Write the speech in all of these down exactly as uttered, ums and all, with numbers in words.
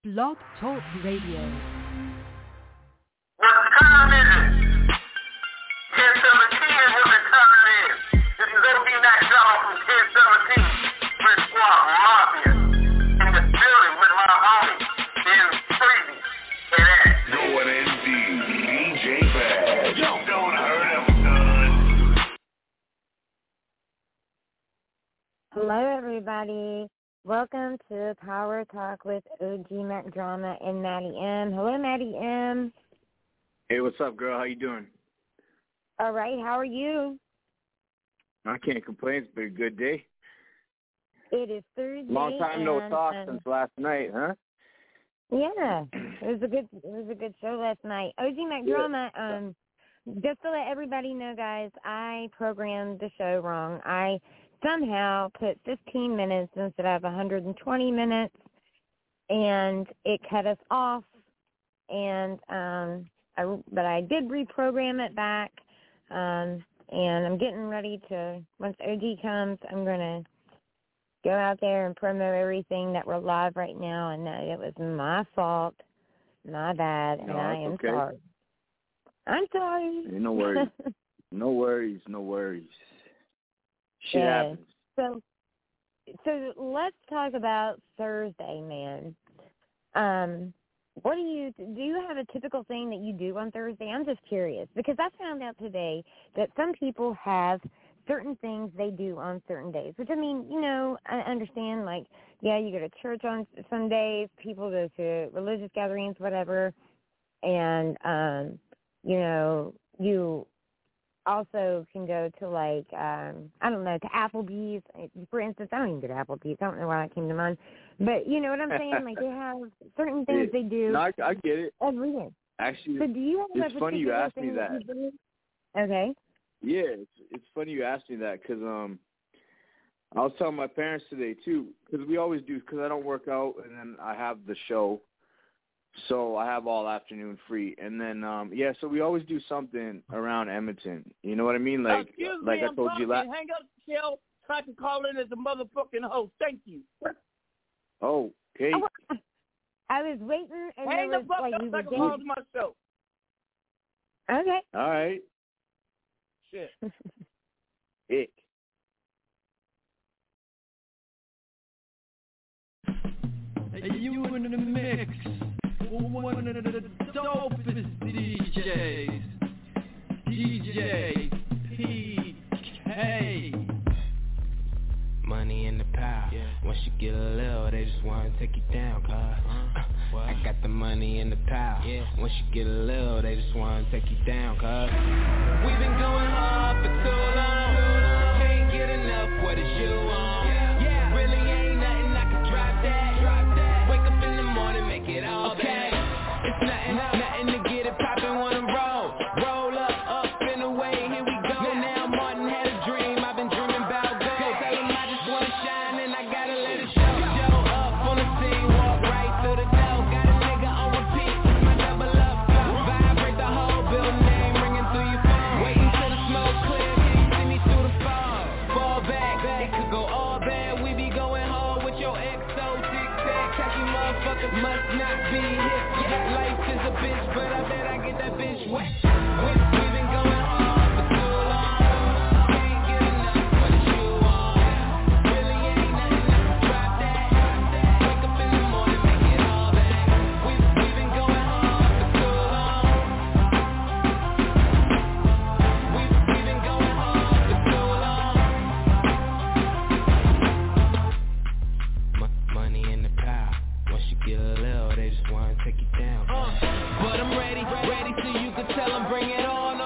Blog Talk Radio. What time is it? ten seventeen is what the time is. This is O G Mac Drama from ten seventeen. Chris Squad Mafia. In the building with my homie. Is Freezy. Say that. Yo, what N D? D J Bad. Yo, don't hurt him, son. Hello, everybody. Welcome to Power Talk with O G Mac Drama and Maddie M. Hello, Maddie M. Hey, what's up, girl? How you doing? All right. How are you? I can't complain. It's been a good day. It is Thursday. Long time no and, talk um, since last night, huh? Yeah, it was a good. It was a good show last night. O G Mac Yeah. Drama. Um, just to let everybody know, guys, I programmed the show wrong. I somehow put fifteen minutes instead of one hundred twenty minutes, and it cut us off. And um, I, but I did reprogram it back, um, and I'm getting ready to. Once O G comes, I'm gonna go out there and promo everything that we're live right now. And uh, it was my fault, my bad, and No, I it's am okay. sorry. I'm sorry. Hey, no worries. no worries. No worries. Shit Yeah. happens. So, so let's talk about Thursday, man. Um, what do you do? You have a typical thing that you do on Thursday? I'm just curious because I found out today that some people have certain things they do on certain days. Which I mean, you know, I understand. Like, yeah, you go to church on some days. People go to religious gatherings, whatever, and um, you know, you also can go to, like, um, I don't know, to Applebee's. For instance, I don't even go to Applebee's. I don't know why that came to mind. But you know what I'm saying? Like, they have certain things Yeah. they do No, I, I get it. every day. Actually, So do you have it's a funny you particular asked me thing that. you do? Okay. Yeah, it's, it's funny you asked me that because um, I was telling my parents today, too, because we always do, because I don't work out, and then I have the show. So I have all afternoon free, and then um, yeah. So we always do something around Edmonton. You know what I mean? Like, Excuse like me, I I'm told talking. you last. Hang up, Shell. Try to call in as a motherfucking host. Thank you. Oh, okay. I, I was waiting, and Hang there the was fuck like up we so were I can pause dating. myself. Okay. All right. Shit. Ick. Hey, you in the mix. One of the dopest D Js. D J P K. Money in the pile. Yeah. Once you get a little, they just wanna take you down, cuz. Uh, I got the money in the pile. Yeah. Once you get a little, they just wanna take you down, cuz. We've been going hard for too long. Can't get enough, what is you on? Yeah. Yeah. Really ain't nothing I can drop that. Drop that. Wake up in the morning, make it all okay. Bad. It's nothing, nothing to get it poppin', wanna roll. Roll up, up and away, here we go. Yeah. Now Martin had a dream, I've been dreaming about gold. Tell him I just wanna shine and I gotta let it show. Show up on the scene, walk right through the door. Got a nigga on repeat, my double up flow. Vibrate the whole building, name ringing through your phone. Waiting till the smoke clear, till you see me through the fog. Fall back, it could go all bad. We be going hard with your X O tic-tac. Cocky motherfuckers must not be hip. Yeah, life is a bitch, but I bet I get that bitch wet. We, we been going hard for too long. Can't get enough, what is you on? Really ain't nothing I can drop that. Wake up in the morning, make it all back. We, we been going hard for too long. We, we been going hard for too long. M- money in the pile. Once you get a little, they just wanna take you down. Uh, but I'm ready, ready so you can tell them bring it on.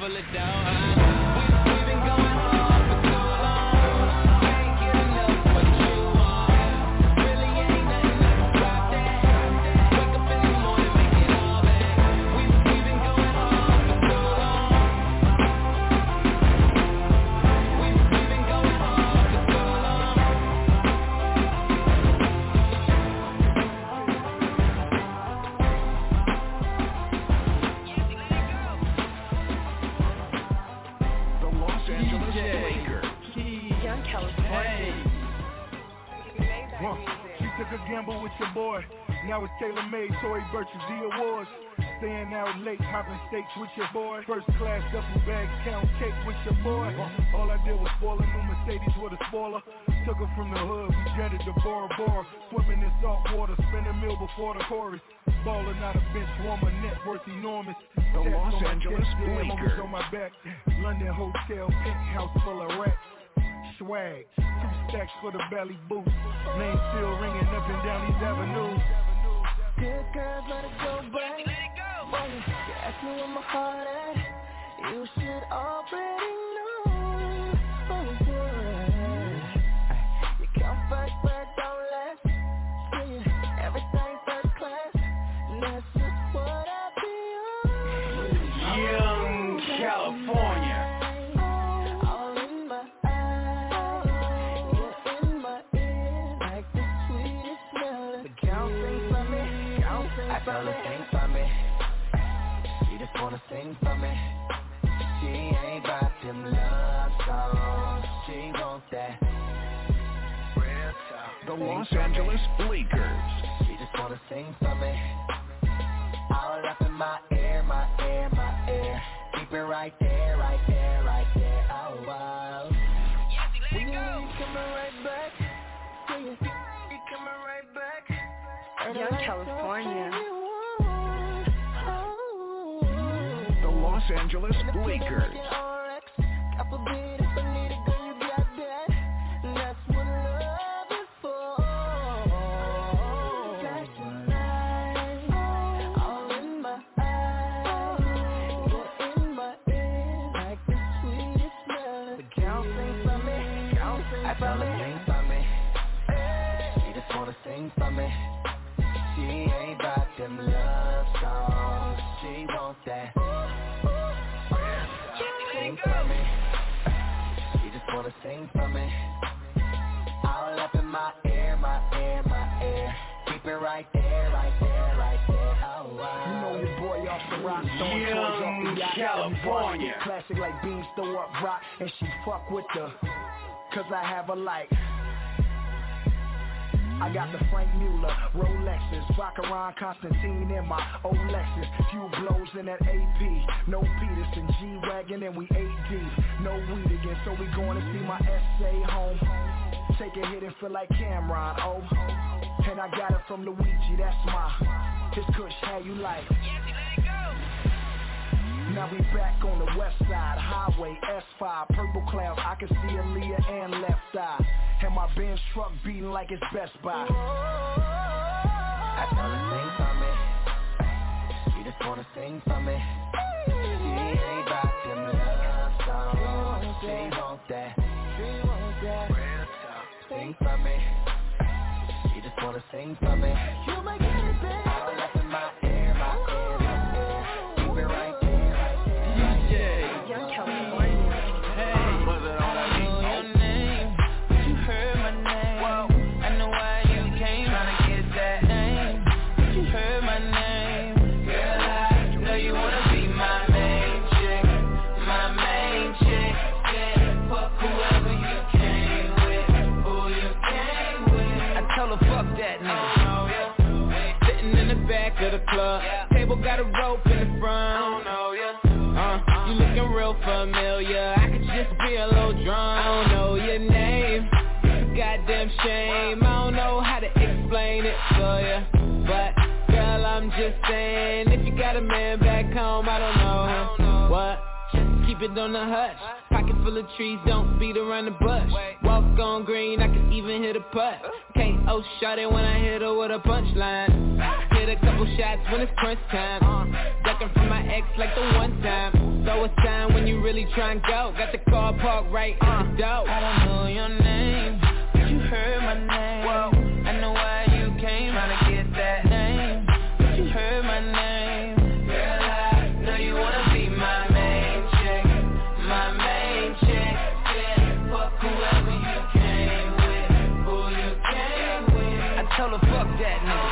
full of dough. uh, we, we been going hard for too long. Can't get enough what you want. Really ain't nothing I can drop that. Wake up in the morning, make it all back. We, we been going hard for too long. We, we been going hard for too long. The Los Angeles D J. Lakers. Young California. Huh. She took a gamble with your boy. Now it's tailor-made, Tory Burch's the awards. Staying out late, hopping steaks with your boy. First class duffel bags, count cake with your boy. All I did was spoil a new Mercedes with a spoiler. Took her from the hood, we jetted to Bora Bora. Swimming in salt water, spend a meal before the chorus. Balling out a bench warmer, net worth enormous. The Tats Los on my Angeles chest, yeah, Lakers. homies on my back. London hotel, penthouse full of racks. Swag, two stacks for the belly boost. Name still ringing up and down these avenues. Good girls, let it go, babe. Boy, you ask me where my heart at. You should already know. Oh, yeah. You count first, but don't last. Yeah, everything first class. And that's just what I be on. Young California. All in my eyes. You're in my ear like the sweetest smell. The girl sing for me. Girl sing I tell her sing for me. She just wanna sing for me. She ain't about them love songs. She wants that real talk. The Sing Los for me. Angeles Lakers. She just wanna sing for me. All up in my ear, my ear, my ear. Keep it right there, right there, right there. Oh wow. When you leave, coming right back. When you you coming right back. Young California. The Los Angeles Lakers. Couple beat if I need a girl, you got that. And that's what love is for. Flashing lights, all in my eyes. You're in my ear like the sweetest smell. The girl sing for me, girl sing I for me. Sing for me. She just wanna sing for me. She ain't about them love songs. She wants that. Sing for me. She just wanna sing for me. All up in my ear, my ear, my ear. Keep it right there, right there, right there. Oh wow. You know your boy off the rock, throwing toys off the yacht. California. Classic like beans, throw up rock, and she fuck with the, cause I have a like. I got the Frank Mueller, Rolexes, Vacheron Constantine in my old Lexus. Few blows in that A P, no Peterson, G-Wagon and we eight deep. No weed again, so we going to see my S A home. Take a hit and feel like Cameron, oh. And I got it from Luigi, that's my, his kush, how you like. Now we back on the west side, highway S five, purple clouds, I can see Aaliyah and left eye. And my Benz truck beating like it's Best Buy. I tell her sing for me. She just wanna sing for me. She ain't about them love songs. She wants that. She wants that. Real talk. Sing for me. She just wanna sing for me. You make it big. All up in my ear, my ear, my ear. Keep it right there, right there. D J. Young California. Hey, Was it on that beat? Your name, but you heard my name. Whoa. I know why you came trying to get that name. But you heard my name. Girl, I know you wanna be my main chick, my main chick. Yeah, fuck whoever you came with, who you came with. I told her fuck that nigga. Sitting in the back of the club, table got a rope in the front. Uh, you looking real familiar. I could just be a little drunk. I don't know your name. It's a goddamn shame. I don't know how to explain it for you, but girl, I'm just saying, if you got a man back home, I don't know what. Just keep it on the hush. Pocket full of trees, don't speed around the bush. Walk on green, I can even hit a putt. K O shot it when I hit her with a punchline. Hit a couple shots when it's crunch time. Ducking from my ex like the one time. throw a sign when you really try and go. Got the car parked right uh, in the door. I don't know your name, but you heard my name. Whoa. I know why you came, trying to get that name, but you heard my name. Girl, I know you wanna be my main chick, my main chick. Yeah, fuck whoever you came with, who you came with. I told her fuck that nigga.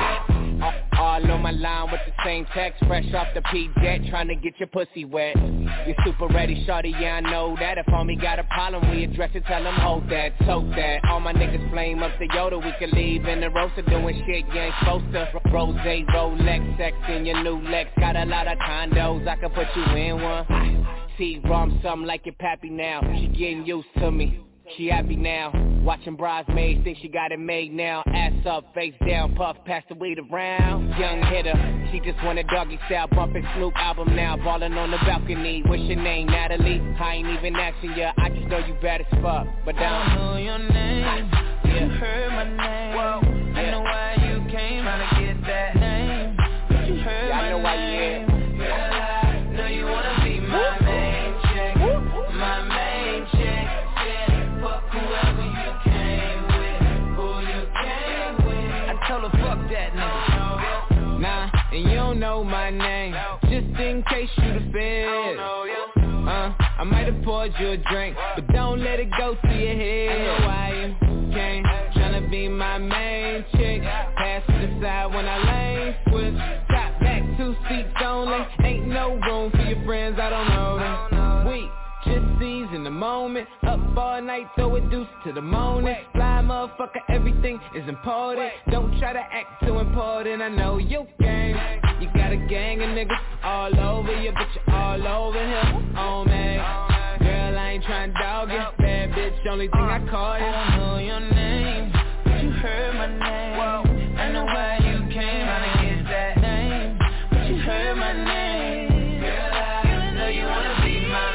All on my line with the same text, fresh off the P-Jet, trying to get your pussy wet. You super ready, shorty, yeah, I know that. If homie got a problem, we address it, tell him hold that, tote that. All my niggas flame up the Yoda, we can leave in the roaster doing shit you ain't supposed to. Rose, Rolex, sex in your new Lex. Got a lot of condos, I can put you in one. T-Rom, something like your pappy now. She getting used to me. She happy now, watching bridesmaids, think she got it made now. Ass up, face down, puff, pass the weed around. Young hitter, she just want a doggy style, bumping Snoop album now. Ballin' on the balcony, what's your name, Natalie? I ain't even asking ya, I just know you bad as fuck. But I don't know your name, yeah. You heard my name. Whoa, yeah. I know why you came, trying to get that name, but you heard yeah, my I know name. Why you here. Yeah. Girl, I know you wanna be my main chick, my main chick. Whoever you came with, who you came with. I told her fuck that nigga. Nah, and you don't know my name, just in case you the fed. Uh, I might have poured you a drink, but don't let it go to your head. I know why you came, tryna be my main chick. Pass to the side when I lane switch. Top back, two seats only. Ain't no room for your friends, I don't know them. We just seize in the moment, up all night, throw a deuce to the morning. Fly motherfucker, everything is important. Don't try to act too important, I know you game. You got a gang of niggas all over you, but you all over here, oh man. Girl, I ain't trying to dog you, bad bitch, only thing I call you. I don't know your name, but you heard my name. Whoa. I know why you came, trying to get that name, but you heard my name. Girl, I know you wanna be my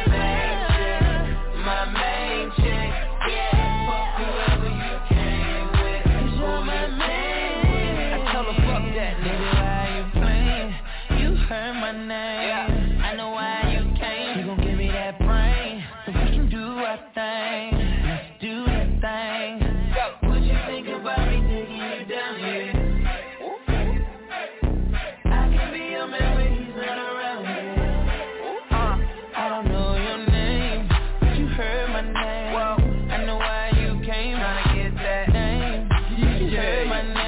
my main chick, yeah. Fuck whoever you came with, cause you're my main. I told her fuck that nigga, why you playing? You heard my name, yeah. I know why you came. You gon' give me that brain, so we can do our thing. Let's do that thing. What you think about me taking you down here? I can be your man when he's not around here. Uh, I don't know your name, heard my name. Whoa. I know why you came, trying to get that name. You heard my name.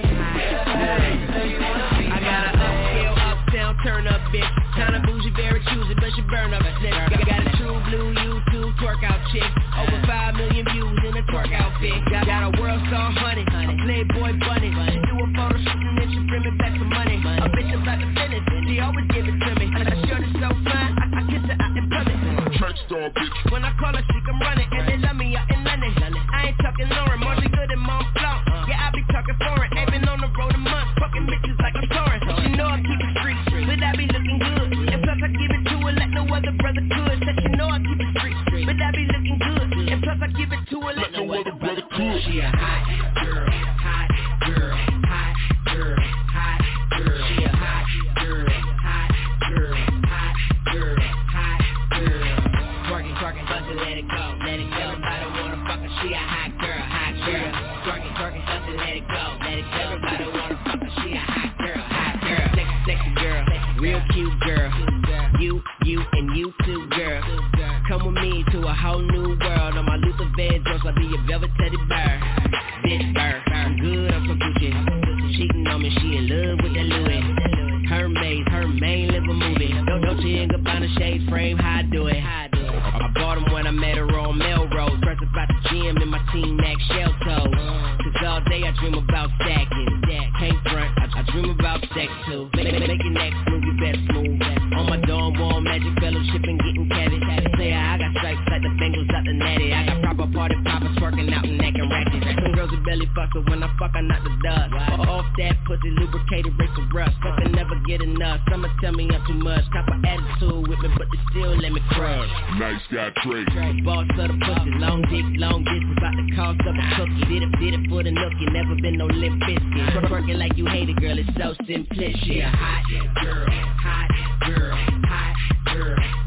I got an upscale, uptown, turn up bitch. Kinda bougie, very choosy, but she burn up a slip. Got a true blue YouTube twerk out chick. Over five million views in a twerk outfit. Got, got a world star honey, a playboy bunny. She do a photo shoot and then she bring me back some money. A bitch about to finish, she always give it to me. I sure is so fine, I, I kiss her out in public. Track star bitch. When I call her, she come running, and they love me out in London. I ain't talking Lauren, more she good in Mont Blanc. Yeah, I be talking foreign, ain't been on the road a month, fucking bitches like I'm touring. She know I keep it street, but I be looking good. And plus I give it to her like no other brother could. Said she know I keep it street, but I be looking good. And plus I give it to her like no other brother could. She a hot girl, hot girl, hot girl, hot girl. She a hot girl, hot girl, hot girl, hot girl. Twerking, twerking, bust it, let it go, let it go. I don't wanna fuck her, she a hot girl, hot girl. Twerking, twerking, bust it, let it go, let it go. I don't wanna fuck her, she a hot girl, hot girl. Sexy, sexy girl, real cute girl. You, you, and you too, girl. Come with me to a whole new world. On my Luther Vandross, I'll be your velvet teddy bear. Bitch, bird, I'm good, I'm so Gucci. Cheating on me, she in love with that Louis. Hermes, her main little movie. Don't, don't you ain't about a shade frame, how I do it. I bought them when I met her on Melrose. First about the gym in my Team Mac shell toes. Cause all day I dream about stacking. Can't front, I, I dream about sex too. Make, make, make your next move, you best move. On my dorm wall, magic fellowship and getting cabin. Say I got stripes like the Bengals out the natty. I got proper party poppers working out and acting ratchet. Some girls are belly fucker when I fuck, I knock the dust. Off that pussy, lubricated, race of rust. Fucking never get enough. Someone tell me I'm too much. Cop an attitude with me, but they still let me crush. Nice guy, Trey. Boss of the pussy, long dick, long distance, about the cost of a cookie. Did it, did it for the nookie, never been no limp biscuit. Working like you hate it, girl, it's so simplistic. She a hot girl, hot girl, hot girl.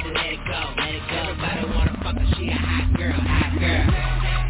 to let it go, let it go. Everybody wanna fuck her, she a hot girl, hot girl.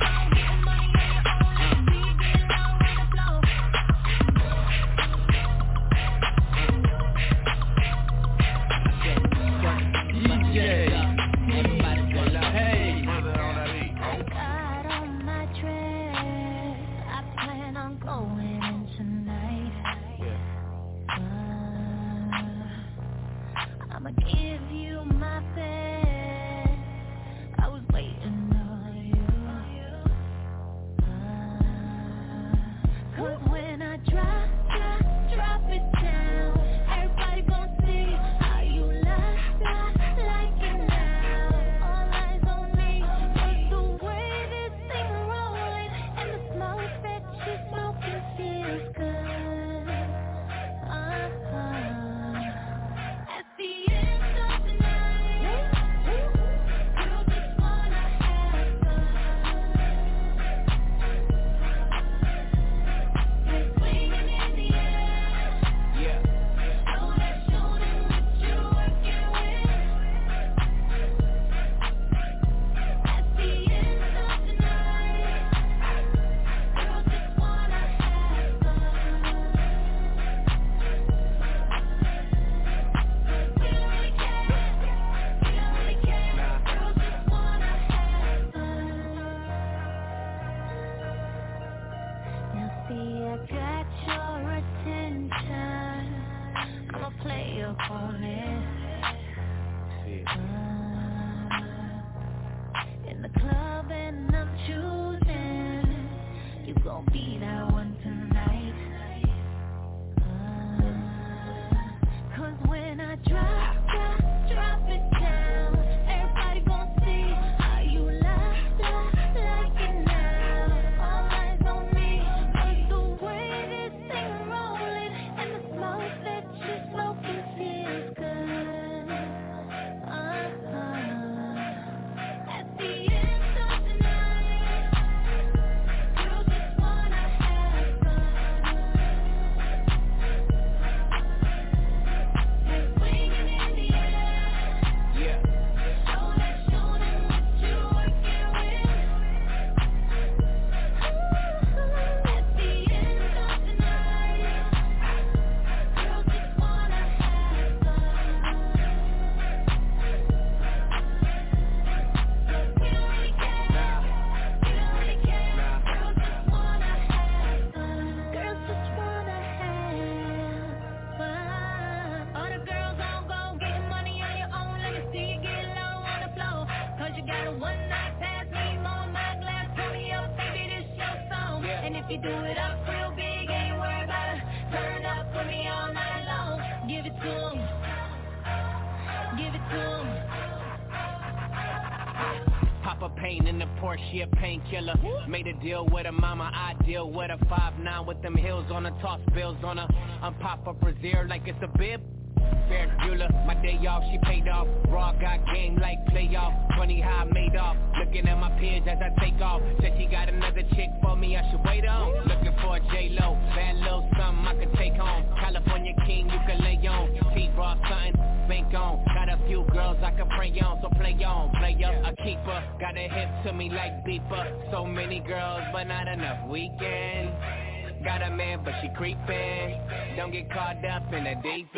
She a painkiller. Made a deal with her mama, I deal with her. Five nine with them heels on her, toss bills on her. I'm pop up brazier like it's a bib. Fair Bueller, my day off, she paid off. Raw got game like playoff. Funny how I made off. Looking at my peers as I take off. Said she got another chick for me, I should wait on. Looking for a J-Lo, bad little something I could take home. California king, you can lay on. T-Raw something, bank on. Got a few girls I can pray on, so play on. Player, a keeper, got a hip to me like beeper. So many girls, but not enough weekend. Got a man, but she creepin'. Don't get caught up in the deep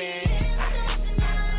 end.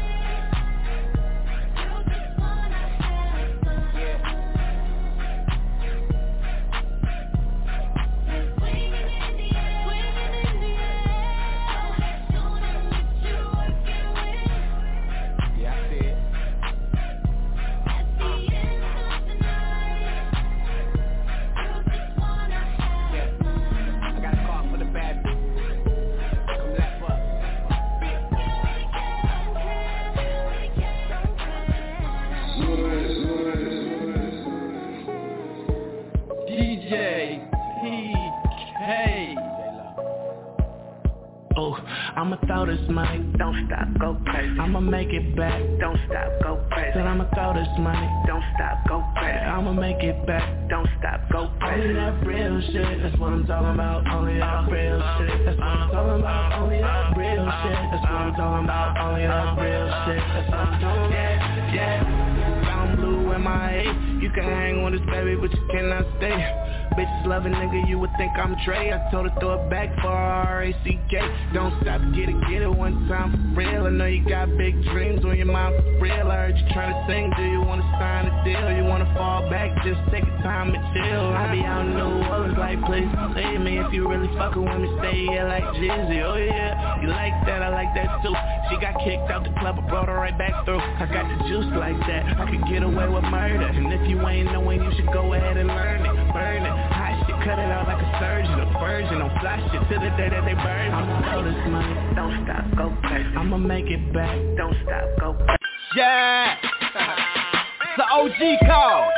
I'ma throw this money, don't stop, go crazy. I'ma make it back, don't stop, go crazy. Said I'ma throw this money, don't stop, go crazy. I'ma make it back, don't stop, go crazy. Only that real shit, that's what I'm talking about. Only that real shit, that's what I'm talking about. Only that real shit, that's what I'm talking about. Only that real shit, that's what I'm talking about. yeah. Brown, blue, M I A. You can hang with us, baby, but you cannot stay. Bitches love a nigga, you would think I'm Dre. I told her throw it back for R A C K. Don't stop, get it, get it one time for real. I know you got big dreams on your mind for real. I heard you trying to sing, do you wanna sign a deal? You wanna fall back, just take your time and chill. I be out in New Orleans like, please believe me. If you really fuckin' with me, stay here like Jizzy. Oh yeah, you like that, I like that too. She got kicked out the club, I brought her right back through. I got the juice like that, I could get away with murder. And if you ain't knowing, you should go ahead and learn it, burn it. Hot shit, cut it out like a surgeon, a virgin. Don't flash shit till the day that they burn. I'ma blow this money, don't stop, go crazy. I'ma make it back, don't stop, go crazy. Yeah, it's the O G call.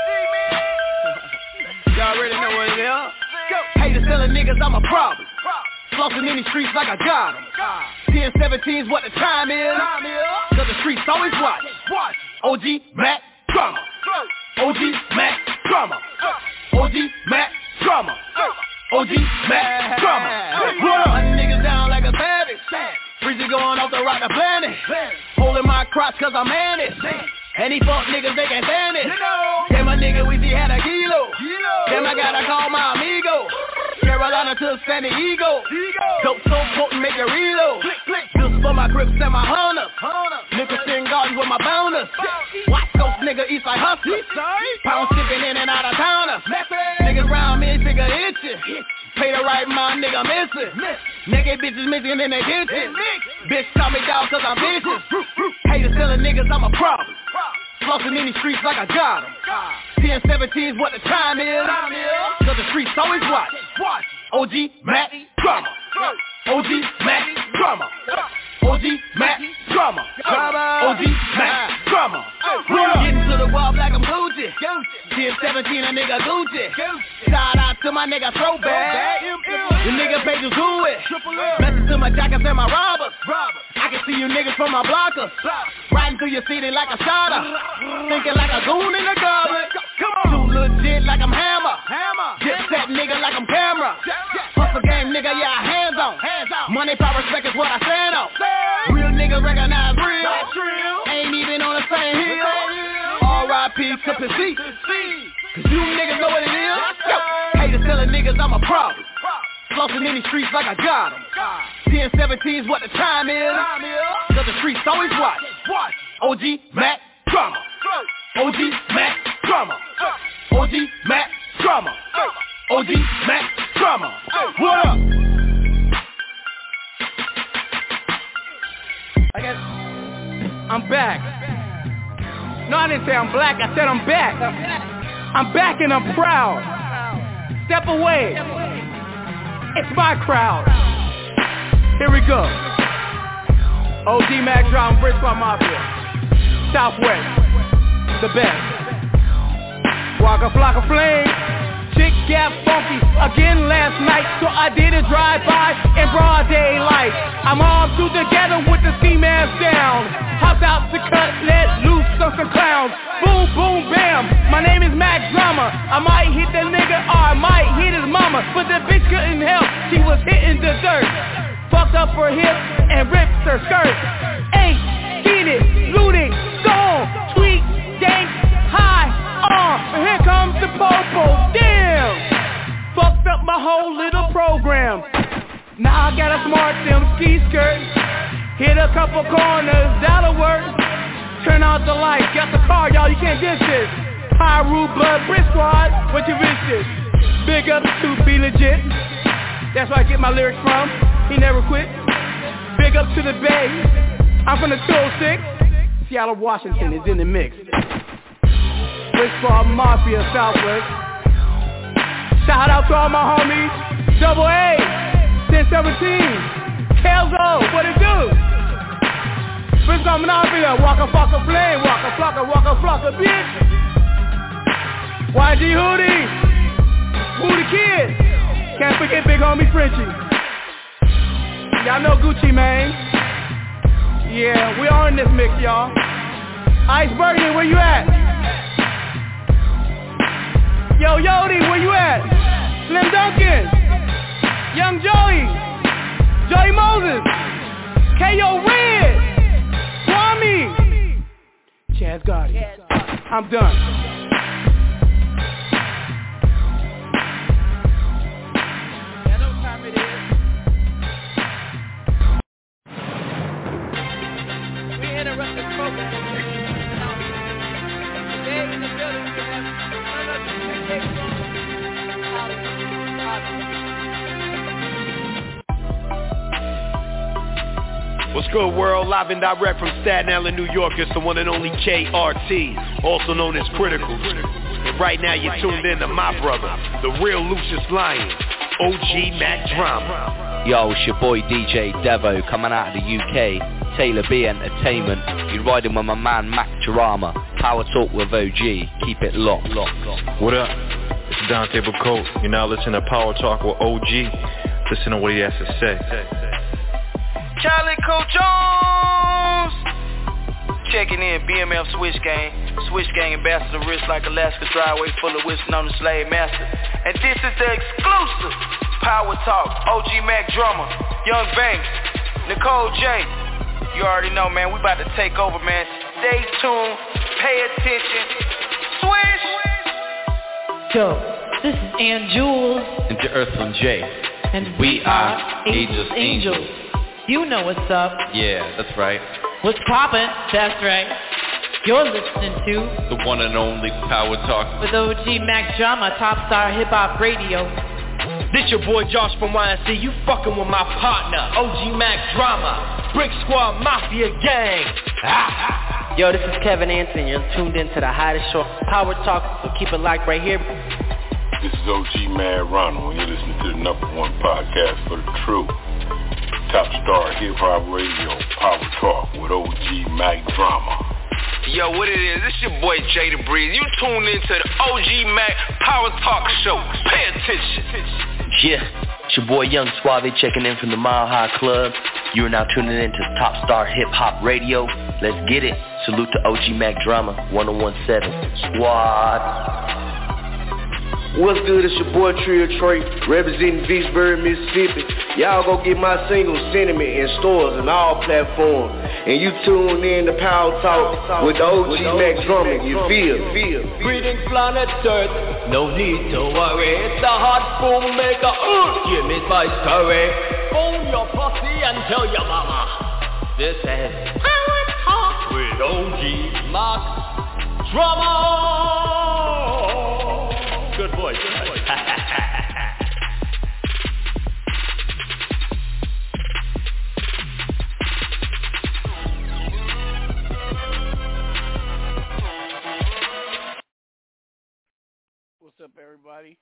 Y'all already know what it is. Haters telling niggas I'm a problem. Flossing in these streets like I got them. ten seventeen's what the time is. Cause the streets always watch. O G Mac Drama. O G Mac Drama. O G Mac Drama. O G Mac Drama. Hunting niggas down like a savage. Breezy going off the rock the planet. Holding my crotch cause I'm man it. And these fuck niggas, they can't stand it. Damn, my nigga, we see had a kilo. Damn, I gotta call my amigo. Carolina to San Diego. Dope so potent, make it reload. Just for my grips and my hunters. Nicholson Gardens with my bonus. Watch those niggas east like hustlers. Pound shipping in and out of towners. Niggas round me, figure itchin'. Pay the right mind, nigga missing. Naked bitches missing in their kitchen. Bitch call me dog cause I'm bitches. Haters telling niggas I'm a problem. Flossing in these streets like I got them. ten seventeen's what the time is. Cause the streets always watch. O G Mac Drama. O G Mac Drama. O G Mac Drama. O G Mac Drama. Getting to the wall like I'm Gucci. ten seventeen a nigga Gucci. Shout out to my nigga Throwback. The nigga pages do it. Message to my jackets and my robbers. I can see you niggas from my blockers. Riding through your city like a shotter. Thinking like a goon in a goblet. Too legit like I'm Hammer. Get that nigga like I'm Camera. Hustle game nigga, yeah, hands on. Money, power, respect is what I stand on. Real niggas recognize real. Ain't even on the same hill. R I P to P C. Cause you niggas know what it is. Yo, haters telling niggas I'm a problem. Flossing in these streets like I got them. ten seventeen's what the time is. Cause the streets always watch. O G Mac Drama. O G Mac Drama. O G Mac Drama. O G Mac Drama. What up? I guess I'm back. No, I didn't say I'm black. I said I'm back. I'm back and I'm proud. Step away. It's my crowd. Here we go. O G Mac Drama, Bridgeport Mafia. Southwest. The best. Waka Flocka Flame. Chick got funky again last night, so I did a drive-by in broad daylight. I'm armed two together with the ski mask down. Hopped out to cut, let loose on some clowns. Boom, boom, bam. My name is Mac Drama. I might hit the nigga or I might hit his mama, but the bitch couldn't help. She was hitting the dirt. Fucked up her hip and ripped her skirt. Ain't seen it, looted, gone, tweet, dank, high. Uh, here comes the popo, damn. Fucked up my whole little program. Now I gotta smart them ski skirts. Hit a couple corners, that'll work. Turn out the lights, got the car, y'all, you can't diss this. High Root Blood, Brick Squad, what you wish this? Big up to Be Legit. That's where I get my lyrics from. He never quit. Big up to the Bay. I'm from the two oh six. Seattle, Washington is in the mix. Bridgeport Mafia, Southwest. Shout out to all my homies. Double A, ten seventeen, Kelzo, what it do? Bridgeport Mafia, Waka Flocka Flame, Waka Flocka, Waka Flocka, bitch. Y G Hoodie, Booty Kid. Can't forget big homie Frenchie. Y'all know Gucci, man. Yeah, we are in this mix, y'all. Iceberg, where you at? Yo, Yodi, where you at? Slim Duncan, Young Joey, Joey Moses, K O Red, Kwame, Asgardians. I'm done. What's good, world? Live and direct from Staten Island, New York. It's the one and only K R T, also known as Critical. And right now you're tuned in to my brother, the real Lucius Lyon, O G Mac Drama. Yo, it's your boy D J Devo coming out of the U K, Taylor B Entertainment. You're riding with my man Mac Drama. Power Talk with O G. Keep it locked, locked, locked. What up? It's Dante Bacote. You're now listening to Power Talk with O G. Listen to what he has to say. Calico Jones! Checking in, B M F Switch Gang. Switch Gang ambassador, wrist like Alaska driveway full of whiskey on the slave master. And this is the exclusive Power Talk, O G Mac Drummer, Young Banks, Nicole J. You already know, man, we about to take over, man. Stay tuned, pay attention, switch! Yo, this is Ann Jules. And to Earthland J. And we, we are Angels Angels. Angels. You know what's up. Yeah, that's right. What's poppin'? That's right. You're listening to the one and only Power Talk with O G Mac Drama, Top Star Hip Hop Radio. This your boy Josh from Y N C. You fucking with my partner, O G Mac Drama, Brick Squad Mafia Gang. Ah. Yo, this is Kevin Anson. You're tuned into the hottest show, Power Talk. So keep it locked right here. This is O G Mad Ronald. You're listening to the number one podcast for the truth. Top Star Hip Hop Radio, Power Talk with O G Mac Drama. Yo, what it is? This your boy Jay the Breeze. You tuned into the O G Mac Power Talk Show. Pay attention. Yeah, it's your boy Young Suave checking in from the Mile High Club. You are now tuning in to Top Star Hip Hop Radio. Let's get it. Salute to O G Mac Drama, one oh one seven Squad. What's good? It's your boy Trio Trey, representing Vicksburg, Mississippi. Y'all go get my single Sentiment in stores and all platforms. And you tune in to Power Talk with the O G Mac Drama. You feel? feel? Greetings, planet Earth. No need to worry. It's the hot boom maker. Uh, give me my story. Phone your pussy and tell your mama. This is Power Talk with O G Mac Drama. Good voice, good voice. What's up, everybody?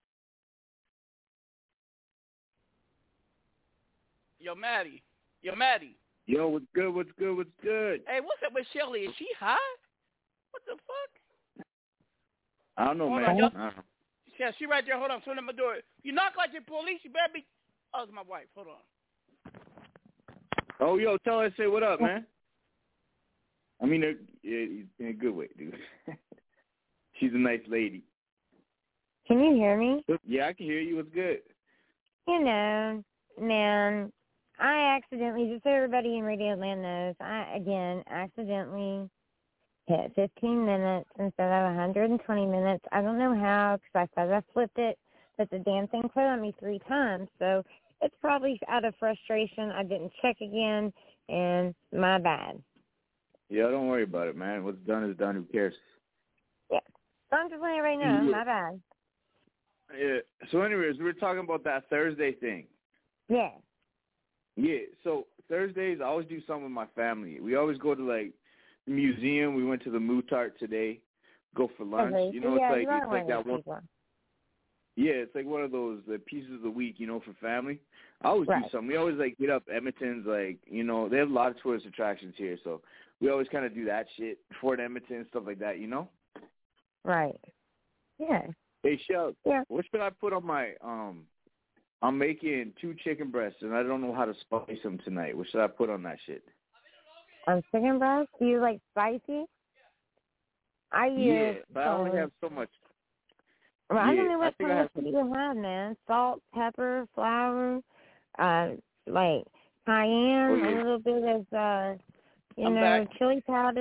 Yo, Maddie. Yo, Maddie. Yo, what's good? What's good? What's good? Hey, what's up with Shelly? Is she high? What the fuck? I don't know, Hold man. on, I don't know. Yeah, she right there. Hold on. Turn on my door. You knock like the police. You better be. Oh, it's my wife. Hold on. Oh, yo, tell her to say what up, man. I mean, in a good way, dude. She's a nice lady. Can you hear me? Yeah, I can hear you. What's good? You know, man, I accidentally, just so everybody in Radio Land knows, I, again, accidentally hit fifteen minutes instead of one hundred twenty minutes. I don't know how, because I thought I flipped it, but the damn thing quit on me three times. So it's probably out of frustration. I didn't check again, and my bad. Yeah, don't worry about it, man. What's done is done. Who cares? Yeah. So I'm just letting everybody know. Yeah. My bad. Yeah. So anyways, we were talking about that Thursday thing. Yeah. Yeah. So Thursdays, I always do something with my family. We always go to, like, the museum. We went to the Mutart today, go for lunch. Okay. You know, yeah, it's like you it's like that one. People. Yeah, it's like one of those uh, pieces of the week, you know, for family. I always right. do something. We always, like, get up Edmonton's, like, you know, they have a lot of tourist attractions here, so we always kind of do that shit, Fort Edmonton, stuff like that, you know? Right. Yeah. Hey, Shell, yeah. what should I put on my, um, I'm making two chicken breasts, and I don't know how to spice them tonight. What should I put on that shit? On chicken breast? Do you like spicy? I use. Yeah, but I only um, have so much. Well, yeah, I don't know what I kind of you have, man. Salt, pepper, flour, uh, like cayenne, oh, yeah. a little bit of, uh, you I'm know, back. chili powder.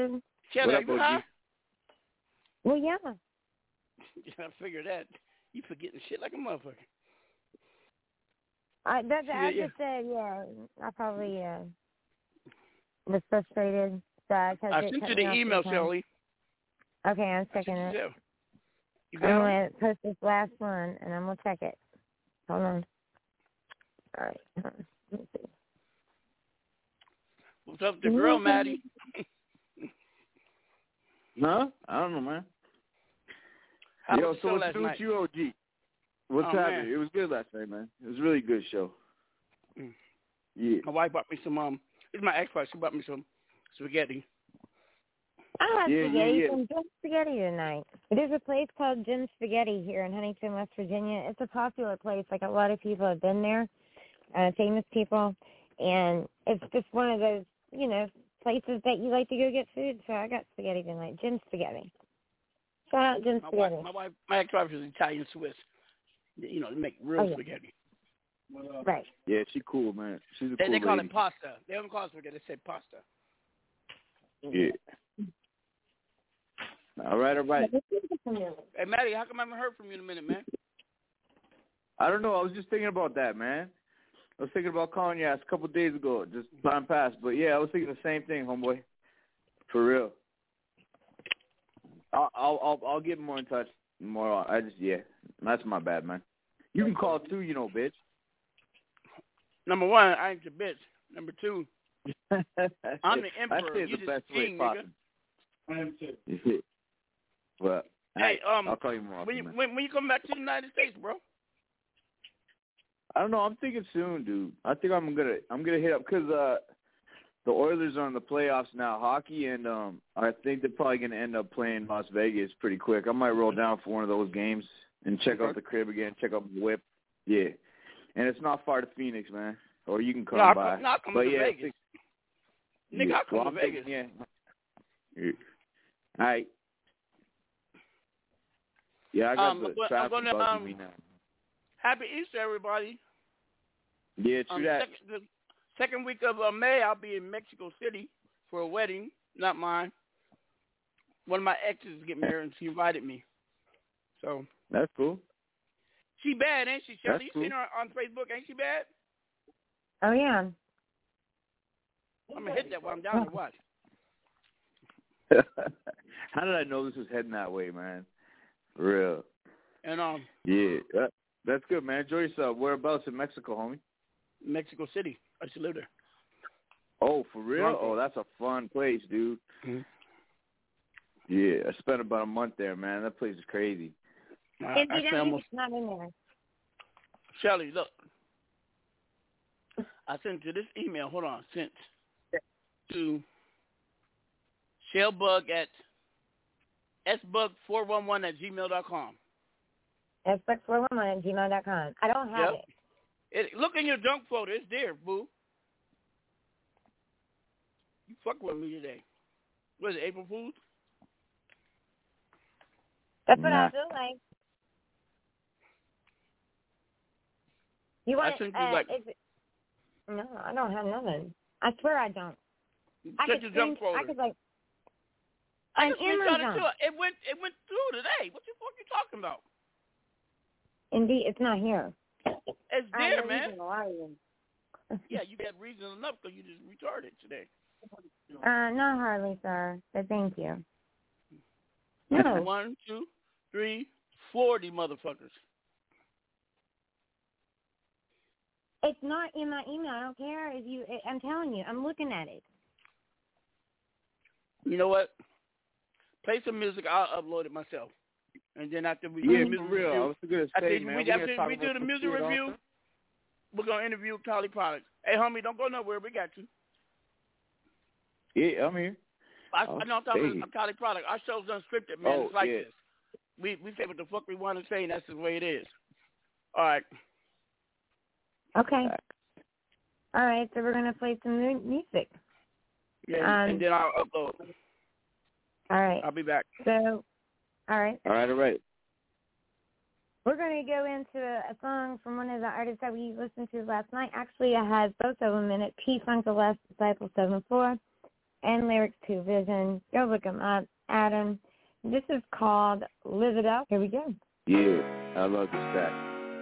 Shelly, are you high? Well, yeah. I figured that. You forgetting shit like a motherfucker. I that, Yeah, I yeah. just said, yeah, I probably uh, was frustrated. So I, kept I it sent you cut the me off email, sometime. Shelly. Okay, I'm checking it. Yeah. You I'm got going to post this last one, and I'm going to check it. Hold on. All right. Hold on. Let me see. What's up with the girl, Maddie? Huh? I don't know, man. How Yo, was the so show what's last new night? with you, O G? What's Oh, happening? man. It was good last night, man. It was a really good show. Mm. Yeah. My wife bought me some, um, it's my ex-wife, she bought me some spaghetti. I had Yeah, spaghetti yeah, yeah. from Jim's Spaghetti tonight. There's a place called Jim's Spaghetti here in Huntington, West Virginia. It's a popular place. Like, a lot of people have been there, uh, famous people. And it's just one of those, you know, places that you like to go get food. So I got spaghetti tonight. Jim's Spaghetti. Shout out Jim's My Spaghetti. wife, my wife, my ex-wife is Italian Swiss. You know, they make real Oh, yeah. spaghetti. Right. Yeah, she cool, man. She's a They, cool they call lady. it pasta. They don't call it spaghetti. They say pasta. Yeah. All right, all right. Hey, Maddie, how come I haven't heard from you in a minute, man? I don't know. I was just thinking about that, man. I was thinking about calling you ass a couple of days ago. Just time passed. But, yeah, I was thinking the same thing, homeboy. For real. I'll I'll I'll, I'll get more in touch more. I just, yeah. That's my bad, man. You can call, too, you know, bitch. Number one, I ain't your bitch. Number two, I'm the I emperor. say You the just best way king, nigga. possible. I am too. Well, Hey, um, I'll call you more often, when you, man. when, when you come back to the United States, bro? I don't know. I'm thinking soon, dude. I think I'm gonna I'm gonna hit up because uh, the Oilers are in the playoffs now, hockey, and um, I think they're probably gonna end up playing Las Vegas pretty quick. I might roll down for one of those games and check out the crib again, check out the whip. Yeah, and it's not far to Phoenix, man. Or you can come No, I'll by. come- no, I'll come but to yeah, I Vegas. think- Nigga, yeah. I'll come well, to I'm Vegas. thinking, yeah. yeah. All right. Yeah, I got Um, the I'm go- I'm traffic gonna, bugging um, me now. Happy Easter, everybody. Yeah, true Um, that. second, the second week of uh, May, I'll be in Mexico City for a wedding, not mine. One of my exes is getting married, and she invited me. So That's cool. she bad, ain't she, Shelly? That's You cool. seen her on Facebook? Ain't she bad? Oh, yeah. I'm gonna hit that while I'm down there. Watch. How did I know this was heading that way, man? For real. And um, Yeah, that, that's good, man. Enjoy yourself. Whereabouts in Mexico, homie? Mexico City. I used to live there. Oh, for real? Bronco. Oh, that's a fun place, dude. Mm-hmm. Yeah, I spent about a month there, man. That place is crazy. I, If I you say don't, almost, it's not in there. Shelly, look. I sent you this email. Hold on. Sent to Shellbug at s bug four one one at gmail dot com. S X four one one at gmail dot com. I don't have Yep. it. It, look in your junk folder. It's there, boo. You fuck with me today. What is it, April Fool's? That's what Nah. I feel like. You want I sent you uh, like- is it, no, I don't have nothing. I swear I don't. I Check could your junk screen- I folder. could like. I I'm just in reached my out junk. to it. It went. It went through today. What the fuck you talking about? Indeed, it's not here. It's I there, know man. reason to lie to you. Yeah, you got reason enough because you just retarded today. Uh, not hardly, sir. But thank you. That's No. One, two, three, forty motherfuckers. It's not in my email. I don't care if you. I'm telling you, I'm looking at it. You know what? Play some music. I'll upload it myself. And then after we Yeah, do the for real. I review, was gonna after say, we, man. after we gotta talk we do about the some music shit review, also. we're gonna interview Cali Products. Hey, homie, don't go nowhere. We got you. Yeah, I'm here. I, Oh, I know I'm talking hey. about Cali Product. Our show's unscripted, man. Oh, it's like yeah. this. We we say what the fuck we want to say, and that's the way it is. All right. Okay. All right, so we're gonna play some mu- music. Yeah, Um, and then I'll upload. All right. I'll be back. So, all right. All right, all right. We're going to go into a, a song from one of the artists that we listened to last night. Actually, it has both of them in it, P. Funk, The Last Disciple, seven four, and lyrics to Vision. Go look them up, Adam. This is called Live It Up. Here we go. Yeah, I love this track.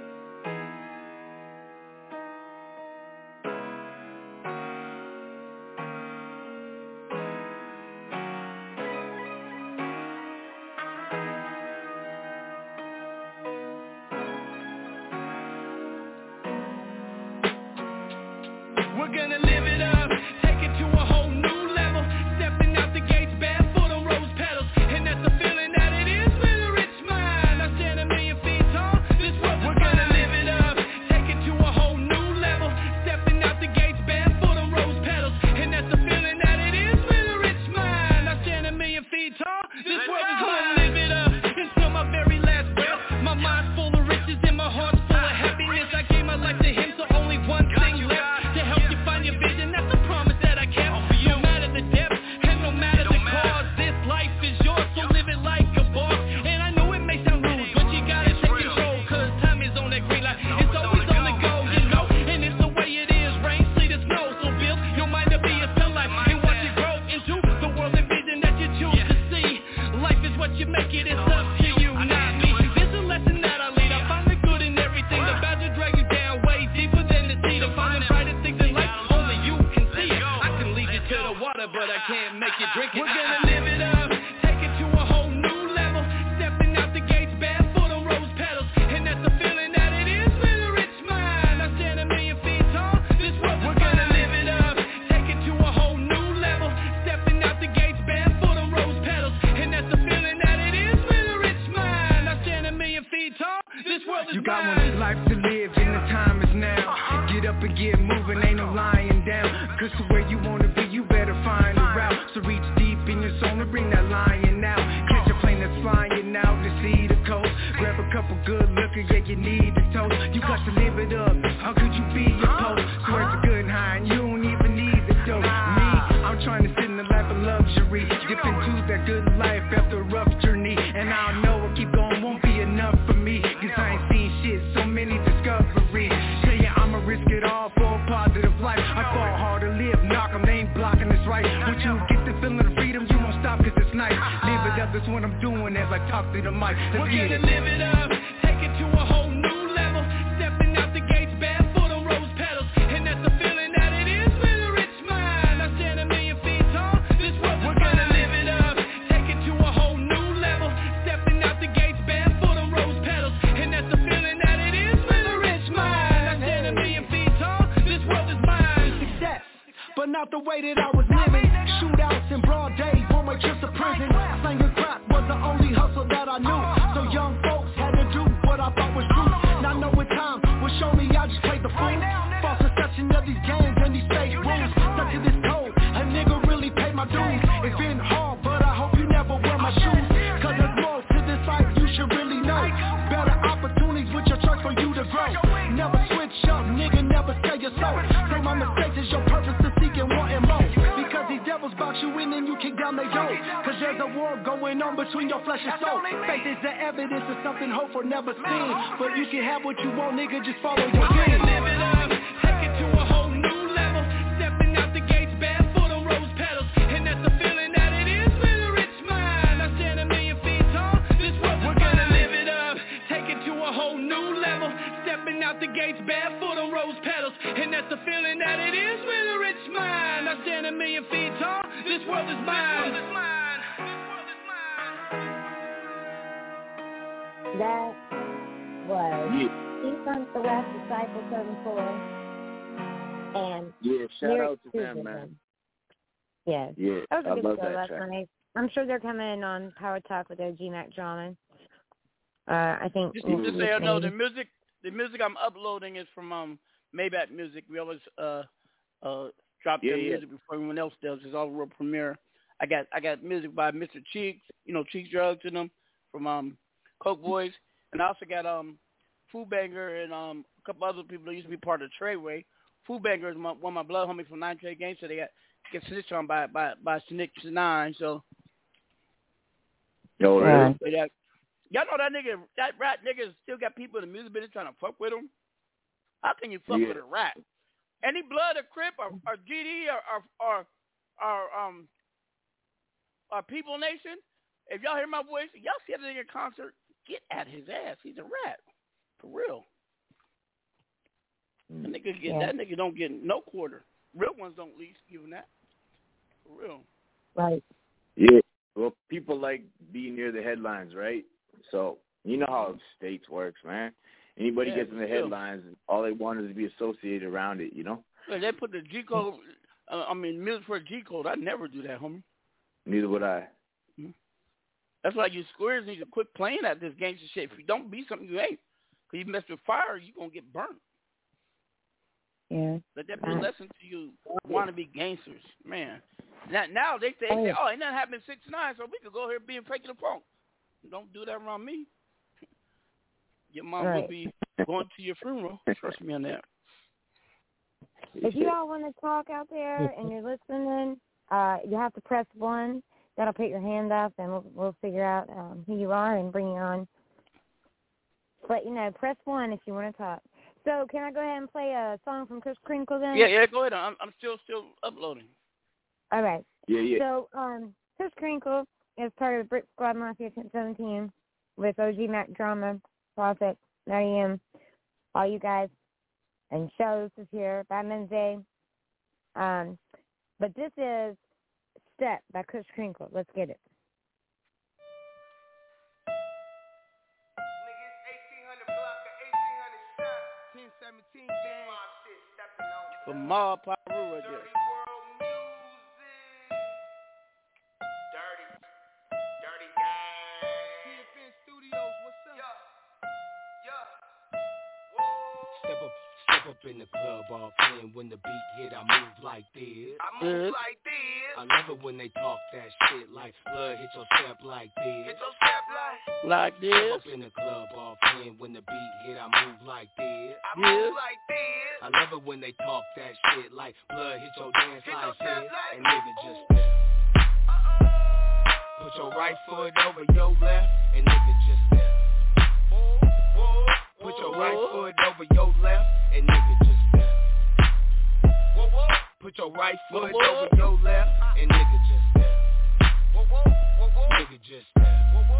We're gonna live it up, take it to a whole new level. Stepping out the gates barefoot on rose petals, and that's the feeling that it is with a rich mind. I stand a million feet tall, this world is We're gonna mine. Live it up, take it to a whole new level. Stepping out the gates barefoot on rose petals, and that's the feeling that it is with a rich mind. I stand a million feet tall, this Let's world go. Is mine. Live it up until my very last breath. My mind's full of riches and my heart's full of happiness. I gave my life to him, so only one thing left. Your vision, that's a promise that I kept. No matter the depth and no matter the cause, this life is yours, so live it like a boss. And I know it may sound rude, but you gotta take control, cause time is on that green light. It's always on the go, you know, and it's the way it is, rain, sleet, or snow. So build your mind to be a sunlight and watch it grow into the world and vision that you choose to see. Life is what you make it, it's up to you, not me. There's a lesson that I lead, I find the good in everything. The bad to drag you down way deeper than the sea. To find the brightest things in life, but I can't make it drink it. We're gonna live it up, take it to a whole new level. Stepping out the gates barefoot on rose petals, and that's the feeling that it is with a rich mind. I stand a million feet tall, this world is We're gonna mine. Live it up, take it to a whole new level. Stepping out the gates barefoot on rose petals, and that's the feeling that it is with a rich mind. I stand a million feet tall, this world is You got mine. one life to live, and the time is now. Get up and get moving, ain't no lying down. Cause the way you wanna be, you better find a route. So reach deep in your soul and bring that lion out. Catch a plane that's flying out to see the coast. Grab a couple good liquor, yeah, you need the toast. You got to live it up, how could you be your post? Swear to good and high, and you don't even need the dope. Me, I'm trying to sit in the life of luxury. Dip into that good life after a rough journey. And I don't know what keep going won't be enough for me. Cause I ain't seen shit, so many discoveries. Tell ya I'ma risk it all for a positive life. I fought hard to live, knock 'em, they ain't blocking this right. Once you get the feeling of freedom, you won't stop cause it's nice. Live it up, that's what I'm doing as I talk to the mic. Let's We're get gonna it. live it up, take it to a whole new level. Stepping out the gates barefoot on rose petals, and that's the feeling that it is with a rich mind. I stand a million feet tall, this world is We're gonna mine. Live it up, take it to a whole new level. Stepping out the gates barefoot on rose petals, and that's the feeling that it is with a rich mind. I stand a million feet tall, this world is mine. Success, but not the way that I was living. Shootouts in broad day, one-way trips to prison. Slanging crack was the only hustle that I knew. So young folks had to do what I thought was true. Now know what time will show me I just played the fool. False perception of these games and these fake rules. Stuck to this code, a nigga really paid my dues. It's been hard, but I hope you never wear my shoes. Cause there's more to this life you should really know. Better opportunities with your choice for you to grow. Never switch up, nigga, never sell your soul. Say my mistakes is your purpose to seek and wanting more. Because these devils box you in and you kick down their door. Cause there's a war going on between your flesh and soul. Faith is the evidence of something hopeful never seen. But you can have what you want, nigga, just follow your dream. Live it up, take it to a whole new level. Stepping out the gates barefoot on rose petals, and that's the feeling that it is with a rich mind. I stand a million feet tall, this world is We're gonna mine. Live it up, take it to a whole new level. Stepping out the gates barefoot on rose petals, and that's the feeling that it is with a rich mind. I stand a million feet tall, this world is mine. That was Peace on the West Disciple seven four. And Yeah, shout lyrics out to them, Vision. man. Yes. Yeah, That was a I good love show that last track. night. I'm sure they're coming on Power Talk with O G Mac Drama. Uh, I think. Just, just so you know, the music, the music I'm uploading is from um Maybach Music. We always uh uh drop Yeah, their yeah. music before everyone else does. It's all world premiere. I got I got music by Mister Cheeks, you know, Cheeks Drugs in them from um Coke Boys, and I also got um Food Banger and um a couple other people that used to be part of the Treyway. Food Banger is my, one of my blood homies from Nine Trade Games, so they got get snitched on by by by Snitch Nine. So Yo, really? But that, y'all know that nigga, that rat nigga still got people in the music business trying to fuck with him. How can you fuck Yeah. with a rat? Any blood or Crip or, or G D or or, or our um our People Nation, if y'all hear my voice, y'all see that nigga concert, get at his ass. He's a rat. For real. That nigga get Yeah. that nigga don't get no quarter. Real ones don't at least give him that. For real. Right. Yeah. Well, people like being near the headlines, right? So you know how states works, man. Anybody Yeah, gets in the still. headlines, all they want is to be associated around it, you know? Yeah, they put the G code. Uh, I mean, music for a G code. I never do that, homie. Neither would I. Mm-hmm. That's why you squares need to quit playing at this gangster shit. If you don't be something you ain't, because you mess with fire, you gonna get burnt. Yeah. Let that be a lesson to you wannabe gangsters, man. Now, now they say, they say, oh, ain't nothing happened in sixty-nine, so we could go here being fake in the funk. Don't do that around me. Your mom Right. will be going to your funeral. Trust me on that. If you all want to talk out there and you're listening, uh, you have to press one. That'll put your hand up, and we'll, we'll figure out um, who you are and bring you on. But, you know, press one if you want to talk. So can I go ahead and play a song from Kris Kringle then? Yeah, yeah, go ahead. I'm, I'm still still uploading. All right. Yeah, yeah. So um, Kris Kringle is part of the Brick Squad Mafia seventeen with O G Mac Drama, Prophet, Matty M, all you guys, and Shows is here, Batman's Day. Um, but this is Step by Kris Kringle. Let's get it. For Ma Paru right there. Step up, step up in the club all in. When the beat hit, I move like this. I move like this. I love it when they talk that shit like blood hit your step like this. Hit your step like. Like this. Step up in the club all in. When the beat hit, I move like this. I move like this. I love it when they talk that shit like blood hit your dance hit like this. Like. And nigga just step. Put your right foot over your left, and nigga just step. Put your right foot over your left, and nigga just step. Put your right foot over your left, and nigga just step. Nigga just step.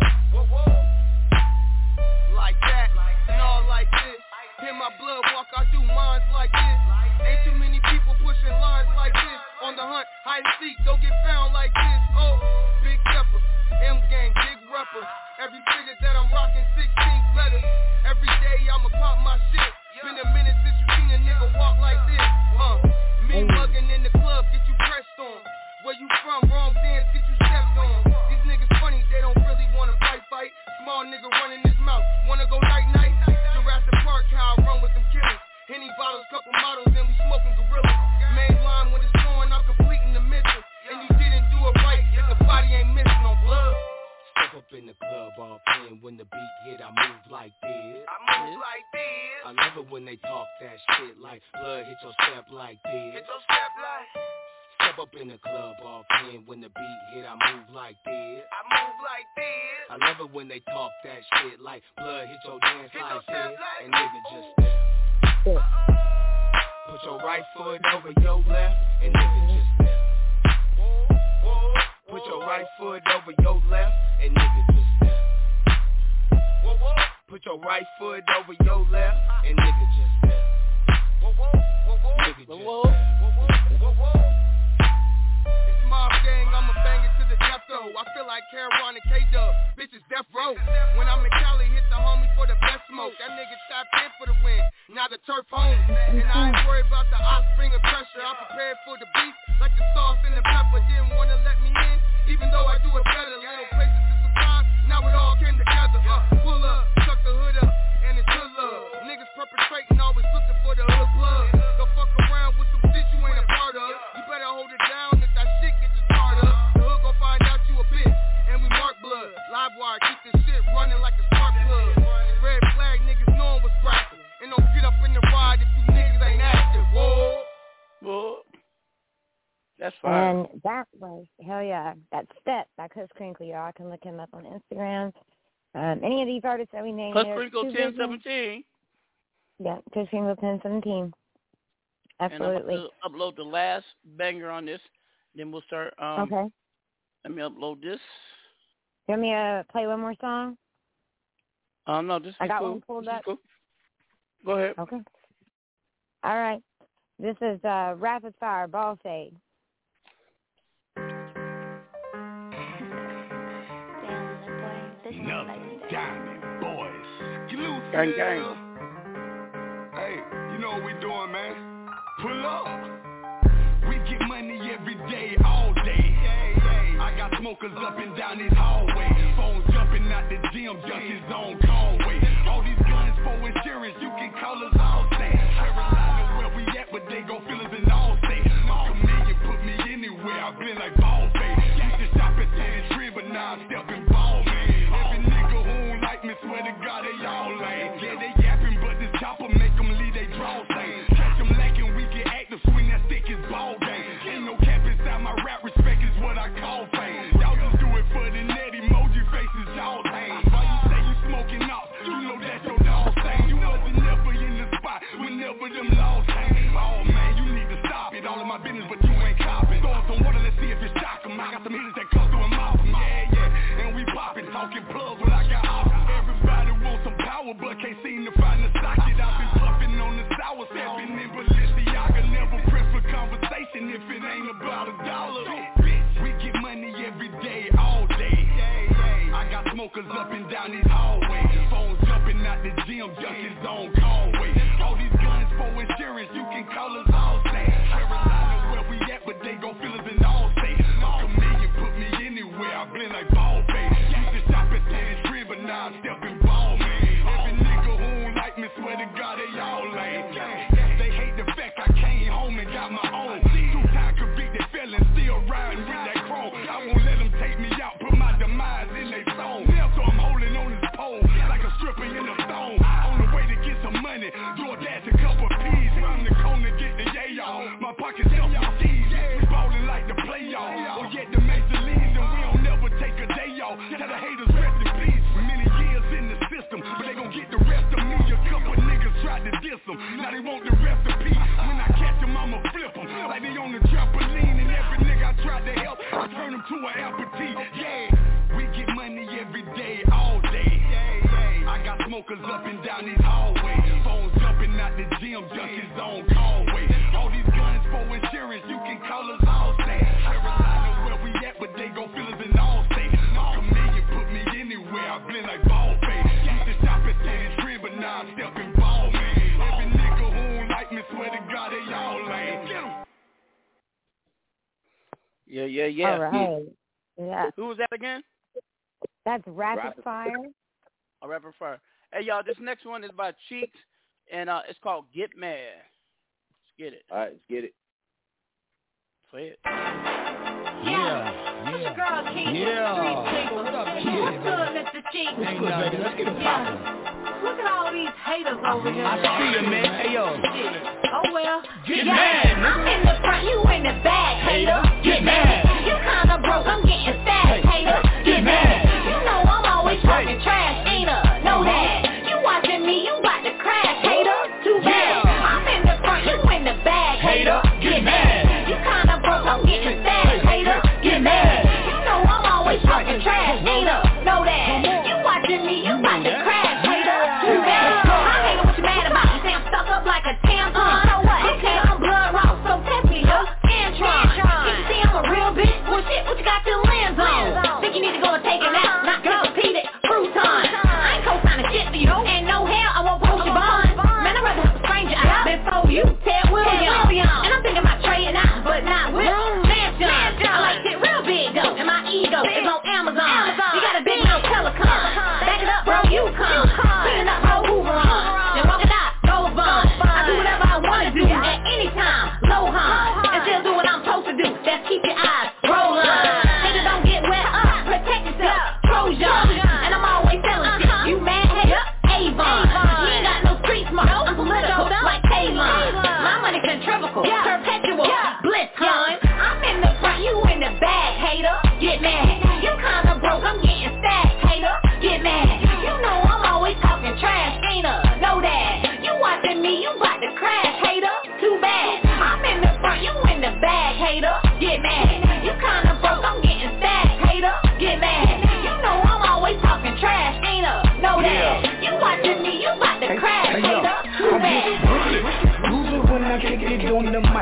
Like that, and all like this. Hear my blood walk, I do minds like this. Ain't too many people pushing lines like this. On the hunt, hide and seek, don't get found like this. Oh, big stepper, M-gang, big rapper. Every figure that I'm rocking, sixteen letters. Every day I'ma pop my shit. Been a minute since you seen a nigga walk like this. Uh, me mugging in the club, get you pressed on. Where you from, wrong dance, get you stepped on. These niggas funny, they don't really wanna fight, fight. Small nigga running his mouth, wanna go night, night. Jurassic Park, how I run with them killers. Henny bottles, couple models, and we smoking gorillas. Main line when it's going, I'm completing the mission. And you didn't do it right, if the body ain't missing on blood. Step up in the club all in. When the beat hit, I move like this. I move like this. I love it when they talk that shit like blood hit your step like this. Hit your step like. Step up in the club all in. When the beat hit, I move like this. I move like this. I love it when they talk that shit like blood hit your dance hit like this. Like. And nigga just step. Put your right foot over your left, and nigga just step. Put your right foot over your left, and nigga just step. Put your right foot over your left, and nigga just step. Nigga just step. It's Mob Gang, I'ma bang it to the death though. I feel like Caron and K-Dub, bitches death row. When I'm in Cali, hit the homie for the best smoke. That nigga tapped in for the win, now the turf home. And I ain't worried about the offspring of pressure. I'm prepared for the beef, like the sauce and the pepper. Didn't wanna let me in, even though I do it better. Little places to surprise, now it all came together. Uh, pull up, tuck the hood up, and it's hood love. Niggas perpetrating, always looking for the hood blood. Don't fuck around with some shit you ain't a part of. You better hold it down if that shit gets you started up. The hood gon' find out you a bitch, and we mark blood. Live wire, keep this shit running like a spark plug. Red flag, niggas knowin' what's crackin'. And don't get up in the ride if you niggas ain't active. Whoa. Whoa. That's fine. And that was, hell yeah, that Step by Kris Kringle, y'all can look him up on Instagram. Um, any of these artists that we named Kris there. Kringle ten seventeen. Yeah, Kris Kringle ten seventeen. Absolutely. And I'm going to upload the last banger on this. Then we'll start. Um, okay. Let me upload this. You want me to play one more song? Um, no, this is I got cool. one pulled this up. Cool. Go ahead. Okay. All right. This is uh, Rapid Fire, Ball Fade. Another Diamond Boys. Gang, gang. Hey, you know what we doing, man? Pull up. We get money every day, all day. I got smokers up and down this hallway. Phones jumping out the gym, junkies on Conway. All these guns for insurance, you can call us all day. Carolina where we at, but they gon' feel us in all state. My chameleon put me anywhere, I blend like ball fade. Used to shop at Sandy Tree, but now I'm stepping ball, man. Every nigga who don't like me, swear to God, they all lame. Yeah, they yapping, but this chopper make them leave they draw stain. Catch them lacking, we get active, swing that stick is ball game. Ain't no cap inside my rap, respect is what I call fame. Y'all just do it for the net emoji faces, y'all hang. Why you say you smoking off? You know that's your dog thing. You wasn't never in the spot whenever them laws came. Oh man, you need to stop it. All of my business, but you ain't copping. Throw some water, let's see if it shock 'em. I got some hitters that come through a mouth. Yeah, yeah, and we popping, talking plugs when I got options. Everybody wants some power, but can't seem to find the socket. I've been puffing on the sour, stepping in Balenciaga. Never press for conversation if it ain't about a dollar. We get money every day, all day. I got smokers up and down these hallways. Phones jumping out the gym, junkies on Conway. All these guns for insurance, you can call us all state. Carolina where we at, but they gon' feel us in all states. My chameleon put me anywhere, I blend like ball fade. Used to shop at Sandy Tree, but now I'm stepping ball, man. Every nigga who don't like me, swear to God, they all lame. They hate the fact I came home and got my own. Two-time convicted felon, still riding with that chrome. I won't let them take me out, put my demise in they zone. So I'm holding on this pole like a stripper in a stone. On the way to get some money, do a dash a couple P's. Round the corner, get the yayo. My pockets up with D's. We ballin' like the play y'all. Or yet the major leagues, and we don't never take a day off. Tell the haters rest in peace. Many years in the system, but they gon' get the rest of me. A couple niggas tried to diss them, now they want the recipe. When I catch them, I'ma flip them like they on the trampoline. And every nigga I tried to help, I turn them to an amputee. Yeah, we get money every day, all day. I got smokers up and down these hallways. Phones jumping out the gym, junkies on Conway. All these guns for insurance, you can call us all state. Carolina where we at, but they gon' feel us in all states. My chameleon put me anywhere, I blend like ball fade. Used to shop at Sandy Tree, but now I'm stepping ball, man. Every nigga who don't like me, swear to God, they all lame. Get 'em. Yeah, yeah, yeah. All right. Yeah. Who was that again? That's Rapid, Rapid Fire. A Rapid Fire. Hey, y'all, this next one is by Cheeks, and uh, it's called Get Mad. Let's get it. All right, let's get it. Play it. Yeah, yeah, it's your girl, Keith. Yeah. What up, man? What's good, Mister Cheeks? What's good, baby? Let's get it poppin'. Look at all these haters over here. I see you, man. Hey, yo. Oh, well. Get yeah. mad, nigga. I'm in the front, you in the back, hater. Get mad. You kinda broke, I'm getting fat, hater. Get mad. You know I'm always talking trash, ain't I? Know that. You watching me, you about to crash, hater. Too bad. I'm in the front, you in the back, hater. Get mad. You kinda broke, I'm getting fat, hater. Get mad. You know I'm always talking trash, ain't I? Know that. You watching me, you about to crash, hater. Too bad. I hate what you mad about. You say I'm stuck up like a tampon. So what? Okay, I'm blood raw, so test me, yo. Antron. You see I'm a real bitch? Well, shit, what you got your lens on? Think you need to go and take a nap, not Tempur-Pedic, Crouton. I ain't co-signing shit for you. Ain't no hell, I won't post your bond. Man, I'd rather have a stranger out before you, Ted Williams. And I'm thinking about trading out, but not with Samsung. I like shit real big, though, and my ego is on Amazon. You got a big no telecom. Back it up, bro, you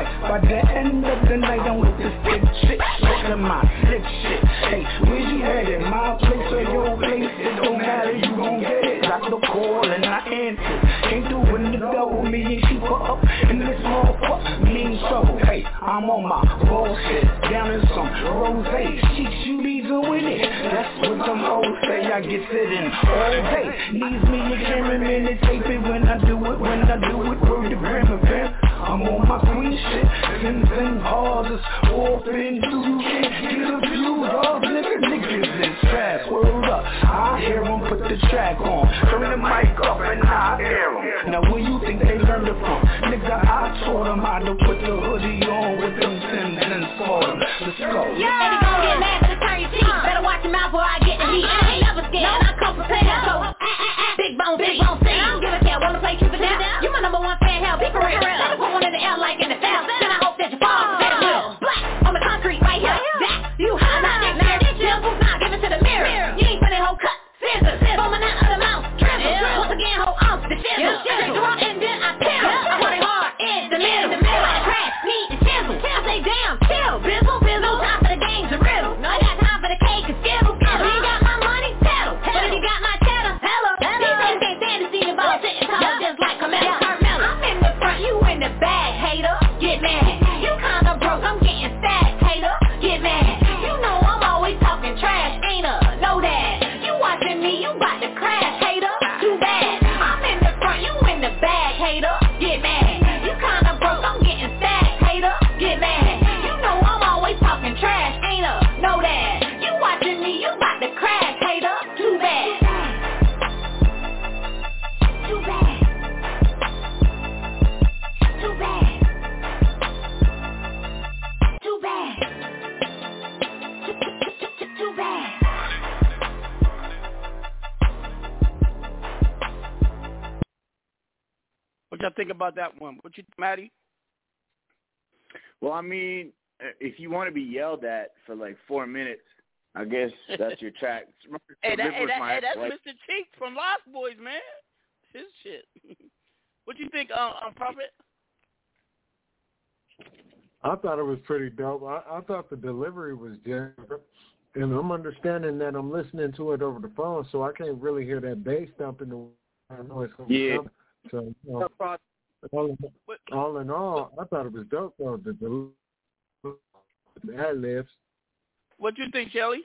By the end of the night, I'm with this big chick. Look at my slick shit. Hey, where you headed? My place or your place? It don't matter, you gon' get it. Got the call and I answered. Came through in the double, me and she put up in this motherfucker. Mean trouble. Hey, I'm on my bullshit. Down in some rosé. Cheeks, you be doing it. That's what them hoes say. I get sitting all day. Needs me a cameraman to tape it when I do it. When I do it, word to grandma, fam. I'm on my queen shit. Sims and hardest. Orphan, you can't get a view of. Nigga, niggas is fast. Word up. I hear them put the track on. Turn the mic up and I air them. Now where you think they learned it from? Nigga, I taught them how to put the hoodie on with them Sims and Spartans. Let's go. Yeah, they gon' get mad to turn your cheek. Better watch your mouth before I get the heat. I ain't never scared. I come prepared. So, big bone, big bone, see. I don't give a care. Wanna play truth or dare? You my number one fan. Hell, be for real. Let us put one in the air like in the foul. Then I hope that you fall. That will. Black on the concrete right here. That you high, not that nerd. Simple, nah, give it to the mirror. You ain't finna whole cut. Scissors, foaming out of the mouth. Tremble. Once again, hold on to the chisel. Take the rock and then I peel. I put it hard in the middle. Crash, meat, and chisel. I say damn, chill. Bizzle, bizzle. Time for the game's a riddle. I got time for the cake and skittle. If you got my money, pedal. But if you got my cheddar, hello. These niggas can't stand to see the ball sitting tall just like Carmelo. I'm in the front, you in the back, hater. Get mad. You kinda broke, I'm getting stacked, hater. Get mad. You know I'm always talking trash, ain't a know that. You watching me, you bout to crash, hater. Too bad. I'm in the front, you in the back, hater. Get mad. You kinda broke, I'm getting stacked, hater. Get mad. You know I'm always talking trash, ain't a know that. You watching me, you bout to crash, hater. Too bad. Too bad. Too bad. Too bad. Too bad. What y'all think about that one? What you, Maddie? Well, I mean, if you want to be yelled at for like four minutes, I guess that's your track. Hey, that, hey, that, hey, that's like, Mister Cheeks from Lost Boys, man. His shit. What you think, um, um, Prophet? I thought it was pretty dope. I, I thought the delivery was different. And I'm understanding that I'm listening to it over the phone, so I can't really hear that bass thumping the I know it's going to yeah. come. So, you know, all, in, all in all, I thought it was dope, though, the delivery, the ad-libs. What you think, Shelly?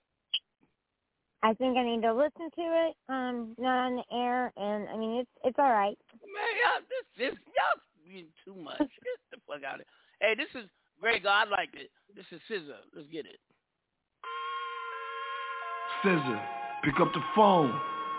I think I need to listen to it, um, not on the air, and I mean it's it's all right. Man, y'all, this this y'all being too much. Get the fuck out of it. Hey, this is Greg. I like it. This is S Z A. Let's get it. S Z A, pick up the phone.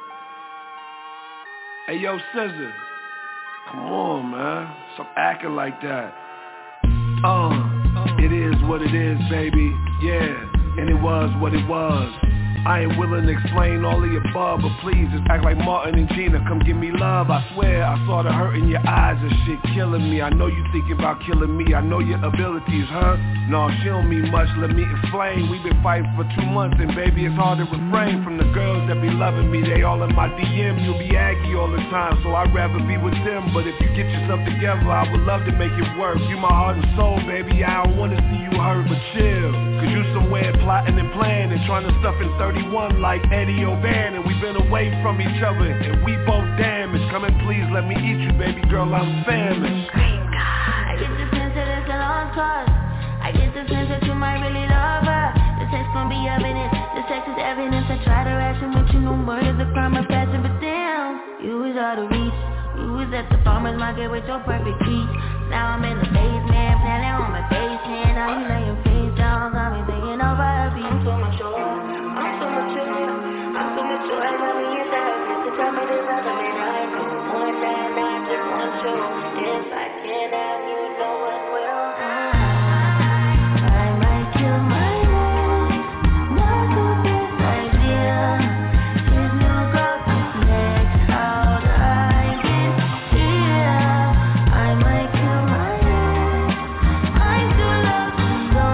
Hey, yo, S Z A. Come on, man. Stop acting like that. Uh, it is what it is, baby. Yeah, and it was what it was. I ain't willing to explain all the above, but please just act like Martin and Gina. Come give me love, I swear. I saw the hurt in your eyes and shit killing me. I know you thinking about killing me. I know your abilities, huh? No, she don't mean much, let me explain. We've been fighting for two months and baby, it's hard to refrain from the girls that be loving me. They all in my D M, you'll be aggy all the time, so I'd rather be with them. But if you get yourself together, I would love to make it work. You my heart and soul, baby, I don't wanna see you hurt, but chill. Cause you somewhere plotting and planning, trying to stuff in thirty-one like Eddie O'Bannon. We've been away from each other and we both damaged. Come and please let me eat you, baby girl, I'm famished. I get the sense that it's a long cause. I get the sense that you might really love her. The text gon' be evidence, the sex is evidence. I try to ration with you, no murder's a crime of passion, but damn, you was out of reach. You was at the farmer's market with your perfect peach. Now I'm in the basement, planning on my basement. Now you laying face down, got me thinking over a beat. I'm so much joy, I'm so much joy, I'm so much joy. Got me inside, to tell me there's nothing that I know. One night, I just want you. If I can't have you, no one will. I might kill my life, not the best idea. If you go to next out, I can hear. I might kill my life. I still love you so.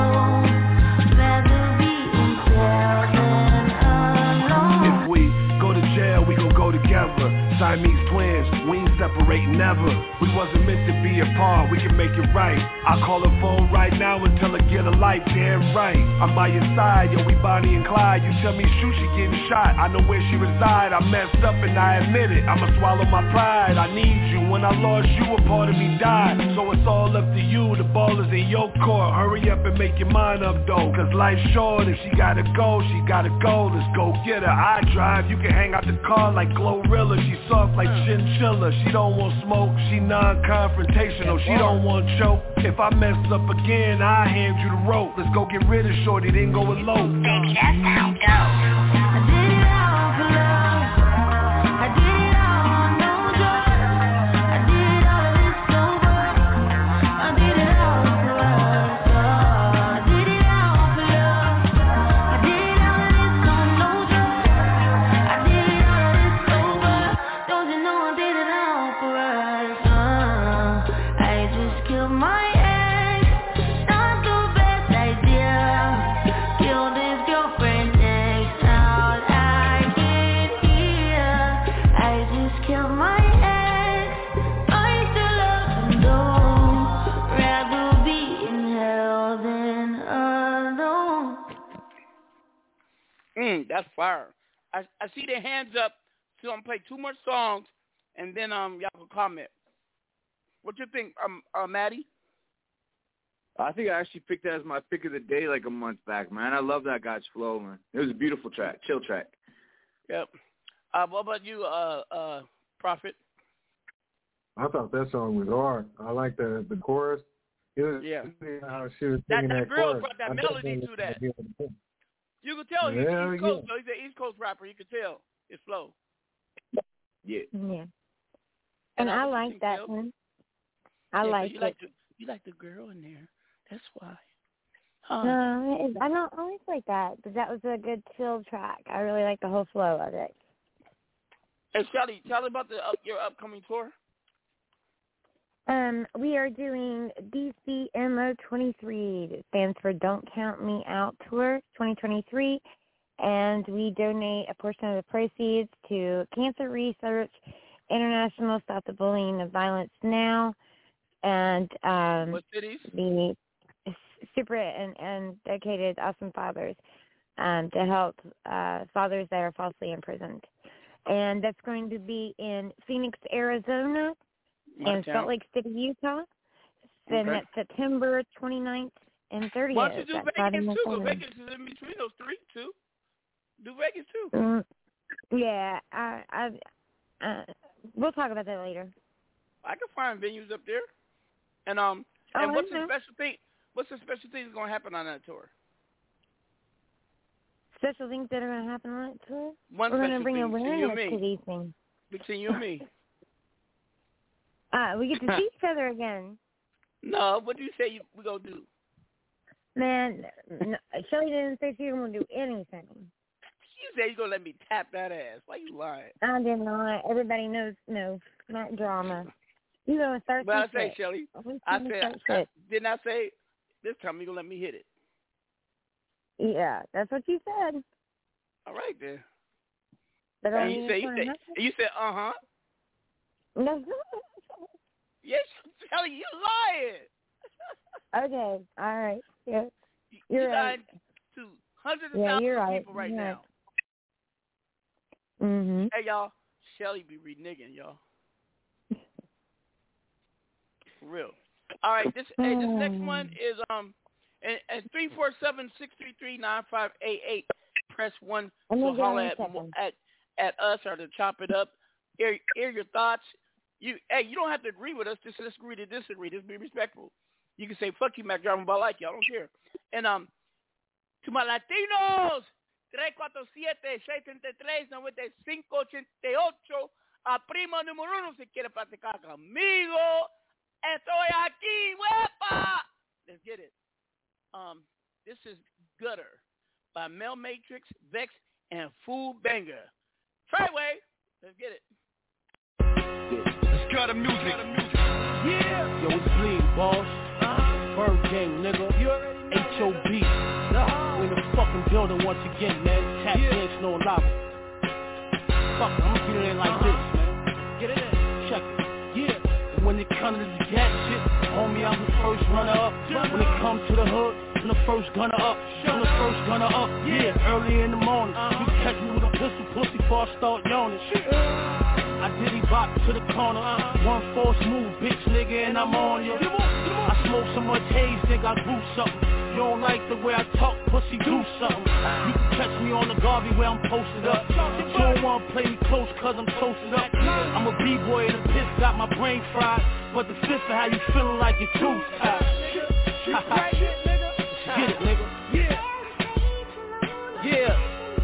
Rather be in jail than alone. If we go to jail, we gon' go go together. Siamese twins, we ain't separate never. We wasn't meant to be apart, we can make it right. I call her phone right now and tell her get a life, damn right. I'm by your side, yo, we Bonnie and Clyde. You tell me shoot, she getting shot. I know where she reside, I messed up and I admit it. I'ma swallow my pride, I need you. When I lost you, a part of me died. So it's all up to you, the ball is in your court. Hurry up and make your mind up though, cause life's short. If she gotta go, she gotta go. Let's go get her, I drive. You can hang out the car like Glorilla. She soft like chinchilla. She don't want smoke, she non-confrontational. She don't want choke. If I mess up again, I hand you the rope. Let's go get rid of shorty, then go elope. Baby, that's how it goes. I did it all for love. I did it all, no joke. I did all of this sober. I did it all for us. I did it all for love. I did all of this on no joke. I did it all of this sober. Don't you know I did it all for us? Uh, I just killed my ex. Not the best idea. Killed his girlfriend next out. I can't hear. I just killed my ex. I still love him though. Rather be in hell than alone. Mm, that's fire. I I see their hands up. So I'm gonna play two more songs, and then um y'all can comment. What you think, um, uh, Maddie? I think I actually picked that as my pick of the day like a month back, man. I love that guy's flow, man. It was a beautiful track, chill track. Yep. Uh, what about you, uh, uh, Prophet? I thought that song was hard. I like the the chorus. It was, Yeah. How she was That, singing that that girl chorus. brought that I melody definitely to that. would be able to sing. You can tell he's Yeah, East Coast, yeah. though. He's an East Coast rapper. You can tell his flow. Yeah. Yeah. And I like that one. I yeah, like you it. Like the, you like the girl in there. That's why. Huh. No, it- I don't always like that, but that was a good chill track. I really like the whole flow of it. Hey, Shelly, tell me about the up, your upcoming tour. Um, we are doing D C M O twenty-three. It stands for Don't Count Me Out Tour twenty twenty-three, and we donate a portion of the proceeds to Cancer Research International, Stop the Bullying and Violence Now, and um, What cities? the super and, and dedicated awesome fathers um, to help uh, fathers that are falsely imprisoned. And that's going to be in Phoenix, Arizona, My and town. Salt Lake City, Utah. Then Okay. that's September twenty-ninth and thirtieth. Why don't you do That's Friday Vegas and too? 'Cause Saturday. Vegas is in between those three too. Do Vegas too. Mm, yeah, I, I, uh, we'll talk about that later. I can find venues up there. And um, Oh, and what's I the know. special thing? What's the special thing that's gonna happen on that tour? Special things that are going to happen on that tour. One We're going to special bring thing between you and awareness me. to these things. Between you and me. Uh, we get to see each other again. No, what do you say you, we gonna do? Man, no, Shelly didn't say she didn't want to do anything. You say you gonna let me tap that ass. Why you lying? I did not. Everybody knows, no, not drama. You gonna start Well, I some say, shit. Shelly, We I gonna said, start I, shit. didn't I say this time you gonna let me hit it? Yeah, that's what you said. All right then. But And I you mean, say, it's you not said, happening. you said, uh huh. No. Yes, Shelly, you lying. Okay, all right. Yeah, You're you're right. lying to hundreds of Yeah, thousands you're of right. people right You're right. now. Mhm. Hey y'all, Shelly be reneging y'all. For real. All right, this hey, this next one is um and, and three four seven six three three nine five eight eight. Press one I'm to gonna get holler on at, a second. at at us or to chop it up. Air, air your thoughts. You hey, you don't have to agree with us. Just let's agree to disagree. Just be respectful. You can say fuck you, Mac Drama, but I like you. I don't care. And um, to my Latinos, three four seven, six three three, nine five eight eight. A primo número uno si quiere platicar conmigo. Estoy aquí, wepa. Let's get it. Um, this is Gutter by Mel Matrix, Vex, and Fool Banger. Tryway, let's get it. Let's cut the music. Yeah. Yo, it's bleed, boss. Uh-huh. Bird gang, nigga. You already know. H O B. Uh-huh. We in the fucking building once again, man. Tap yeah. dance, no lava. fuck it, I'ma get it in like this, man. Get it in, check it, yeah. And when it comes to the gas shit, homie, I'm the first runner up. When it comes to the hood, I'm the first gunner up. I'm the first gunner up, yeah. Early in the morning, you catch me with a pistol, pussy, before I start yawning. I diddy bop to the corner, one force move, bitch nigga, and I'm on you. I smoke so much haze, nigga, I grew something. You don't like the way I talk, pussy, do something. You can catch me on the Garvey where I'm posted up. You don't wanna play me close cause I'm toasted up. I'm a b-boy and the piss got my brain fried, but the fifth of how you feeling like your tooth tied. Get it, nigga. Yeah. Yeah.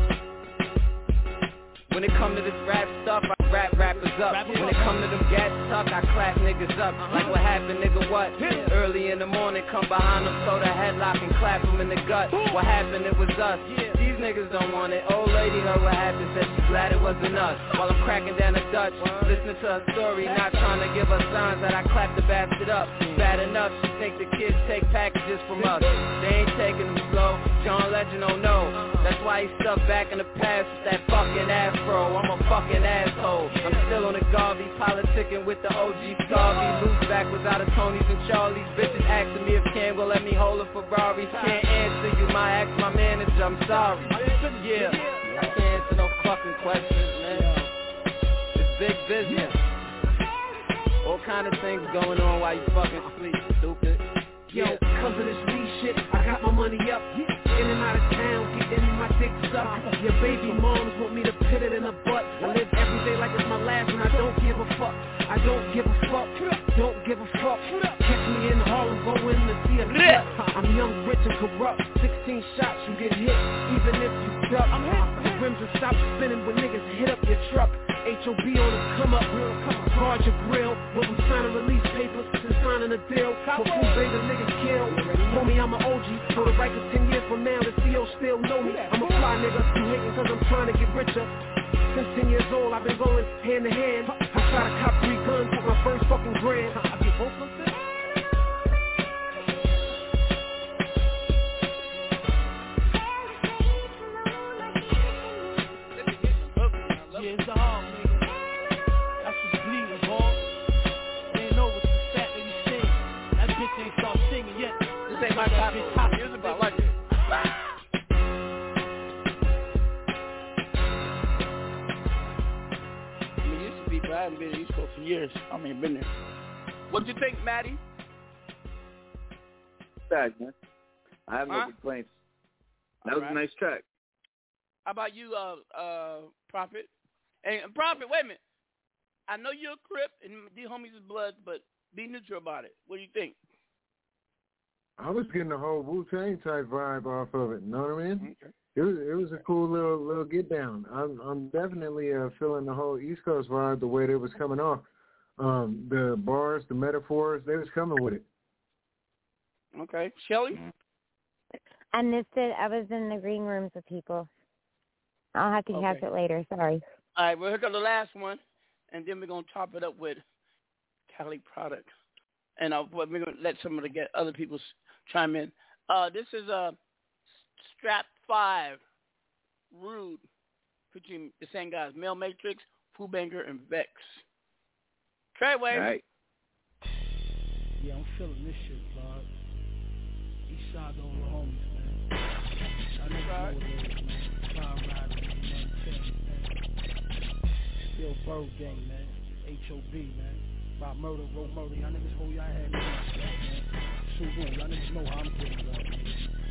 When it come to this rap stuff, I rap rappers up. When it come to them gas tuck, I clap niggas up. Like what happened, nigga, what? Early in the morning, come behind them, throw the headlock and clap them in the gut. What happened, it was us. These niggas don't want it. Old lady heard what happened, said she's glad it wasn't us. While I'm cracking down the Dutch, listening to her story, not trying to give her signs that I clapped the bastard up. Bad enough, she think the kids take packages from us. They ain't taking them slow. John Legend don't know. That's why he stuck back in the past with that fucking afro. I'm a fucking asshole. I'm still on the Garvey, politicking with the O G Scarvy. Loose back was out of Tony's and Charlie's. Bitches asking me if Ken will let me hold a Ferrari. Can't answer you, my ask my manager, I'm sorry. Yeah, I can't answer no fucking questions, man. It's big business. All kind of things going on while you fucking sleep, stupid. Yo, cause of this weed shit, I got my money up. In and out of town, getting my dick sucked. Your baby moms want me to pit it in the butt. I live every day like it's my last and I don't give a fuck. I don't give a fuck, don't give a fuck. Catch me in Harlem, go in to see a cut. I'm young, rich and corrupt. sixteen shots, you get hit, even if you duck. The rims will stop spinning when niggas hit up your truck. H O B on the come up, guard your grill. When we signing release papers and signing a deal. Before they the niggas kill. Homie, I'm an O G. For the record ten years from now, the C O still know me. I'm a fly nigga, you hating cause I'm trying to get richer. Since ten years old, I've been going hand to hand. I try to cop three guns with my first fucking grand. I get both of them. Yeah, it's the hard, nigga. That's what's bleeding, boy. They ain't know what's the fact that he sing. That bitch ain't start singing yet. This ain't my copy. Here's about like it. I mean, it used to be, but I haven't been to East Coast for years. I mean, been there. What'd you think, Matty? Bad, man. I have huh? no complaints. That All was right. a nice track. How about you, uh, uh, Prophet? Hey, Prophet, wait a minute. I know you're a Crip and these homies is blood, but be neutral about it. What do you think? I was getting the whole Wu-Tang type vibe off of it. You know what I mean? Okay. It was it was a cool little little get down. I'm I'm definitely uh, feeling the whole East Coast vibe the way they was coming off. Um, the bars, the metaphors, they was coming with it. Okay, Shelly. I missed it. I was in the green rooms with people. I'll have to Okay. catch it later. Sorry. All right, well, here comes the last one, and then we're gonna top it up with Cali Product, and uh, we're gonna let some of the get other people chime in. Uh, this is a uh, Strap Five, Rude, featuring the same guys: Mel Matrix, Fubanger, and Vex. Treyway. All right. Yeah, I'm feeling this shit, dog. East side all the homies, man. I never know what it is, man. Fire riding, man. Still Bird Gang, man. H O B, man. About murder, road murder. Y'all niggas hold y'all head, man. Subaru, y'all niggas know how I'm getting up, man.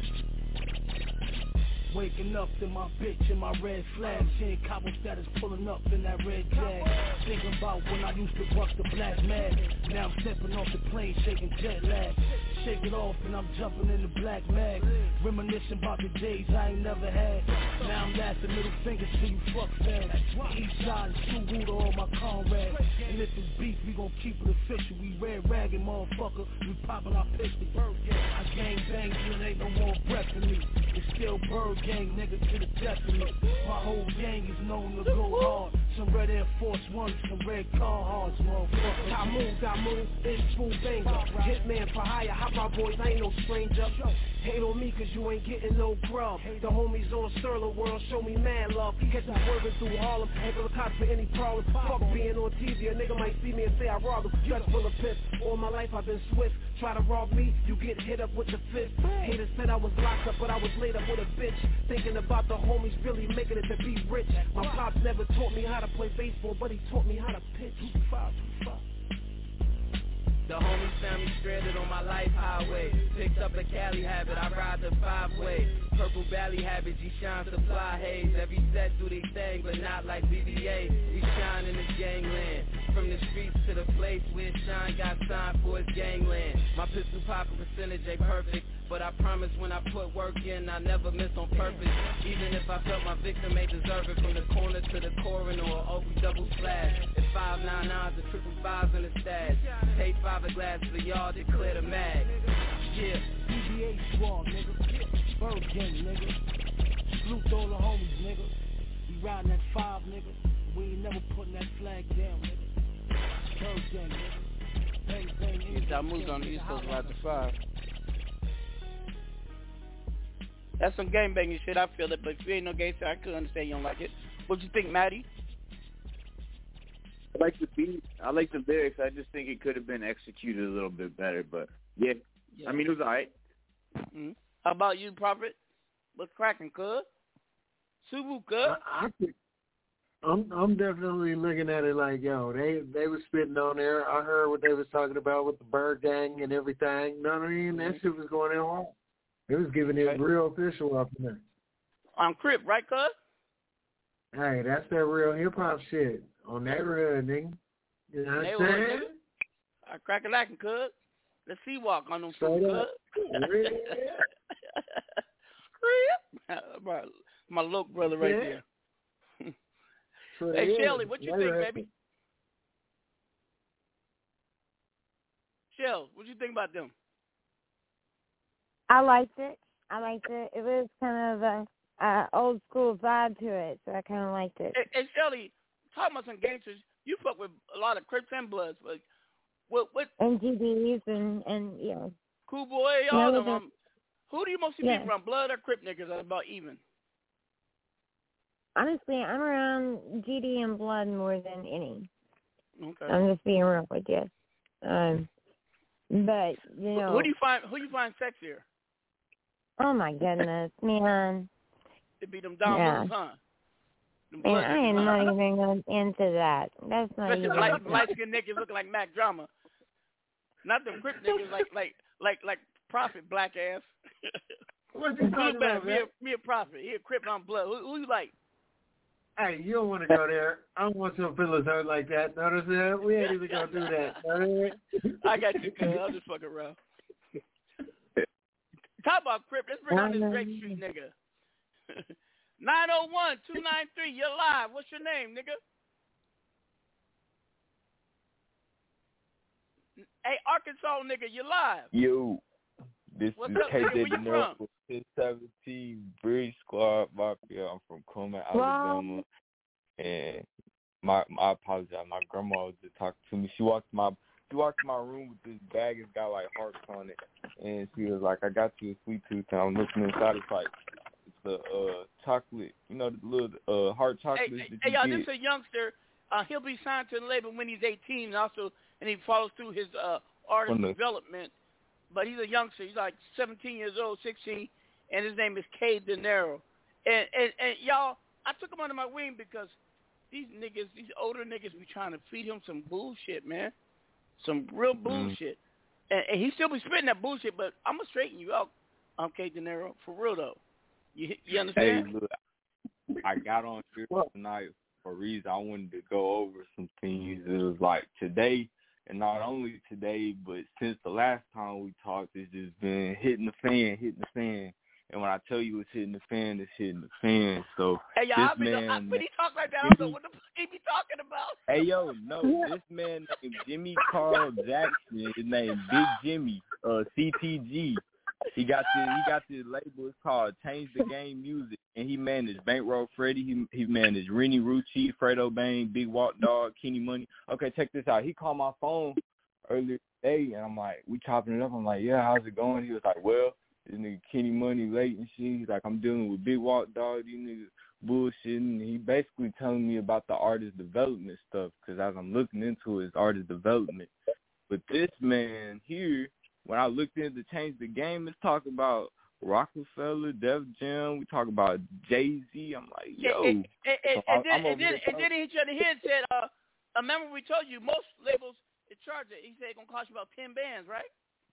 Waking up to my bitch and my red flag. Seeing cobble status pulling up in that red jag. Thinking about when I used to bust the black mag. Now I'm stepping off the plane, shaking jet lag. Shake it off and I'm jumping in the black mag. Reminiscing about the days I ain't never had. Now I'm laughing middle fingers to you fuck fans. East side and Subaru to all my comrades. And if it's beef, we gon' keep it official. We red ragging motherfucker, we popping our pistol. I gang bang till there ain't no more breath in me. It's still Bird Gang, nigga, to the death of me. My whole gang is known to go hard. Some red Air Force Ones, some red Carhartts, motherfucker. I move, I move, it's Fubanger. Hitman for hire, hop out boys, I ain't no stranger. Hate on me cause you ain't getting no grub. The homies on Sterling World show me mad love. Catch me swerving through Harlem, ain't gonna cops for any problem. Fuck being on T V, a nigga might see me and say I robbed him. Stretch full of piss, all my life I've been swift. Try to rob me, you get hit up with the fist. Haters said I was locked up, but I was laid up with a bitch. Thinking about the homies really making it to be rich. My pops never taught me how to play baseball, but he taught me how to pitch. Two five, two five. The homies found me stranded on my life highway. Picked up a Cali habit, I ride the five-way. Purple Valley habit, G-Shine supply haze. Every set do they thing, but not like B B A. We shine in this gangland. From the streets to the place where Shine got signed for his gangland. My pistol poppin' percentage ain't perfect, but I promise when I put work in, I never miss on purpose. Even if I felt my victim ain't deserve it, from the corner to the coroner or Oakley double slash. It's five nine nines and triple fives in the stash. Pay five a glass for y'all, declare the mag. Yeah. D B A squad, nigga. Bird gang, nigga. Salute all the homies, nigga. We riding that five, nigga. We ain't never putting that flag down, nigga. Bird gang, nigga. Bang, bang, nigga. Y'all moved on the East Coast ride the five. That's some game banging shit, I feel it, but if you ain't no gangster, I could understand you don't like it. What you think, Maddie? I like the beat. I like the lyrics. I just think it could have been executed a little bit better, but yeah. yeah. I mean, it was alright. Mm-hmm. How about you, Prophet? What's cracking, cuz? Subu, cuz? I, I think I'm I'm definitely looking at it like, yo, they they was spitting on there. I heard what they was talking about with the Bird Gang and everything. You know what I mean? That shit was going in hard. It was giving it real official up in there. On Crip, right, cuz? Hey, that's that real hip-hop shit. On that real, nigga. You know what I'm saying? I crack a lacking, cuz. Let's see walk on them foot, cuz. my, my local brother right yeah. there. So, hey, yeah. Shelly, what you yeah, think, right. baby? Shell, what you think about them? I liked it. I liked it. It was kind of a uh, old school vibe to it, so I kind of liked it. Hey, hey Shelly, talking about some gangsters, you fuck with a lot of Crips and Bloods, but what what? And G Ds and and you know. Cool Boy, all of them. Um, who do you mostly yeah. meet around, Blood or Crip niggas? Are about even. Honestly, I'm around G D and Blood more than any. Okay. I'm just being real with you. Um, but you know. Who do you find? Who do you find sexier? Oh my goodness, man. It be them Don yeah. Moves, huh? Man, I am not even going into that. That's not Especially even. Light, light-skinned niggas looking like Mac Drama. Not them Crip niggas like like like like Prophet black ass. What you talking about, me, a, me a Prophet. He a Crip on Blood. Who, who you like? Hey, you don't want to go there. I don't want your feelings hurt like that. Notice that? We ain't even going to do that. I got you, cuz. I'll just fuck around. Talk about Crip. Let's bring out this Drake Street nigga. nine oh one, two nine three, you're live. What's your name, nigga? Hey, Arkansas nigga, you're live. Yo, this What's is up, K nigga? J Where you DeNiro from ten seventeen Bridge Squad Mafia. I'm from Coleman, Alabama. Wow. And my, I apologize. My grandma was just talking to me. She walked my She walked in my room with this bag. It's got like hearts on it, and she was like, "I got you a sweet tooth." And I'm looking inside. It's like it's the uh, chocolate, you know, the little uh, heart chocolate. Hey, that hey, you y'all, get. this is a youngster. Uh, he'll be signed to the label when he's eighteen, and also, and he follows through his uh, artist the, development. But he's a youngster. He's like seventeen years old, sixteen, and his name is K DeNiro. And, and and y'all, I took him under my wing because these niggas, these older niggas, be trying to feed him some bullshit, man. Some real bullshit. Mm. And, and he still be spitting that bullshit, but I'm going to straighten you out, um, K DeNiro, for real, though. You you understand? Hey, look, I got on here tonight for a reason. I wanted to go over some things. It was like today, and not only today, but since the last time we talked, it's just been hitting the fan, hitting the fan. And when I tell you it's hitting the fan, it's hitting the fan. So hey, y'all, this man, I, when he talk like that, I don't know what the fuck he be talking about. Hey, yo, no, this man named Jimmy Carl Jackson. His name Big Jimmy, uh, C T G. He got the he got the label. It's called Change the Game Music, and he managed Bankroll Freddie. He he managed Rennie Rucci, Fredo Bang, Big Walk Dog, Kenny Money. Okay, check this out. He called my phone earlier today, and I'm like, we chopping it up. I'm like, yeah, how's it going? He was like, well, this nigga Kenny Money late and shit. He's like, I'm dealing with Big Walk Dog. These niggas bullshitting. He basically telling me about the artist development stuff because as I'm looking into his artist development. But this man here, when I looked into Change the Game, it's talking about Rockefeller, Def Jam. We talk about Jay-Z. I'm like, yo. And, and, and, so and, I, then, and, then, and then he hit you on the head and said, uh, remember we told you most labels in charge it. He said it's going to cost you about ten bands, right?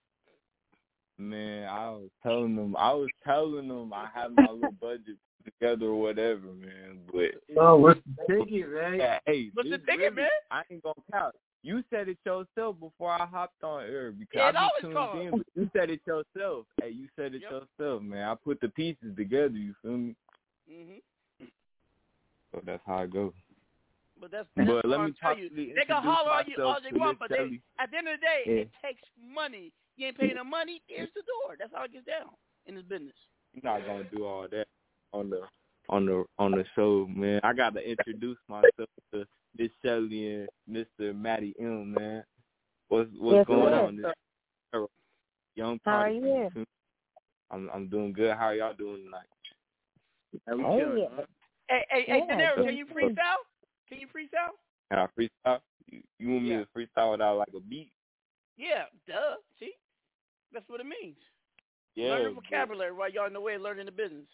Man, I was telling them, I was telling them I have my little budget together or whatever, man. But no, what's the ticket, man? Yeah, hey, what's the really, ticket, man? I ain't gonna count. You said it yourself before I hopped on air because yeah, I be tuned called. in. But you said it yourself. Hey, you said it yep. yourself, man. I put the pieces together. You feel me? Mhm. So that's how I go. But that's, that's but let what me tell you. They can holler on you all they want, but they, at the end of the day, yeah. it takes money. You ain't paying them money, there's the door. That's how it gets down in this business. You're not gonna do all that on the on the on the show, man. I gotta introduce myself to Miss Shelly and Mister Matty M, man. What's what's yes, going yes. on? This young How are party. you? I'm I'm doing good. How are y'all doing tonight? How we Hey, feeling, yeah. Hey, hey, hey, Yeah, Denero, good. can you freestyle? Can you freestyle? Can I freestyle? You, you want yeah. me to freestyle without like a beat? Yeah, duh. See? That's what it means. Yeah. Learn the vocabulary while y'all on the way of learning the business.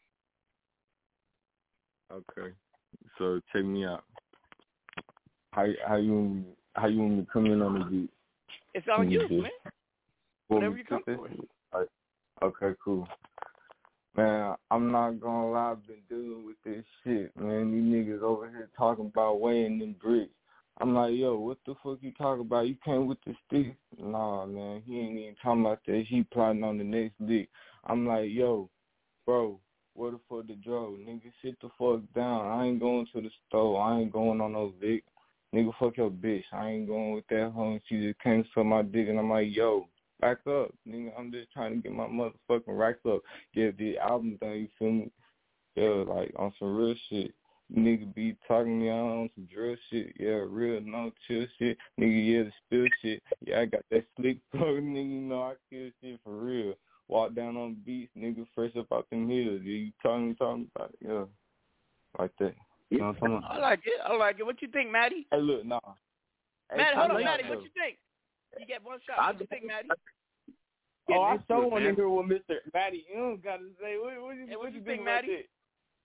Okay. So check me out. How how you how you want me to come in on the beat? It's on you, you man. Whatever you come for. Right. Okay, cool. Man, I'm not gonna lie, I've been dealing with this shit, man. These niggas over here talking about weighing them bricks. I'm like, yo, what the fuck you talking about? You came with the stick? Nah, man, he ain't even talking about that. He plotting on the next lick. I'm like, yo, bro, where the fuck the drug? Nigga, sit the fuck down. I ain't going to the store. I ain't going on no lick. Nigga, fuck your bitch. I ain't going with that hoe. She just came to suck my dick, and I'm like, yo, back up. Nigga, I'm just trying to get my motherfucking racks up. Get the album done, you feel me? Yeah, like, on some real shit. Nigga be talking me on some drill shit. Yeah, real, no chill shit. Nigga, yeah, the spill shit. Yeah, I got that slick plug, nigga, you know I kill shit for real. Walk down on beats, nigga, fresh up out them hills. Yeah, you talking, talking about it, yeah. Like that. You know what I'm talking about? I like it. I like it. What you think, Matty? Hey, look, nah. Hey, Matty, hold on, like Matty. that, What though. you think? You get one shot. What you think, Matty? Oh, I so want to hear what Mister Matty M got to say. What, what, hey, what, what you you think, think, Matty? Matty?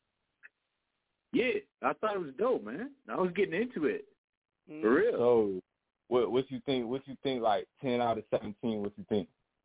Yeah, I thought it was dope, man. I was getting into it. Mm. For real. So, what what you think? What you think? Like ten out of seventeen. What you think?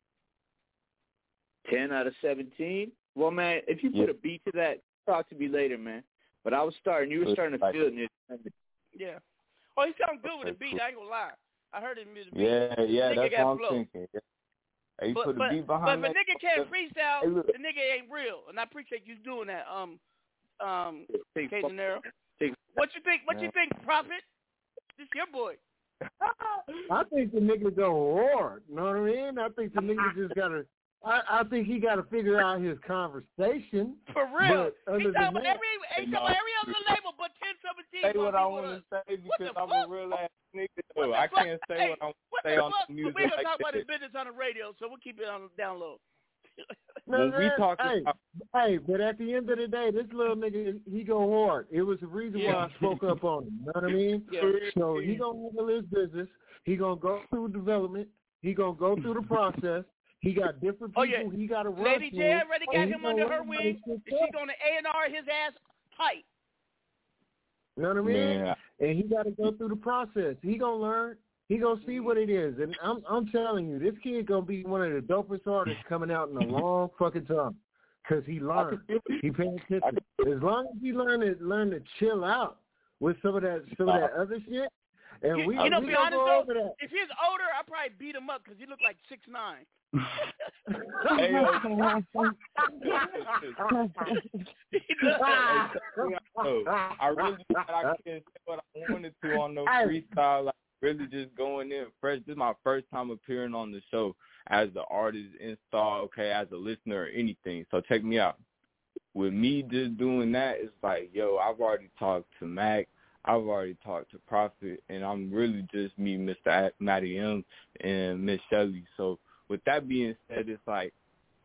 Ten out of seventeen. Well, man, if you put yeah. a beat to that, talk to me later, man. But I was starting. You were starting to feel it. Yeah. Oh, he sounds good with a beat. I ain't gonna lie. I heard him with a beat. Yeah, yeah, nigga that's got what I'm flow. thinking. Yeah. Hey, you but, put a but, beat but behind if a that. nigga can't freestyle, hey, look. the nigga ain't real. And I appreciate you doing that. Um, um, K. De Niro. What you think? What you think, Prophet? This your boy. I think the nigga go hard. You know what I mean? I think the nigga just gotta. I, I think he got to figure out his conversation. For real. But he's talking about every, he's talking about every other label but ten seventeen. Say what I want to say because I'm fuck? a real ass nigga. Though. I can't say hey, what I want to what say on fuck? the music. We ain't gonna like talk about that. his business on the radio, so we'll keep it on down low. No, when we talk hey, about, hey, but at the end of the day, this little nigga, he go hard. It was the reason yeah. why I spoke up on him. You know what I mean? Yeah. So he gonna handle his business. He gonna go through development. He gonna go through the process. He got different people oh, yeah. he got to run Lady through. J already got him under her wing. And she's gonna A and R his ass tight. You know what I mean? Man. And he got to go through the process. He gonna learn. He gonna see what it is. And I'm I'm telling you, this kid gonna be one of the dopest artists coming out in a long fucking time. Cause he learned. He paying attention. As long as he learn to learn to chill out with some of that some of that other shit. And you, we you know, we be gonna honest go though, over that. if he's older, I'd probably beat him up because he looked like six nine. hey, yo, I really thought I couldn't say what I wanted to on no freestyle. Like really just going in fresh. This is my first time appearing on the show as the artist install. Okay, as a listener or anything. So check me out. With me just doing that, it's like, yo, I've already talked to Mac. I've already talked to Prophet, and I'm really just me, Mister Matty M, and Miss Shelly. So with that being said, it's like,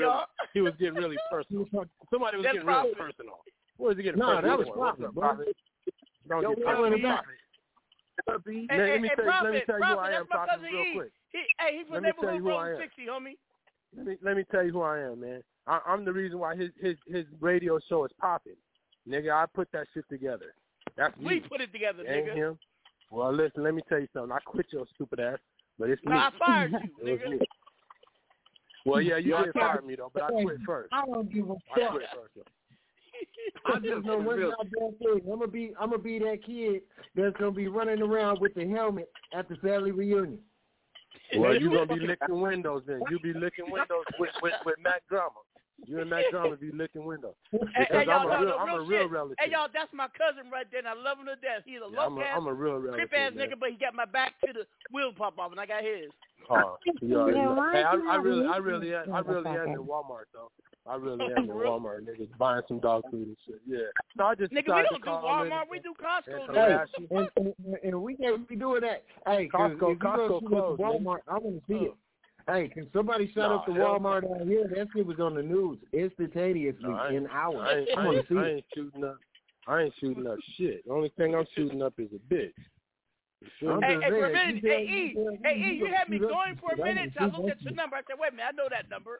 y'all. he was getting really personal. Somebody was That's getting Prophet. really personal. What was he getting No, personal? that was for? Prophet, What's bro. up, Prophet? Don't Yo, get what personal. about Prophet. Hey, Let, hey, me hey, tell, Prophet, let me tell you Prophet, who I am, that's my Prophet, cousin real E. quick. He, hey, he's from Let me tell Neighborhood you who I Road am. sixty, homie. Let me let me tell you who I am, man. I, I'm the reason why his his his radio show is popping, nigga. I put that shit together. That's We me. put it together, Ain't nigga. him. Well, listen, let me tell you something. I quit your stupid ass, but it's No, me. I fired you, It was nigga. me. Well, yeah, you Yeah, did I fire can't- me though, but I quit first. I don't give a I fuck. quit first. Though. I just know one goddamn thing. I'm gonna be, I'm gonna be that kid that's gonna be running around with the helmet at the family reunion. Well, you gonna be licking windows then. You be licking windows with with, with Mac Drama. You and Mac Drama be licking windows. Because Hey, hey, y'all, I'm a no, real, no, I'm real a real shit. relative. Hey, y'all, that's my cousin right there, and I love him to death. He's a Yeah, I'm low a, ass, I'm a real relative. crip ass man. nigga, but he got my back to the wheel pop off, and I got his. Oh, you already Yeah, know. why Hey, I, you I not really, I listening really, am, to I really the am in fucker? Walmart though. I really am in Walmart, niggas buying some dog food and shit. Yeah. So I just Nigga, we decided don't to do call Walmart, in we do Costco. and Hey, harass you. and, and, and we can't be doing that. Hey, 'cause Costco, if you Costco go see closed, at Walmart, I want to see it. Hey, can somebody shut Nah, up the hell Walmart out here? That shit was on the news instantaneously No, I ain't- in hours. I ain't, I I want ain't, to see I it. ain't shooting up. I ain't shooting up shit. The only thing I'm shooting up is a bitch. You feel me? Hey, just hey, for a saying, minute, you hey, tell- E, you tell- hey, you E, you gonna had me shoot up going for a shit. I minute, wanna so I see looked at that your shit. number. I said, wait a minute, I know that number.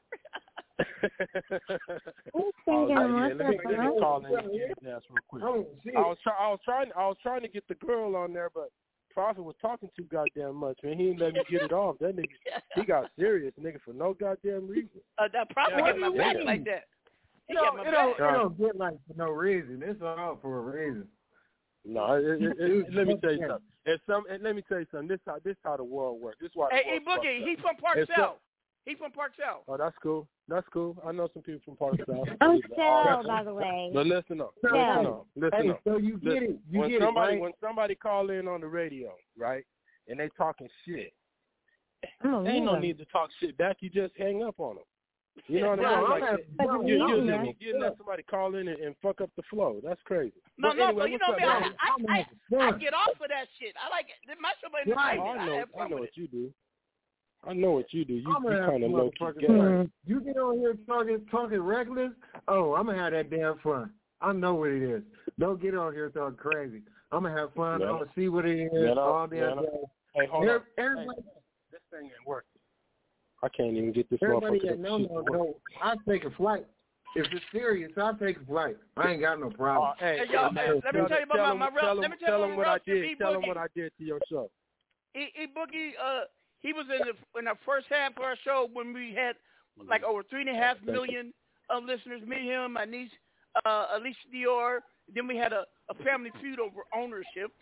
Who's I was thinking, like, yeah, what's let me, up, let me huh? call in and get his ass real quick. I want to see I it. was try, I was trying, I was trying to get the girl on there, but Prophet was talking too goddamn much, man. He didn't let me get it off. That nigga, he got serious, nigga, for no goddamn reason. Uh, that Prophet Yeah, got my what do back you mean? like that. He It got don't, my it, don't, back. it don't get like for no reason. It's all for a reason. No, it, it, it, let me tell you something. It's some, and let me tell you something. This how this how the world works. This is why the Hey, E world Boogie, fucked he up. from Park It's South. He from Park South. Oh, that's cool. That's cool. I know some people from Park South. I'm But, Sel, by the way. But listen up. Sel. Listen up. Listen Hey, up. so you get Listen, it. You when get somebody it, right? when somebody call in on the radio, right, and they talking shit, Oh, there ain't no yeah. need to talk shit back. You just hang up on them. You know what Bro, I mean? I'm Like, having But fun. you, you you, know. you, you let somebody call in and, and fuck up the flow. That's crazy. No, But no, anyway, but you what's know up, me, I, man? I'm I, having I, I fun. get off of that shit. I like it. My show ain't Right. Oh, entertainment. I I know. have I fun know with what it. you do. I know what you do. You, I'm you gonna have kind of some low key motherfucking gay. fun. You get on here talking talking reckless. Oh, I'm gonna have that damn fun. I know what it is. Don't get on here talking crazy. I'm gonna have fun. Man. I'm gonna see what it is Man, I- all damn man, I- day. Hey, hold Every- on. Everybody, Hey, this thing ain't working. I can't even get this everybody motherfucker that to know shoot no to work. no. I take a flight. If it's serious, I take a flight. I ain't got no problem. Uh, hey, Hey, y'all, man, hey, let me tell you about tell my- him, my rel- tell let him, me tell tell you him what I relative did. E Tell him Boogie. what I did to your show. E, e Boogie, uh, he was in the in the first half of our show when we had like over three and a half million uh, listeners. Me, him, my niece, uh, Alicia Dior. Then we had a, a family feud over ownership.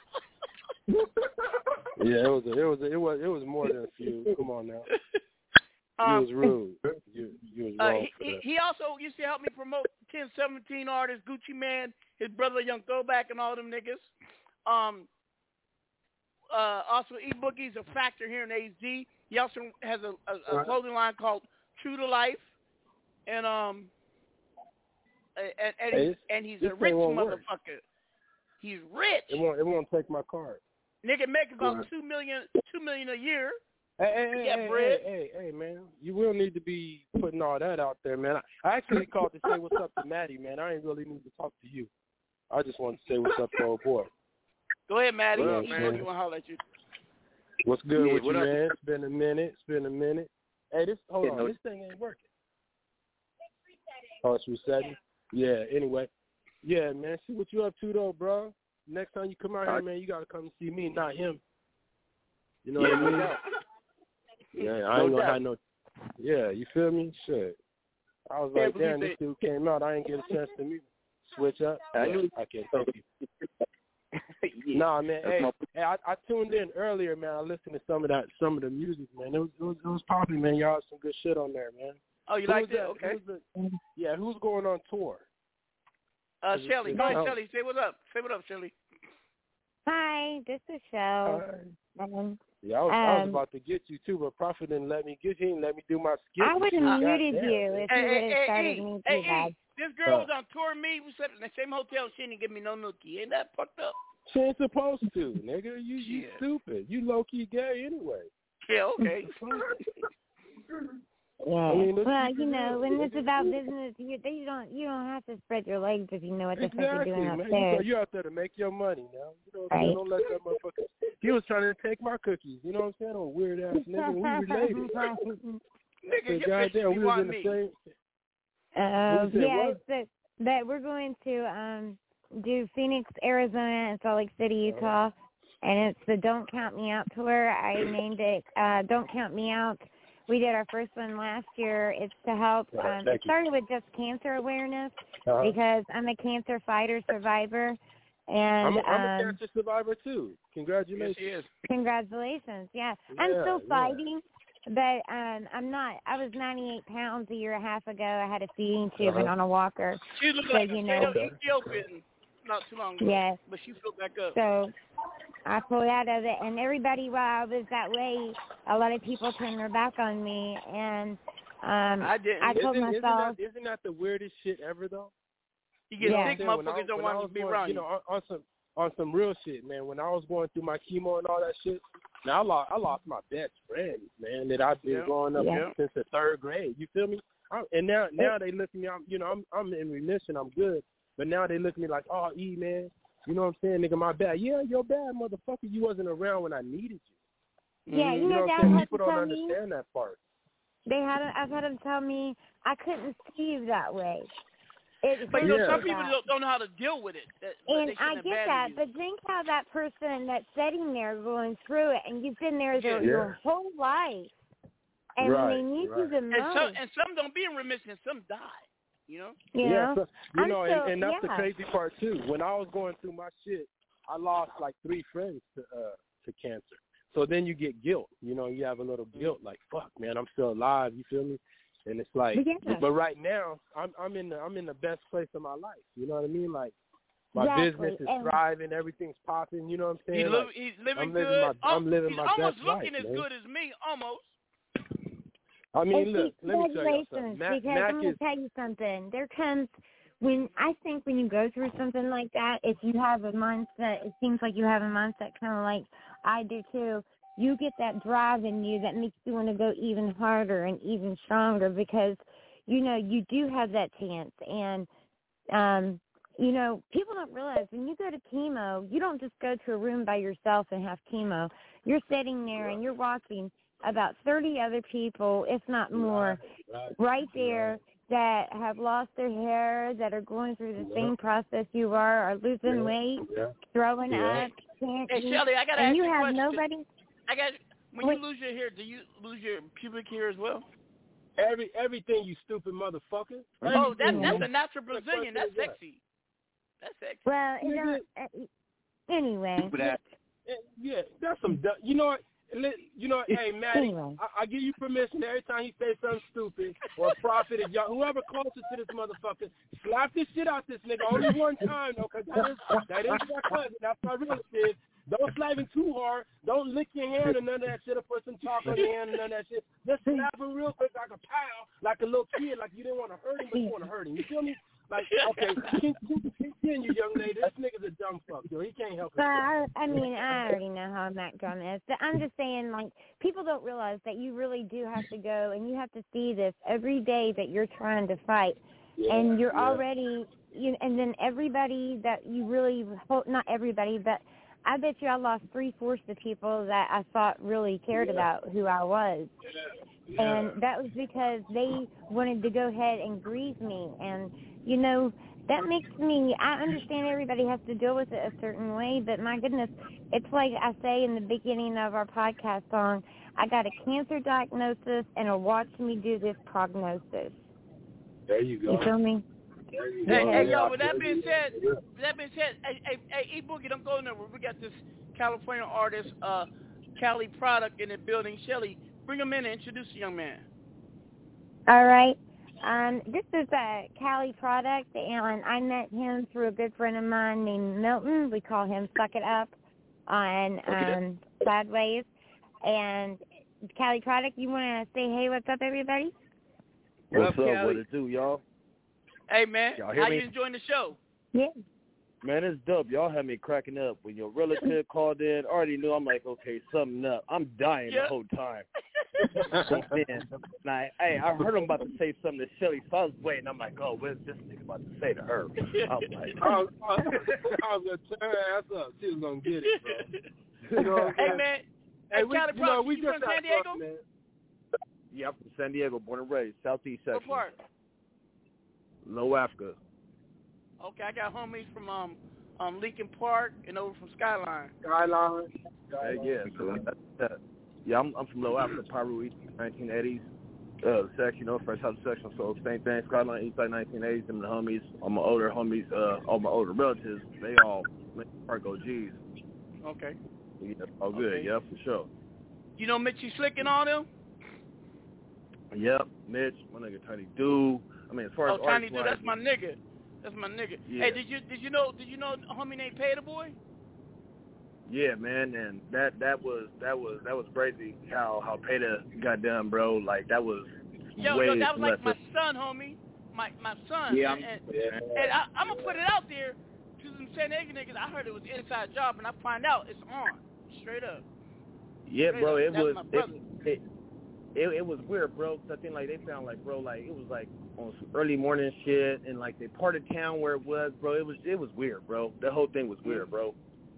Yeah, it was, a, it was, a, it was, it was more than a few. Come on now. Um, you was rude. You, you was Uh, wrong he, for he, that. he also used to help me promote ten seventeen artists, Gucci Man, his brother Young Throwback, and all them niggas. Um, uh, also, E Boogie's a factor here in A Z. He also has a, a, a clothing line called True to Life, and um, and and, Hey, he's, and he's this a rich thing won't work. motherfucker. He's rich. It won't, it won't take my card. Nigga make about Right. two million, two million a year. Hey, hey, He hey, got hey, bread. hey, hey, hey, man. You will need to be putting all that out there, man. I, I actually called to say what's up to Maddie, man. I ain't really need to talk to you. I just want to say what's up to old boy. Go ahead, Maddie. What up, E man? Boogie want to holler at you. What's good Yeah, with what you, up? man? It's been a minute. It's been a minute. Hey, this hold Yeah, on. no- This thing ain't working. Oh, it's resetting? Yeah, anyway. Yeah, man. See what you up to, though, bro. Next time you come out here, man, you got to come see me, not him. You know Yeah, what I no mean? doubt. Yeah, I No ain't gonna doubt. have no. Yeah, you feel me? Shit. I was Yeah, like, but damn, he this say- dude came out. I ain't get a chance to meet him. Switch up. I Yeah, knew- I can't take you. Yeah, Nah, man. that's Hey, my- hey I, I tuned in earlier, man. I listened to some of that, some of the music, man. It was, it was, it was popping, man. Y'all had some good shit on there, man. Oh, you Who like was that? Okay. Who's the, yeah, who's going on tour? Uh, Is it- Shelly. is Go ahead, it- Shelly. Say what up. Say what up, Shelly. Hi, this is Shell. Um, Yeah, I was, I was Um, about to get you too, but Prophet didn't let me get. He didn't let me do my skit. I would Shit, have muted goddamn, you man. if Hey, you hey, would have hey, started E, me hey, too bad. E, this girl Uh. was on tour with me. We slept in the same hotel. She didn't give me no nookie. Ain't that fucked up? She ain't supposed to, nigga. You you Shit. stupid. You low key gay anyway. Yeah, okay. Yeah. I mean, let's well, keep you it know, real. when it's about business, you you don't you don't have to spread your legs if you know what the fuck you're Exactly, doing man. You, upstairs. you out there to make your money now. You know what I'm saying? Right. Don't let that motherfucker. He was trying to take my cookies. You know what I'm saying? Oh, weird ass nigga. We related. Nigga, So, your bitch goddamn, be we was wanting in the me. same. Uh, What you said, yeah, what? it's that that we're going to um do Phoenix, Arizona, and Salt Lake City, Uh-huh. Utah, and it's the Don't Count Me Out tour. I named it uh, Don't Count Me Out. We did our first one last year. It's to help. Right, Um, thank it you. started with just cancer awareness Uh-huh. because I'm a cancer fighter survivor. And I'm a, I'm a um, cancer survivor too. Congratulations. Yes, congratulations. Yeah. Yeah, I'm still yeah. fighting, but um, I'm not. I was ninety-eight pounds a year and a half ago. I had a feeding tube and Uh-huh. on a walker. she looked So, like you a know. straight up Ethiopian not too long ago. Yes. But she flew back up. So I pulled out of it, and everybody, while I was that way, a lot of people turned their back on me, and um, I didn't. I told isn't, myself, isn't that, isn't that the weirdest shit ever though? You get Yeah. sick, When I- motherfuckers don't when I want was to be going, around you you. know, on, on some on some real shit, man. When I was going through my chemo and all that shit, now I lost I lost my best friends, man, that I've been Yeah. growing up Yeah. with since the third grade. You feel me? I, and now now they look at me. I'm you know I'm I'm in remission. I'm good. But now they look at me like, oh, E man, you know what I'm saying, nigga, my bad. Yeah, you're bad, motherfucker. You wasn't around when I needed you. yeah, you You know, know what Dad I'm saying? had to People don't tell me, understand that part. they had, a, I've had them tell me I couldn't see you that way. It But you know, Yeah. some hurt people that. don't, don't know how to deal with it. That, but And they I shouldn't get abandon that, you. but think how that person that's sitting there going through it, and you've been there their, Yeah. your whole life, and Right, when they need right. you the And some most, and some don't be in remission. Some die. You know. you yeah, know, so, you I'm know, still, and, and that's yeah. the crazy part too. When I was going through my shit, I lost like three friends to uh, to cancer. So then you get guilt. You know, you have a little guilt, like fuck, man, I'm still alive. You feel me? And it's like, Yeah. but right now, I'm I'm in the I'm in the best place of my life. You know what I mean? Like my Exactly. business is And- thriving, everything's popping. You know what I'm saying? He live, Like, he's living I'm living good. my I'm living he's my almost best looking life, as man. good as me, almost. I mean, And look, see, let me tell you something. congratulations, Mac, because Mac I'm going is to tell you something. There comes, when I think when you go through something like that, if you have a mindset, it seems like you have a mindset kind of like I do too, you get that drive in you that makes you want to go even harder and even stronger because, you know, you do have that chance. And, um, you know, people don't realize when you go to chemo, you don't just go to a room by yourself and have chemo. You're sitting there and you're watching about thirty other people, if not more, right there that have lost their hair, that are going through the same process you are, are losing Yeah. weight, Yeah. throwing Yeah. up, can't Hey, eat, Shelly, I gotta and ask you you a have question. nobody. I got when Wait. you lose your hair, do you lose your pubic hair as well? Every everything, you stupid motherfucker. Oh, that's Everything, that's man. a natural What Brazilian. question That's is that? sexy. That's sexy. Well, it Nigga. don't, uh, anyway. Eh, Yeah, that's some. du- You know what? Li- You know, what? Hey, Maddie, Anyway. I, I give you permission every time you say something stupid or a prophet, if y'all, whoever closest to this motherfucker, slap this shit out this nigga only one time, though, because that is, that is my cousin. That's my relative. Don't slap him too hard. Don't lick your hand or none of that shit or put some chalk on your hand or none of that shit. Just slap him real quick like a pow, like a little kid, like you didn't want to hurt him, but you want to hurt him. You feel me? Like, okay, continue, young lady. This nigga's a dumb fuck, yo. He can't help But himself. I, I mean, I already know how Mac Drum is. But I'm just saying, like, people don't realize that you really do have to go and you have to see this every day that you're trying to fight. Yeah, and you're yeah. already, you and then everybody that you really, hope, not everybody, but I bet you I lost three-fourths of people that I thought really cared Yeah. about who I was. Yeah. And that was because they wanted to go ahead and grieve me. And, you know, that makes me, I understand everybody has to deal with it a certain way, but my goodness, it's like I say in the beginning of our podcast song, I got a cancer diagnosis and a watch me do this prognosis. There you go. You feel me? Hey, hey, Yeah. yo, with that being said, with that being said, hey, hey, hey, E-Boogie, don't go nowhere. We got this California artist, uh, Cali Product in the building. Shelly, bring him in and introduce the young man. All right. Um, this is a Cali Product, and I met him through a good friend of mine named Milton. We call him Suck It Up on um, Sideways. And Cali Product, you want to say, hey, what's up, everybody? What's What up? up, What it do, y'all? Hey, man, Y'all hear how me? you enjoying the show? Yeah. Man, it's dope. Y'all had me cracking up. When your relative called in, I already knew. I'm like, okay, something up. I'm dying Yeah. the whole time. And then, and I, hey, I heard him about to say something to Shelly, so I was waiting. I'm like, oh, what's this nigga about to say to her? I was like, I was, I was going to turn her ass up. She was going to get it, bro. You know what I'm Hey, saying? man, Hey, hey, we, Cali you know, Product, we you just from got San Diego? fucked, man. yeah, I'm from San Diego, born and raised, southeast What section, part? Low Africa. Okay, I got homies from um um Lincoln Park and over from Skyline. Skyline. Hey, yeah, so that's that. Yeah, I'm, I'm from Low Africa, Piru East, nineteen eighties. Uh, section, you know, first house section, so same thing, Skyline East Side nineteen eighties, and the homies, all my older homies, uh, all my older relatives, they all Lincoln Park O Gs. Okay. Yeah, all good. Okay. Yeah, for sure. You know Mitchie Slick and all them? Yep, Mitch, my nigga Tiny Dude. I mean, as far oh, as Tiny Dude, wise, that's my nigga. That's my nigga. Yeah. Hey, did you did you know did you know a homie named Pay the Boy? Yeah, man, and that that was that was that was crazy how how Peta got done, bro. Like that was Yo, way yo, that was like left. my son, homie. My my son. Yeah, and, and, yeah. and I, I'm gonna put it out there to some San Diego niggas. I heard it was an inside job, and I find out it's on straight up. Yeah, straight bro, up. it That's was my it, brother. it, it it was weird, bro. Cause I think like they found like, bro, like it was like on some early morning shit, and like they part of town where it was, bro. It was it was weird, bro. The whole thing was weird, bro.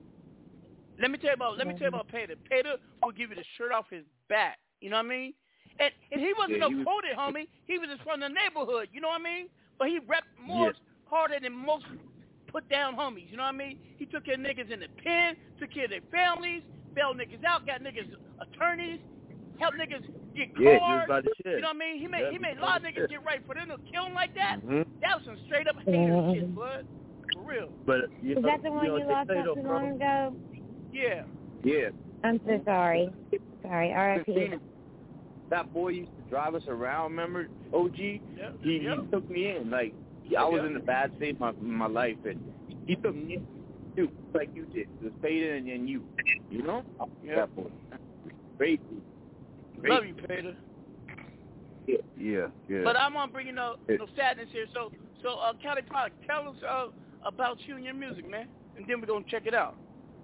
Let me tell you about let me tell you about Peter. Peter will give you the shirt off his back. You know what I mean? And and he wasn't Yeah, no he was- quoted homie. He was just from the neighborhood. You know what I mean? But he repped more Yeah. harder than most put down homies. You know what I mean? He took care of niggas in the pen, took care of their families, bailed niggas out, got niggas attorneys, helped niggas get cars. Yeah, he was about the shit. You know what I mean? He made Yeah, he he made was a lot of about the niggas shit. get right for them to kill him like that. Mhm. That was some straight up hater shit, bud. For real. But you Is know, that the one you, know, you they lost say not though, too bro, long ago? Yeah. Yeah. I'm so sorry. Sorry, R I P. Christina, that boy used to drive us around, remember, O G? Yeah. He, yeah. he took me in. Like, I was Yeah. in a bad state in my, in my life, and he took me in, too, like you did. Just Peter and, and you. You know? Yeah. That boy. Crazy. Crazy. Love you, Peter. Yeah. Yeah, yeah. But I'm gonna bring you no Yeah. no sadness here. So so uh, Cali Product, tell us uh, about you and your music, man, and then we're gonna check it out.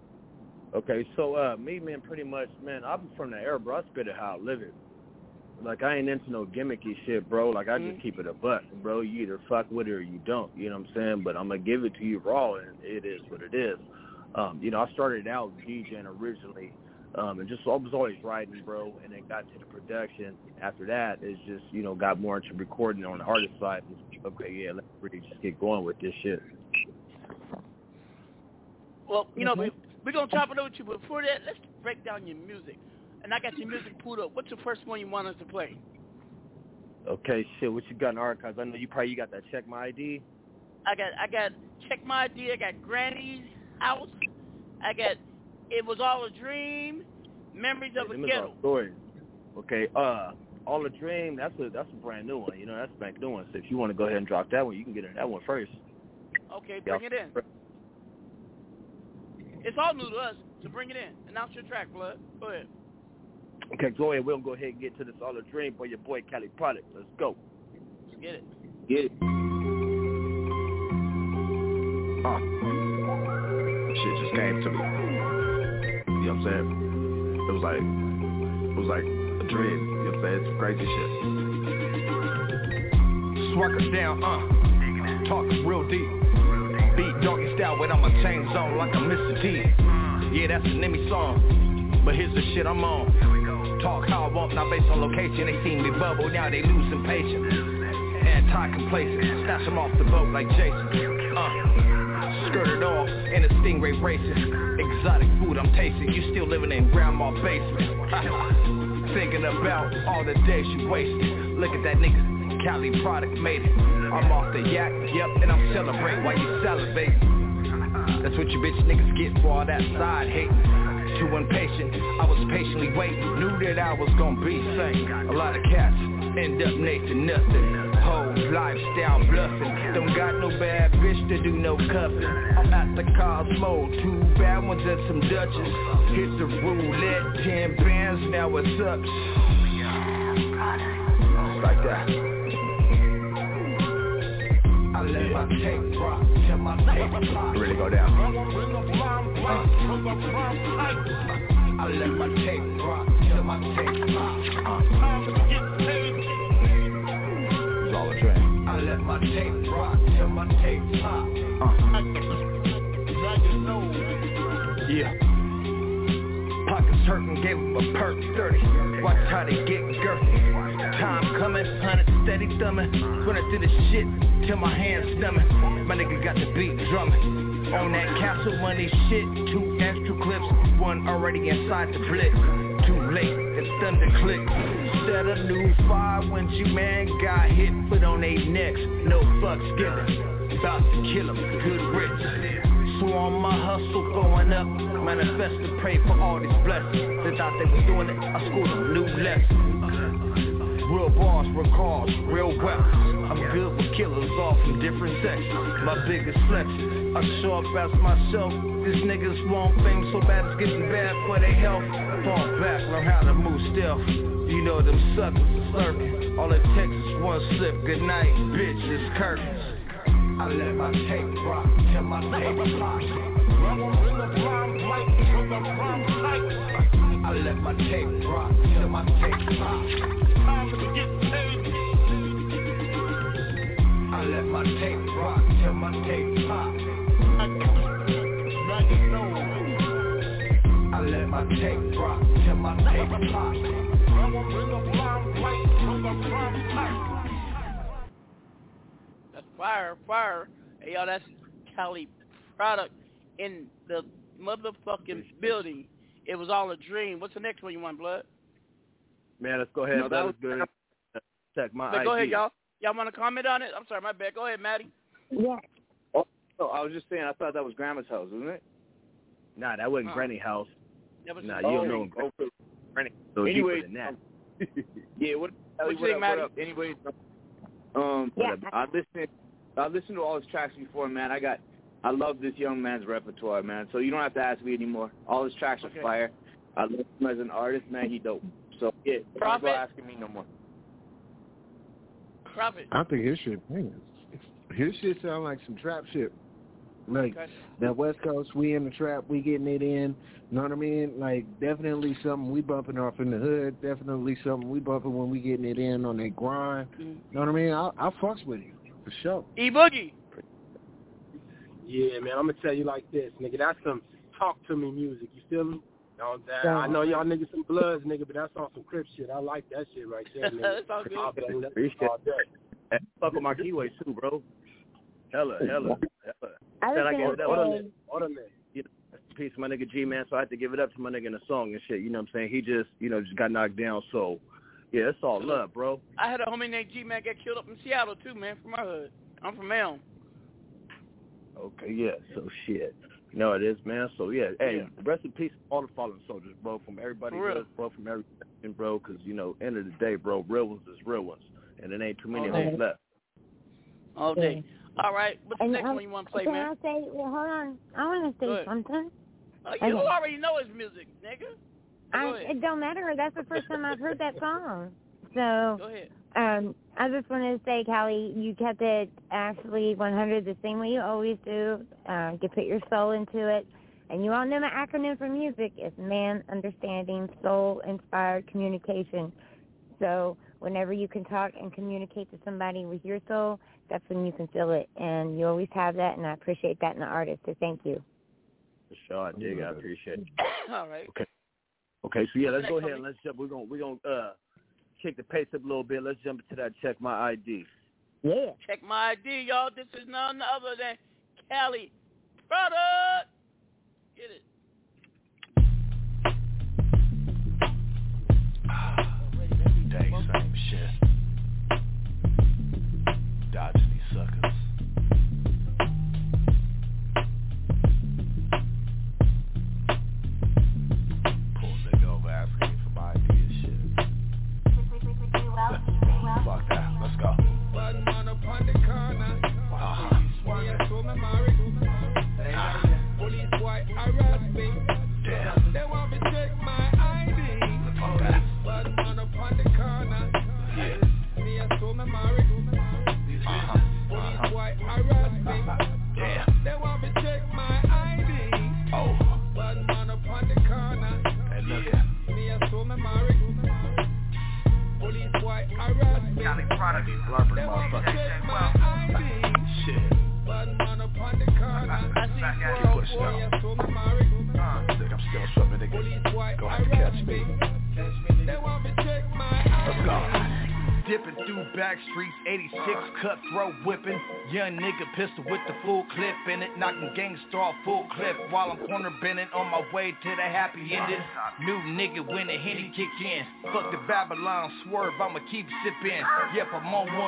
Okay, so uh, me, man, pretty much, man, I'm from the era, bro. I spit it how I live it. Like, I ain't into no gimmicky shit, bro. Like, I just Mhm. keep it a buck, bro. You either fuck with it or you don't, you know what I'm saying? But I'm going to give it to you raw, and it is what it is. Um, you know, I started out DJing originally, um, and just I was always writing, bro, and then got to the production. After that, it's just, you know, got more into recording on the artist side. Okay, yeah, let's really just get going with this shit. Well, you know, we, we're going to chop it over to you, but before that, let's break down your music. And I got your music pulled up. What's the first one you want us to play? Okay, shit, what you got in the archives? I know you probably you got that Check My I D. I got I got Check My I D, I got Granny's House, I got It Was All a Dream, Memories of Yeah, a them is Ghetto. our stories. Okay, uh, All a Dream, that's a that's a brand new one, you know, that's a brand new one. So if you want to go ahead and drop that one, you can get in that one first. Okay, bring it in. It's all new to us, so bring it in. Announce your track, blood. Go ahead. Okay, go ahead. We'll go ahead and get to this All a Dream by your boy Cali Product. Let's go. Let's get it. Get it. Uh, shit just came to me. You know what I'm saying? It was like, it was like a dream. You know what I'm saying? It's crazy shit. Swerker down, uh, talk real deep. Beat doggy style with all my chains on like I'm Mister T. Yeah, that's an enemy song, but here's the shit I'm on. Talk how I want, not based on location. They seen me bubble, now they losing patience. Anti-complacent, snatch them off the boat like Jason. Uh, skirted off in a Stingray racing. Exotic food I'm tasting, you still living in grandma's basement. Thinking about all the days you wasted. Look at that nigga, Cali Product made it. I'm off the yak, yep, and I'm celebrating while you salivate. That's what you bitch niggas get for all that side hating. Too impatient, I was patiently waiting. Knew that I was gonna be sane. A lot of cats end up Nathan nothing. Whole lifestyle bluffing. Don't got no bad bitch to do no cuffing. I'm at the Cosmo, two bad ones and some Dutches. Hit the roulette, ten bands, now it's up. Like that. I let my tape drop till my tape drop. Really go down. Uh. I let my tape drop till my tape drop. It's all a dream. I let my tape drop till my tape drop. Yeah. Pockets hurting, gave him a perk thirty. Watch how they get girthy. Time coming, hundred steady thumbing. Running through the shit till my hands numbing. My nigga got the beat drumming. On that castle money shit, two extra clips, one already inside the blick. Too late, it's thunder click. Set a new fire when you man got hit, put on they necks, no fucks given. About to kill him, good rich. on my hustle going up. Manifest and pray for all these blessings. They thought they was doing it, I schooled them new lessons. Real bars, real cars, real weapons. I'm good with killers all from different sections. My biggest flex, I show up as myself. These niggas want fame so bad it's getting bad for their health. Fall back, learn how to move stealth. You know them suckers is lurking. All it takes is one slip. Good night, bitch, it's curtains. I let my tape rock till my tape rock. I let my tape rock till my tape rock. I let my tape rock till my tape pop. I let my tape rock till my tape pop. That's fire, fire. Hey, y'all, that's Cali product in the motherfucking building. It was all a dream. What's the next one you want, Blood? Man, let's go ahead. No, that was good. Check my But I D. go ahead, y'all. Y'all want to comment on it? I'm sorry, my bad. Go ahead, Maddie. Yeah. Oh, oh, I was just saying, I thought that was Grandma's house, wasn't it? Nah, that wasn't Uh-uh. Granny house. That was Nah, oh, you don't know Okay. Granny. So Anyway, deeper than that. yeah, what, What what, you think, up, Maddie? what up? Anyways, um, Yeah. I listened, I listened to all his tracks before, man. I got, I love this young man's repertoire, man. So you don't have to ask me anymore. All his tracks Okay. are fire. I love him as an artist, man. He dope. So yeah, don't Prophet? go asking me no more. Profit. I think his shit, man, his shit sound like some trap shit. Like, Okay. that West Coast, we in the trap, we getting it in, you know what I mean? Like, definitely something we bumping off in the hood, definitely something we bumping when we getting it in on that grind, Mm-hmm. you know what I mean? I, I fucks with you, for sure. E-Boogie. Yeah, man, I'm going to tell you like this, nigga. That's some talk to me music. You feel me? No, that, Yeah. I know y'all niggas some bloods, nigga, but that's on some Crip shit. I like that shit right there, nigga. That's all good. I'll play that Appreciate all day. Hey, fuck with my keyways too, bro. Hella, hella, hella. I Said I was gave gonna it up. Order say, man. Order man. You know, that's a piece of my nigga G, man, so I had to give it up to my nigga in the song and shit, you know what I'm saying? He just, you know, just got knocked down, so, yeah, it's all love, bro. I had a homie named G-Man get killed up in Seattle, too, man, from my hood. I'm from Elm. Okay, yeah, so shit. You know it is, man, so, yeah, hey, Yeah. rest in peace to all the fallen soldiers, bro, from everybody For real. else, bro, from every section, bro, because, you know, end of the day, bro, real ones is real ones, and it ain't too many of Okay. them left. All day. All right, what's the and next um, one you want to play, can man? I say, well, hold on. I want to Go say ahead. something. Oh, you Okay. already know his music, nigga. Go I, ahead. it don't matter. That's the first time I've heard that song. Go So, ahead. um, I just wanted to say, Callie, you kept it actually one hundred the same way you always do. Uh, you put your soul into it. And you all know my acronym for music is Man Understanding Soul Inspired Communication. So whenever you can talk and communicate to somebody with your soul, that's when you can feel it. And you always have that, and I appreciate that in the artist. So thank you. For sure, I dig, I appreciate it. All right. Okay. Okay, so yeah, let's go Next ahead and let's jump. We're gonna we're gonna uh kick the pace up a little bit. Let's jump into that check my I D. Yeah. Check my I D, y'all. This is none other than Cali Product. Get it. Every day, same shit. Dodging these suckers. Pull a nigga over asking me for my I D and shit. Fuck that. Let's go. Bad man up on the corner. Uh-huh. Why you so me married? Police boy arrest me. Damn. They want me check my I D. Fuck that. Bad man up on the corner. Yeah. Me and so me married. Uh-huh. Police Uh-huh. boy arrest me. Damn. They want me check my I D. Oh. Bad man up on the corner. Hey, look at Me and so me married. Police boy arrest me. Cali Product, these blurpers, They want me motherfucker. check my I D. Shit. Bad man up on the corner. I see Keep four oh pushing four. out. Me and so me married. Uh, think I'm still swimming, nigga. Police boy Go ahead and catch arrest me. me. They want me check my Let's go. Dipping through back streets, eighty-six cutthroat whipping. Young nigga pistol with the full clip in it. Knocking gangsta off full clip while I'm corner bending on my way to the happy ending. New nigga when the Henny kick in. Fuck the Babylon swerve, I'ma keep sipping. Yep, I'm on one.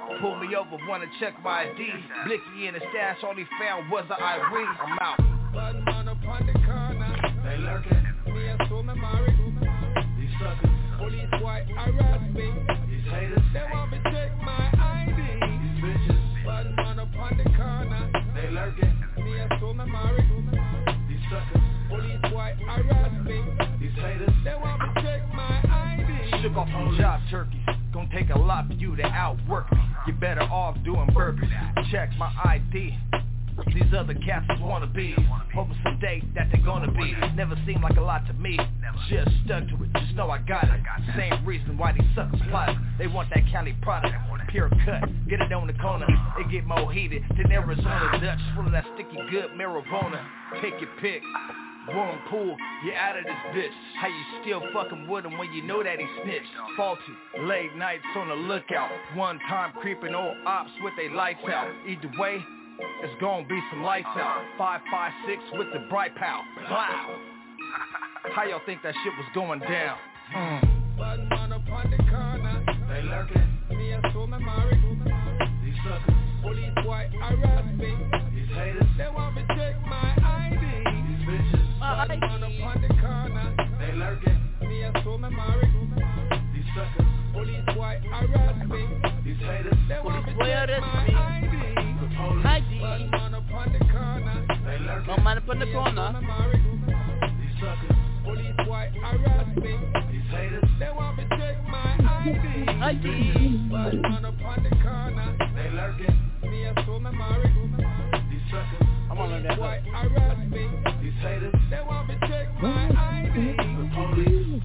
Pull me over, wanna check my I D. Blicky in the stash, all he found was an Irene. I'm out. Bad man up on the corner. They lurking. Me and so married. These suckers. Police white harass me. These haters. They want me check my I D. These bitches. Bad man up on the corner. They lurking. Me and so married. These suckers. Police white harass me. These haters. They want me check my I D. Shook off some job turkeys. Gonna take a lot for you to outwork me. You better off doing burgers. Check my I D. These other cats just wanna be. Hoping someday that they're gonna be. Never seemed like a lot to me. Just stuck to it, just know I got it. Same reason why these suckers plot. They want that Cali product, pure cut. Get it on the corner, it get more heated than Arizona Dutch. Full of that sticky good marijuana. Take your pick. Warm pool, you out of this bitch. How you still fucking with him when you know that he snitched? Faulty, late nights on the lookout. One time creeping old ops with they lights out. Either way, it's gonna be some lights out. Five five six with the bright pow. Wow. How y'all think that shit was going down? Mm. Bad man up on the corner. They lurking. Me and so married. These suckers. Police white harass me. These haters. They want me check my I D. These bitches. Bad man up on the corner. They lurking. Me and so married. These suckers. Police white harass me. These haters. They want me Police check white my harass I D. I D. Bad man up on the corner. They lurking. No man up on the corner. These suckers. Police white harass me. These haters. They want me check my I D. I D. Bad man up on the corner. They lurking. Me and so married. These suckers. I'm on that. White harass me. These haters. They want me check my I D. The police.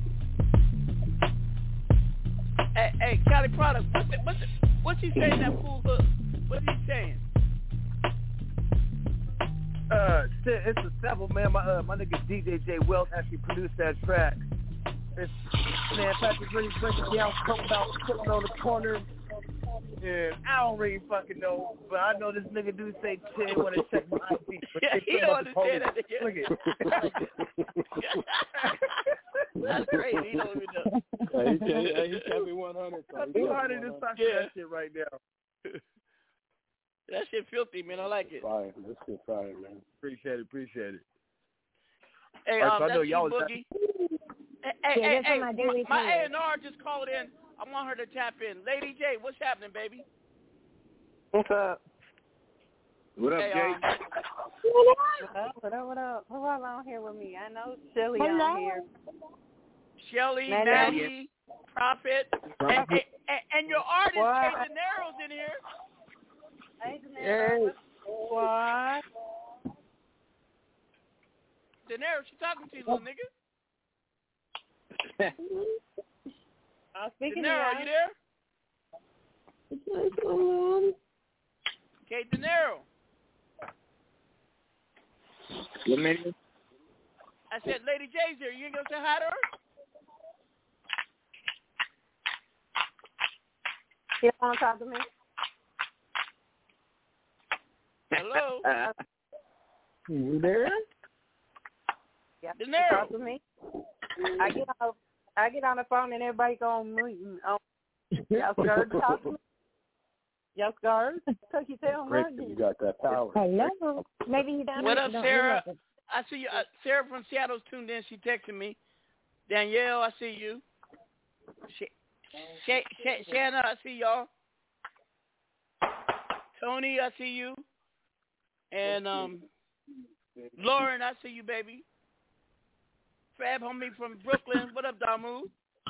Hey, hey, Cali product. What's it? What's it? What's he saying? That fool hook. What's he saying? Uh, shit, it's a sample, man. My uh, my nigga D J J Wells actually produced that track. It's, man, Patrick really breaking down something about sitting on the corner. And I don't really fucking know, but I know this nigga do say chill when they check my I D. Yeah, he don't understand that. Look at That's crazy. He don't even know. Hey, he, hey, he kept me one hundred. I'm trying to just talk Yeah. that shit right now. That shit filthy, man. I like it. Fire. That's good fire, man. Appreciate it, appreciate it. Hey, All right, um, so I know that's y'all G was Boogie. Hey, hey, Yeah, hey, that's hey, on my daily my playlist. A and R just called in. I want her to tap in. Lady J, what's happening, baby? What's up? What up, Hey, Jay? um, What up? What up? What up? Who all on here with me? I know Shelly Hello. on here. Shelly, Maddie. Maddie, Prophet, and, and, and, and your artist, What? Kate De Niro's in here. Hey, Janelle. What? De Niro, she talking to you, little nigga. I'm De speaking Niro, are to you you. there? Kate De Niro. What minute? I said, Lady J's here. You ain't gonna say hi to her? You don't want to talk to me? Hello? You there? Yeah. De Niro. Talk to me. I get on. I get on the phone and everybody go on mute. And, um, y'all scared to talk to me? Y'all scared? Cause you tell Great me. that you got that power. Hello. Maybe you don't. What you up, don't Sarah? realize it. I see you. Uh, Sarah from Seattle's tuned in. She texted me. Danielle, I see you. Sh- Sh- Sh- Shanna, I see y'all. Tony, I see you. And um, Lauren, I see you, baby. Fab homie from Brooklyn. What up, Damu?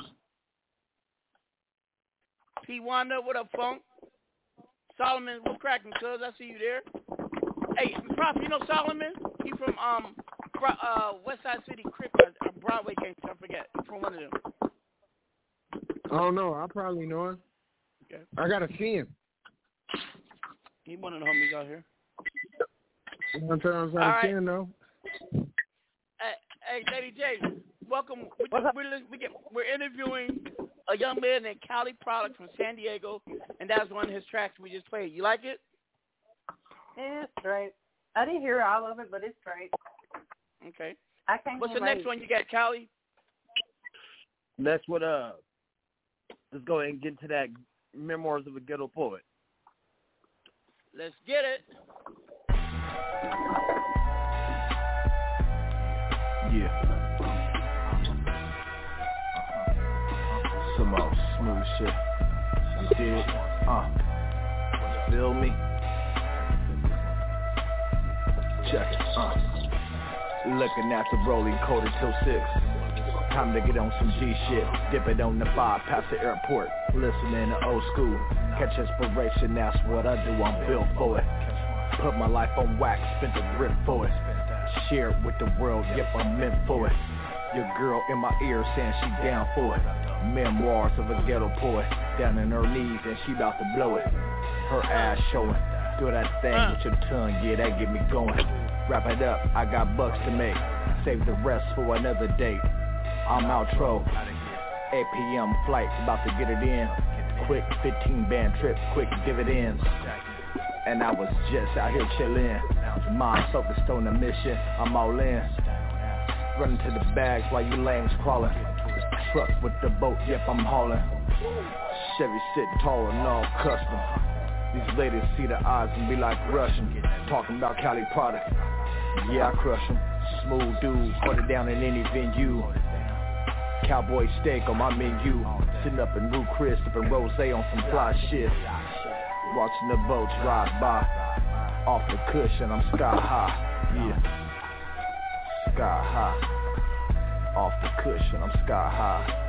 P. Wanda, what up, Funk? Solomon, what's cracking, cuz? I see you there. Hey, Prof, you know Solomon? He from um, Bro- uh, West Side City Crip, uh, Broadway gangster, I forget. He's from one of them. I don't know. I probably know him. Okay. I gotta see him. He one of the homies out here. One time I All was right. seeing though. Hey, hey, Lady J, welcome. We, we're, we get, we're interviewing a young man named Cali Product from San Diego, and that's one of his tracks we just played. You like it? Yeah, it's straight. I didn't hear all of it, but it's straight. Okay. I can't. What's the next one you got, Cali? That's what, uh, let's go ahead and get into that Memoirs of a Ghetto Poet. Let's get it. Yeah. Some old smooth shit. You did. Uh. Feel me? Check it. Uh. Looking at the rolling coded till six. Time to get on some G shit. Dip it on the five past the airport. Listening to old school. Catch inspiration, that's what I do. I'm built for it. Put my life on wax, spent the grip for it. Share it with the world, yep, I'm meant for it. Your girl in my ear saying she down for it. Memoirs of a Ghetto Poet. Down in her knees and she about to blow it. Her ass showing. Do that thing with your tongue, yeah, that get me going. Wrap it up, I got bucks to make. Save the rest for another date. I'm outro. eight p.m. flight, about to get it in. Quick fifteen band trip, quick dividends. And I was just out here chillin'. Mind focused on the mission, I'm all in. Running to the bags while you lames crawling. Truck with the boat, yep, I'm hauling. Chevy sitting tall and all custom. These ladies see the eyes and be like Russian. Talking about Cali product. Yeah, I crush them. Smooth dude, hold it down in any venue. Cowboy steak on my menu. Sitting up in Rue Chris, sipping rosé on some fly shit. Watching the boats ride by. Off the cushion, I'm sky high. Yeah. Sky high. Off the cushion, I'm sky high.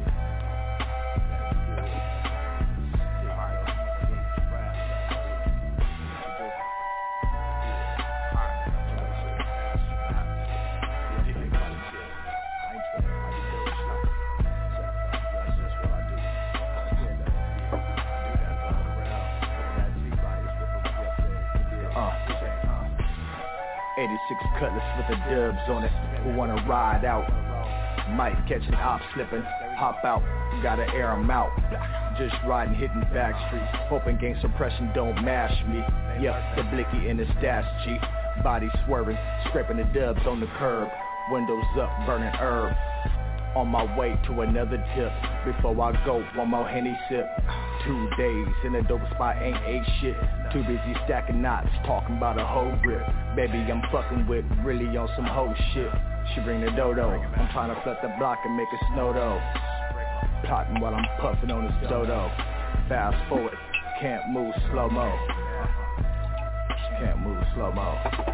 eighty-six Cutlass with the dubs on it. Who wanna ride out? Might catch an op slipping. Hop out, gotta air 'em out. Just riding, hitting back streets. Hoping gang suppression don't mash me. Yep, the blicky in the stash G. Body swerving, scraping the dubs on the curb. Windows up, burning herb. On my way to another tip. Before I go, one more Henny sip. Two days in a dope spot, ain't ate shit. Too busy stacking knots, talking about a whole grip. Baby, I'm fucking with, really on some hoe shit. She bring the dodo, I'm trying to flood the block and make it snow though. Plotting while I'm puffing on this dodo. Fast forward, can't move slow-mo. Can't move slow-mo.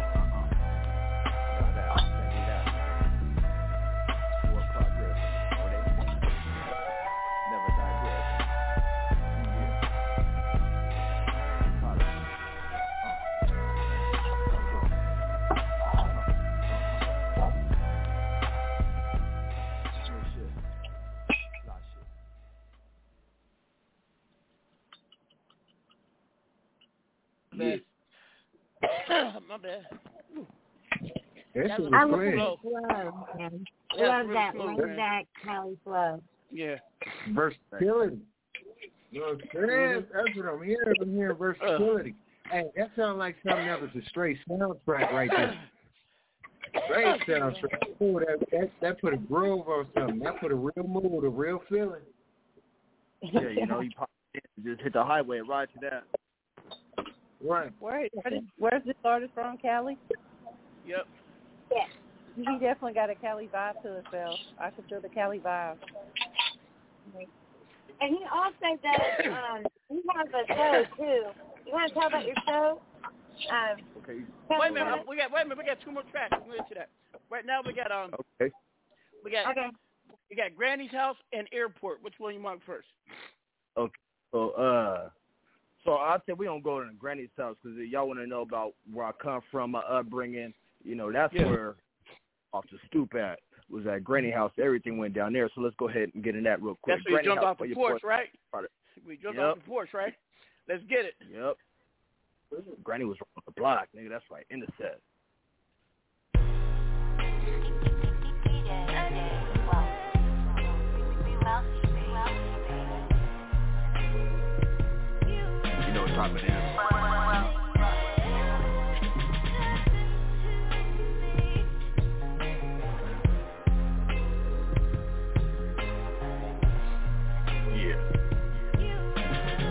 My bad. This That's was I love great. that flow, man. Yeah, Love it's that, really love smooth, man. that Cali flow. Yeah. Versatility. You know what I'm saying? That's what I'm hearing. I'm hearing versatility. Hey, that sounds like something that was a straight soundtrack right there. Straight soundtrack. Ooh, that, that, that put a groove on something. That put a real mood, a real feeling. Yeah, you know, you pop in, just hit the highway and ride to that. Right. Where, where did, where's this artist from, Cali? Yep. Yeah. He definitely got a Cali vibe to himself. I can feel the Cali vibe. And he also does, um, you have a show, too. You want to tell about your show? Um, okay. Wait a minute, we got wait a minute, we got two more tracks. We'll get to that. Right now we got um Okay. we got okay. we got Granny's house and airport. Which one you want first? Okay. So uh so I said we don't go to Granny's house because y'all want to know about where I come from, my upbringing. You know, that's Yeah. where off the stoop at was at Granny house. Everything went down there. So let's go ahead and get in that real quick. That's where you Granny jumped house off for the your porch, right? Product. We jumped Yep. off the porch, right? Let's get it. Yep. Granny was on the block, nigga. That's right, in the set. You know what time it is. Yeah.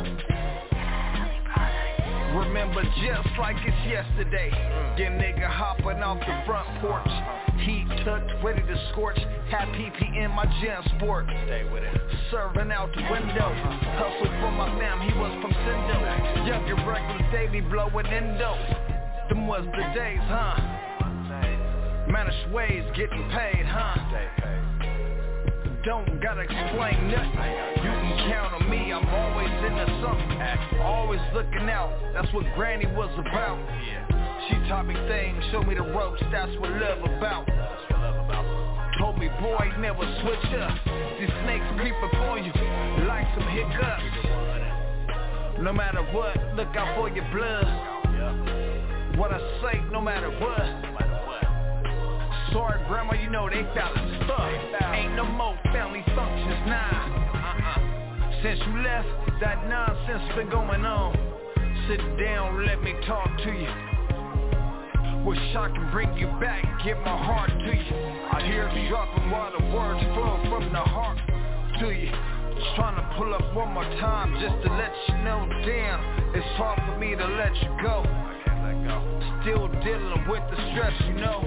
just like it's yesterday. Your nigga hopping off the front porch, heat tucked, ready to scorch. Had P P in my gym sport, stay with it. Serving out the window, hustle for my fam, he was from Sindo. Younger reckless Davey blowing endo. Them was the days, huh? Managed ways getting paid, huh? Don't gotta explain nothing. You can count on me, I'm always into something. Always looking out, that's what Granny was about. She taught me things, showed me the ropes, that's what love about. Told me, boy, never switch up. These snakes creep upon you like some hiccups. No matter what, look out for your blood. What I say, no matter what. Sorry, Grandma, you know they found it stuck. Ain't no more family functions now. Uh-uh. Since you left, that nonsense been going on. Sit down, let me talk to you. Wish I can bring you back, give my heart to you. I hear it dropping while the words flow from the heart to you. Just trying to pull up one more time just to let you know, damn, it's hard for me to let you go. Still dealing with the stress, you know.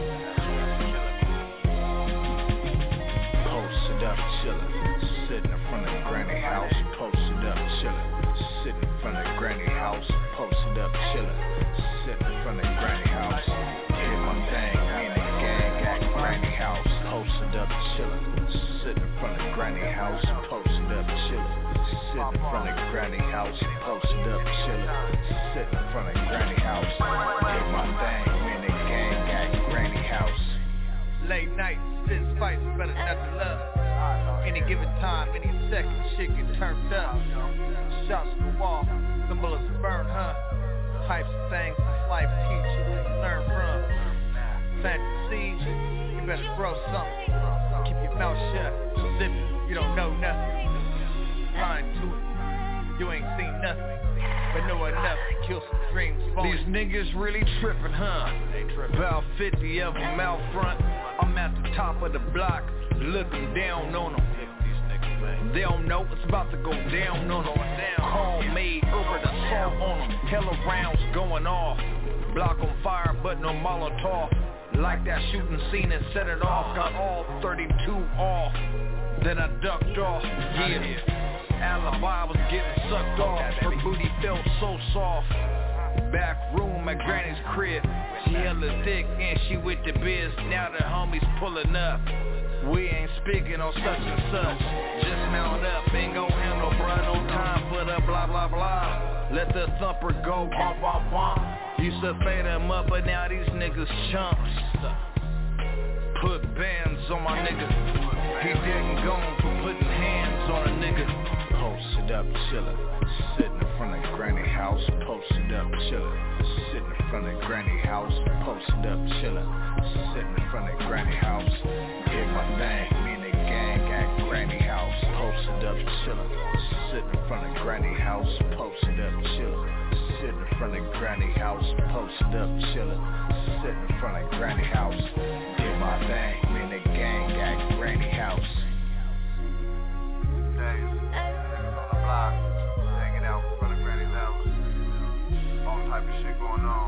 Posted up, chillin', sitting in front of Granny house. Posted up, chillin', sitting in front of Granny house. Posted up, chillin', sitting in front of Granny house. Hit my thing, me and the gang at Granny house. Posted up, chillin', sitting in front of Granny house. Posted up, chillin', sitting in front of Granny house. Posted up, chillin', sitting in front of Granny house. Hit my thing, me and the gang at Granny house. Late nights, fist fights, better not to love. Any given time, any second, shit get turned up. Shots to the wall, some bullets burn, huh? Types of things this life teach you and learn from. Fantasies, you better grow something. Keep your mouth shut, zip it, you don't know nothing. Blind to it, you ain't seen nothing. But know enough to kill some dreams. These niggas really trippin', huh? About fifty of them out front. I'm at the top of the block, looking down on them. They don't know what's about to go down on them. Homemade over the assault on them. Hella rounds going off. Block on fire, but no Molotov. Like that shooting scene and set it off. Got all thirty-two off. Then I ducked off. Yeah. Alibi was getting sucked off. Her booty felt so soft. Back room at Granny's crib. She hella thick and she with the biz. Now the homies pulling up. We ain't speaking on such and such. Just mount up, ain't gon' have no bruh, no time for the blah blah blah. Let the thumper go, bump bump bump. Used to fade them up, but now these niggas chumps. Put bands on my nigga. He didn't go for putting hands on a nigga. Posted up, chillin', sitting in front of Granny house. Posted up, chillin', sitting in front of Granny house. Posted up, chillin', sitting in front of Granny house. Did my thing, me and the gang at Granny house. Posted up, chillin', sitting in front of Granny house. Posted up, chillin', sitting in front of Granny house. Posted up, chillin', sitting in front of Granny house. Did my thing, me and the gang at Granny house. Hanging out in front of Granny's house. All type of shit going on.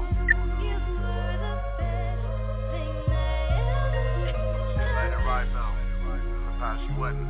She's letting it ride though. Sometimes she wasn't.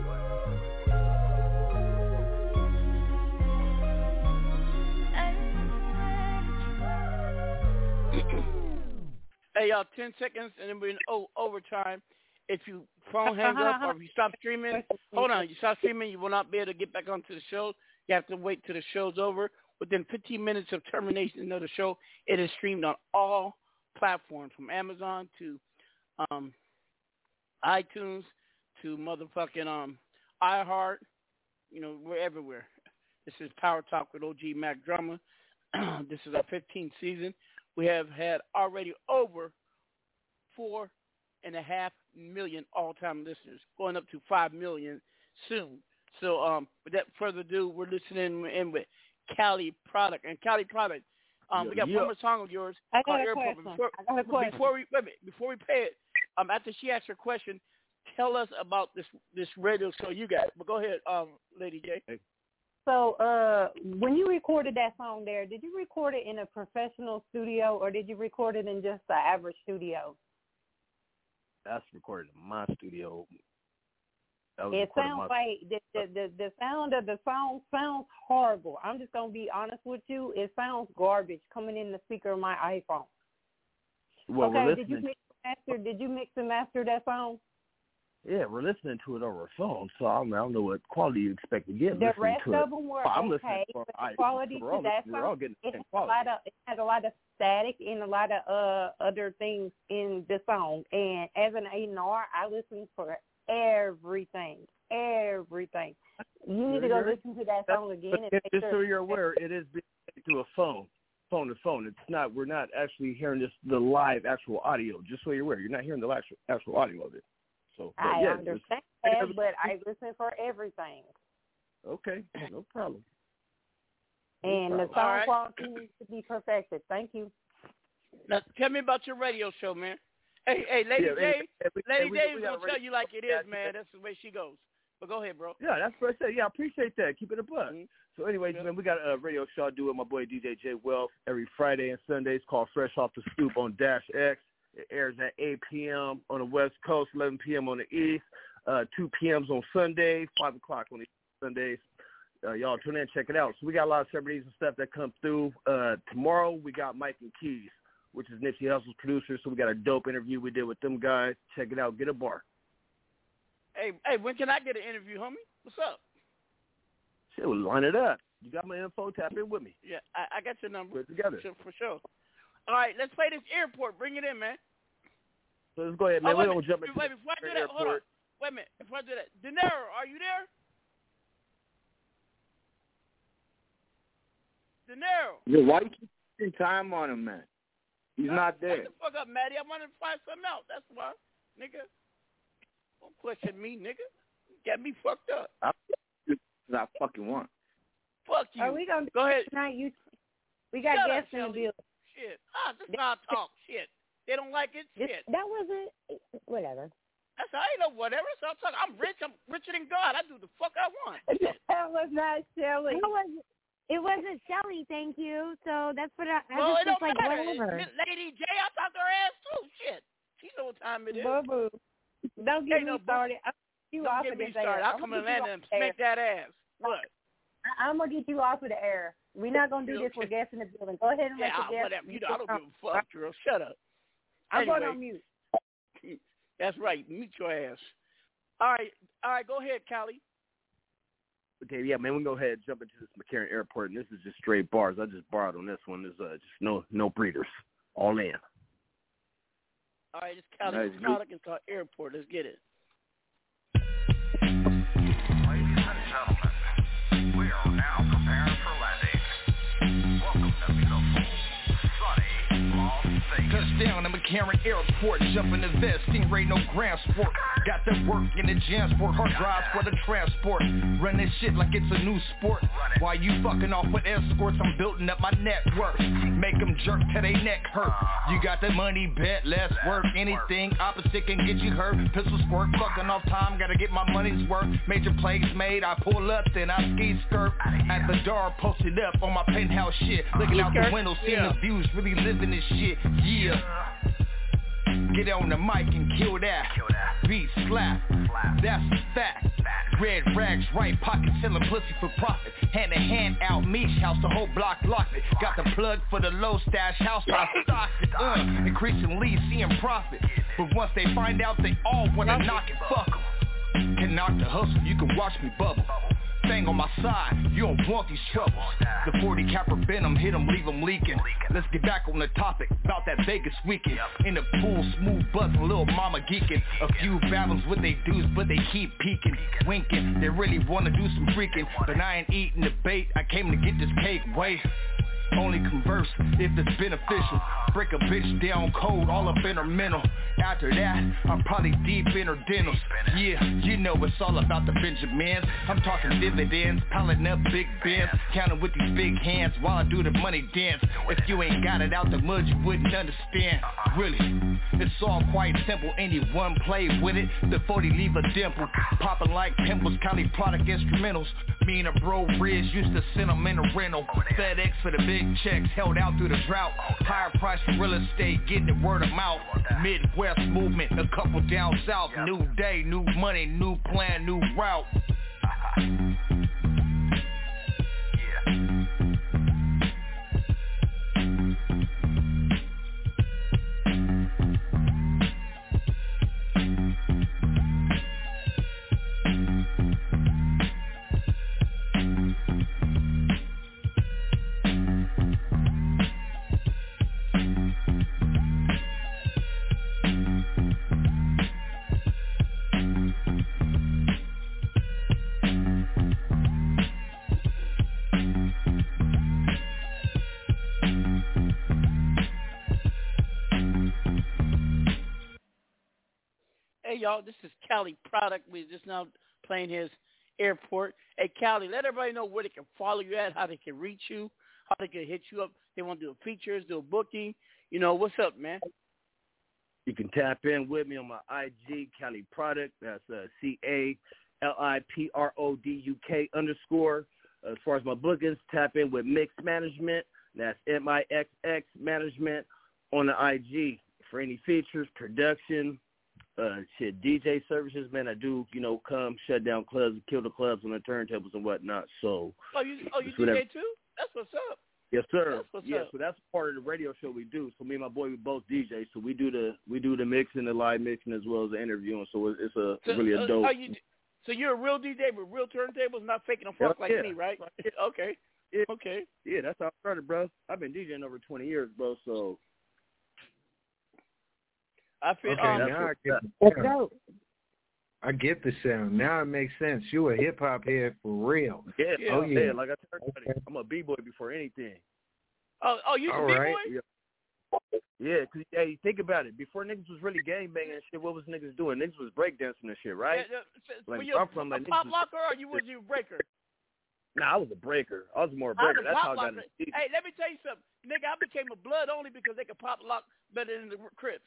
Hey, y'all, ten seconds, and then we're in o- overtime. If you phone hangs up or if you stop streaming, hold on, you stop streaming, you will not be able to get back onto the show. You have to wait till the show's over. Within fifteen minutes of termination of the show, it is streamed on all platforms, from Amazon to um, iTunes to motherfucking um, iHeart. You know, we're everywhere. This is Power Talk with O G Mac Drama. This is our fifteenth season. We have had already over four and a half million all-time listeners, going up to five million soon. So, um, without further ado, we're listening in with Cali Product. And Cali Product, um, we got yeah. one more song of yours. I got a Airport. question. Before, I got a question. Before we, wait a minute, before we pay it, um, after she asks her question, tell us about this this radio show you got. But go ahead, um, Lady J. Hey, So, uh, when you recorded that song there, did you record it in a professional studio or did you record it in just the average studio? That's recorded in my studio. It sounds like the, the the the sound of the song sounds horrible. I'm just gonna be honest with you. It sounds garbage coming in the speaker of my iPhone. Well, okay, we're did you listening. mix and master? Did you mix and master that song? Yeah, we're listening to it over a phone, so I don't, I don't know what quality you expect to get. The listening rest to of it. them were well, I'm okay, for, but I, the quality we're to all, that we're all song, getting the it same has a quality. lot of it has a lot of static and a lot of uh other things in the song. And as an A and R, I listen for everything, everything. You need to go You're- listen to that song again. But And just make so sure you're aware, it is being made through a phone, phone to phone. It's not. We're not actually hearing this the live actual audio. Just so you're aware, you're not hearing the actual actual audio of it. So but I yeah, understand it's- that, but I listen for everything. Okay, no problem. And the problem. song All right. quality needs to be perfected. Thank you. Now, tell me about your radio show, man. Hey, hey, Lady Yeah, J, hey, hey, we- Lady hey, we- J we is got gonna a radio tell you like it show. is, man. That's the way she goes. But go ahead, bro. Yeah, that's what I said. Yeah, I appreciate that. Keep it a buck. Mhm. So anyways, man, we got a radio show I do with my boy D J J Wealth every Friday and Sundays called Fresh Off the Stoop on Dash X. It airs at eight p.m. on the West Coast, eleven p.m. on the East, uh, two p.m. on Sundays, five o'clock on the Sundays. Uh, y'all tune in, check it out. So we got a lot of celebrities and stuff that come through. Uh, tomorrow we got Mike and Keys, which is Nipsey Hussle's producer. So we got a dope interview we did with them guys. Check it out. Get a bar. Hey, hey, when can I get an interview, homie? What's up? Shit, we'll line it up. You got my info? Tap in with me. Yeah, I, I got your number. Put it together. For sure, for sure. All right, let's play this airport. Bring it in, man. So let's go ahead, man. Oh, We're wait, going to jump into wait, before I do the that, hold on. airport. Wait a minute. Before I do that, De Niro, are you there? De Niro. Yo, why you keep spending time on him, man? He's Huh? not there. Shut the fuck up, Maddie. I wanted to find something else. That's why, nigga. Don't question me, nigga. Got me fucked up. I, I fucking want. Fuck you. Are we gonna go ahead? Tonight, you. We got Shut guests up, in the Shelly. building. Shit. Ah, this is how I talk. Shit. They don't like it. Shit. That wasn't whatever. That's I ain't no whatever. So I'm talking. I'm rich. I'm richer than God. I do the fuck I want. That was not Shelly. It wasn't. It wasn't Shelly, thank you. So that's what I, I well, was it just don't like, matter. whatever. It's Lady J, I talked to her ass too. Shit. She know what time it is. Boo boo. Don't get Ain't me no boo- started. I'm gonna get you Don't off get of me this started. air. I'll I'm come gonna in get you Atlanta and off the air. smack that ass. What? I- I'm gonna get you off of the air. We're not gonna do this with guests in the building. Go ahead and Yeah, let the guests. whatever. You know, I don't give a fuck, girl. Shut up. I'm anyway, going on mute. That's right. Mute your ass. All right. All right. Go ahead, Callie. Okay, yeah, man, we can go ahead and jump into this McCarran Airport, and this is just straight bars. I just borrowed on this one. There's uh, just no no breeders. All in. All right, it's Callie Nice. from Arkansas Airport. Let's get it. Ladies and gentlemen, we are now preparing for landing. Welcome to beautiful, sunny Las Vegas. Touchdown at McCarran Airport, jumping the vest, stingray, no ground sport. Got the work in the jam sport, hard drives for the transport. Run this shit like it's a new sport. While you fucking off with escorts, I'm building up my net worth. Make them jerk till they neck hurt. You got the money, bet less work. Anything opposite can get you hurt. Pistol squirt, fucking off time, gotta get my money's worth. Major plays made, I pull up, then I ski skirt. At the door, posted up on my penthouse shit. Looking out the window, seeing the views, really living this shit. Yeah. Get on the mic and kill that. Beat slap. That's a fact. Red rags, right pocket, selling pussy for profit. Hand to hand out, Meech house, the whole block locked it. Got the plug for the low stash house, I stocked it. Uh, increasingly seeing profit. But once they find out, they all wanna knock it. Fuck 'em. Can knock the hustle, you can watch me bubble. Thing on my side, you don't want these troubles. The forty capper bend 'em, hit 'em, leave 'em leaking. Let's get back on the topic about that Vegas weekend. In the pool, smooth buzzing, little mama geeking. A few battles with they dudes, but they keep peeking, winking. They really wanna do some freaking, but I ain't eating the bait. I came to get this cake. Wait. Only converse if it's beneficial. Break a bitch down cold, all up in her mental. After that, I'm probably deep in her dentals. Yeah, you know it's all about the Benjamins. I'm talking dividends, piling up big bins, counting with these big hands while I do the money dance. If you ain't got it out the mud, you wouldn't understand. Really, it's all quite simple. Anyone play with it, the forty leave a dimple. Popping like pimples, Cali product instrumentals. Me and a bro Riz used to send them in a rental. FedEx for the big checks, held out through the drought. Higher price for real estate, getting it word of mouth. Midwest movement, a couple down south. New day, new money, new plan, new route. Hey, y'all, this is Cali Product. We're just now playing his Airport. Hey, Cali, let everybody know where they can follow you at, how they can reach you, how they can hit you up. They want to do features, do a booking. You know, what's up, man? You can tap in with me on my I G, Cali Product. That's uh, C A L I P R O D U K underscore. As far as my bookings, tap in with Mix Management. That's M I X X Management on the I G for any features, production, Uh, shit, D J services, man. I do, you know, come shut down clubs, kill the clubs on the turntables and whatnot. So, oh, you, oh, you D J whatever. too? That's what's up. Yes, sir. That's what's yeah, up. so that's part of the radio show we do. So me and my boy, we both D J. So we do the we do the mixing, the live mixing, as well as the interviewing. So it's, it's a So, really a dope. Uh, are you, so you're a real D J with real turntables, not faking a fuck Yeah, like yeah. me, right? Okay. Yeah. Okay. Yeah, that's how I started, bro. I've been DJing over twenty years, bro. So I feel. Okay, um, now I get Let's the go. I get the sound. Now it makes sense. You a hip hop head for real. yeah, Yeah. oh, yeah. yeah. Like I told you, I'm a b boy before anything. Oh, oh, you All a right. B-boy? Yeah. Yeah, cause hey, think about it. Before niggas was really gang banging and shit, what was niggas doing? Niggas was breakdancing and shit, right? Yeah, yeah. So, Like, were you a, I'm from, like, a pop niggas was- locker or you was you a breaker? Nah, I was a breaker. I was more a I was breaker. a That's pop how I got locker. into D J. Hey, let me tell you something, nigga. I became a blood only because they could pop lock better than the Crips.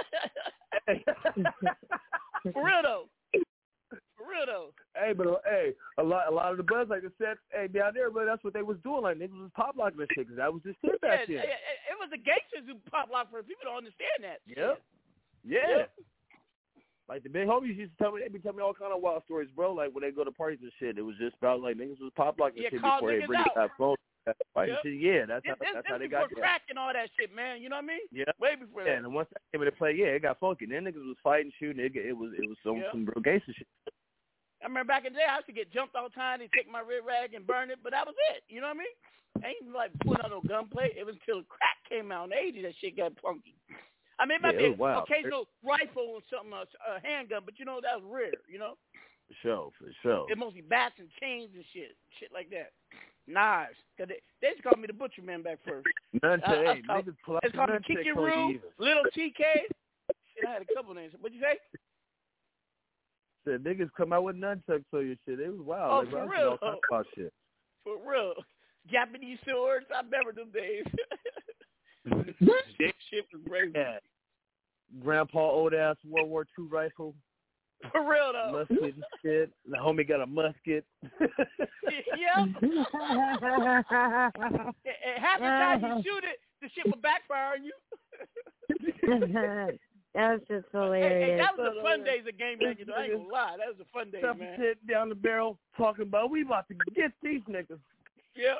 For real though. For real though. Hey, but uh, hey, a lot, a lot of the buzz like the set, hey, down there, but that's what they was doing. Like niggas was pop locking and shit, 'cause that was just shit Yeah, back then. it, it, it was the gangsters who pop lock for people don't understand that. Yeah. Yeah. Like the big homies used to tell me, they be telling me all kind of wild stories, bro. Like when they go to parties and shit, it was just about like niggas was pop locking Yeah, shit call before they niggas really out. got phone. Like, Yep. shit, yeah, that's This, how, this, that's this how they before got there. crack and all that shit, man. You know what I mean? Yeah. Way before Yeah, that. and once that came into play, yeah, it got funky. Then niggas was fighting, shooting. It, it was it was some Yeah. some real gangster shit. I remember back in the day, I used to get jumped all the time. They take my red rag and burn it, but that was it. You know what I mean? I ain't like putting on no gunplay. It was until crack came out in the eighties that shit got funky. I mean, it might Yeah, it be was an wild. occasional rifle or something, a, a handgun, but you know that was rare. You know, For sure, for sure. it's mostly bats and chains and shit, shit like that. Knives, cause they, they just called me the butcher man back first. None I- I- hey, I- niggas pull out It's the called me nunchuck Kiki for Roo, you. Little T K. Shit, I had a couple names. What'd you say? Said niggas come out with nunchucks for your shit. It was wild. Oh, like, for I was real? all kinds of wild shit. For real. Japanese swords. I remember them days. Shit was crazy. Yeah. Grandpa old ass World War Two rifle. For real though. Musket and shit. The homie got a musket. Yeah. And half the time you shoot it, the shit will backfire on you. That was just Hey, hilarious. hey, that was the fun days of game banging. though. I ain't gonna lie, that was the fun days, Stuff man. shit down the barrel talking about we about to get these niggas. Yeah.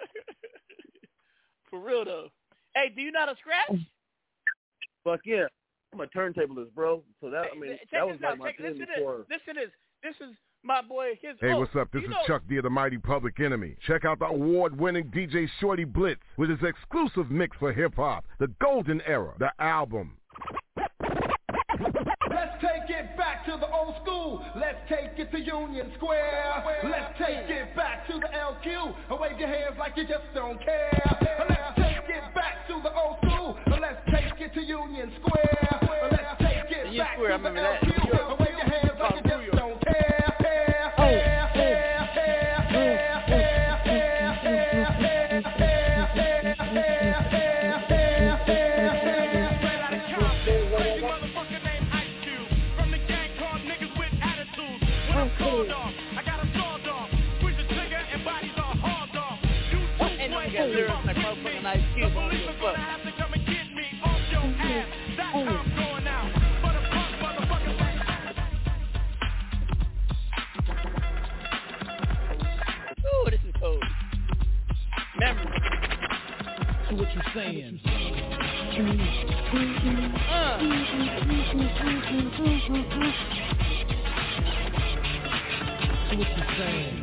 For real though. Hey, do you know how to scratch? Fuck yeah. I'm a turntablist, bro. So that I mean Check that was this out. like my Check, thing listen to before. this. Listen to this. This is my boy. His. Hey, oh, what's up? This you is know, Chuck D of the Mighty Public Enemy. Check out the award-winning D J Shorty Blitz with his exclusive mix for hip-hop, The Golden Era, the album. Let's take it it back to the old school. Let's take it to Union Square. Let's take it back to the L Q. And wave your hands like you just don't care. Let's take it back to the old school. Let's take it to Union Square. Let's take it back to the L Q. And wave your hands like you just don't care. Ooh, this is cold. Memory. So what you saying? Uh. So what you saying?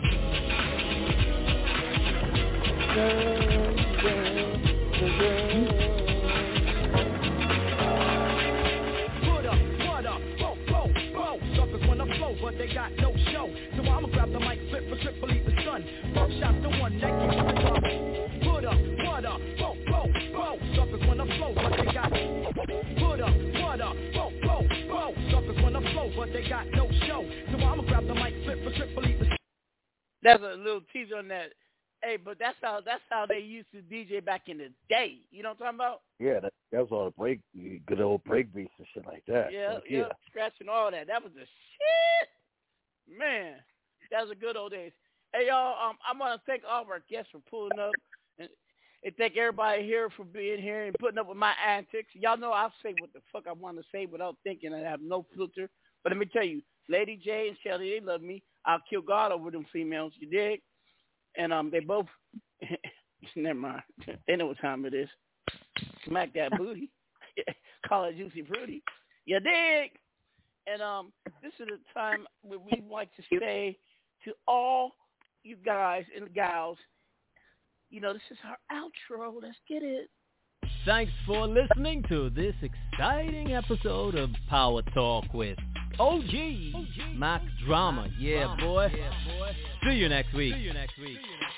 Put up, what up, whoa, whoa, whoa. Suckers wanna flow, but they got no show. So I'ma grab the mic, flip for triple lead the sun. First shot the one that keeps the drum. Put up, what up, whoa, whoa, whoa. Suckers wanna flow, but they got. Put up, what up, whoa, whoa, whoa. Suckers wanna flow, but they got no show. So I'ma grab the mic, flip for triple lead the sun. That's a little teaser on that. Hey, but that's how that's how they used to D J back in the day. You know what I'm talking about? Yeah, that, that was all the break, good old break beats and shit like that. Yeah, like, yeah, yeah. scratching all that. That was the shit, man. That was a good old days. Hey, y'all, um, I want to thank all of our guests for pulling up, and, and thank everybody here for being here and putting up with my antics. Y'all know I'll say what the fuck I want to say without thinking. I have no filter. But let me tell you, Lady J and Shelly, they love me. I'll kill God over them females. You dig? And um, they both, never mind. They know what time it is. Smack that booty. Call it Juicy Fruity. You dig? And um, this is the time where we like to say to all you guys and gals, you know, this is our outro. Let's get it. Thanks for listening to this exciting episode of Power Talk with O G, O G. Mac Drama. Yeah, Drama. Boy. Yeah, boy. See you next week. See you next week.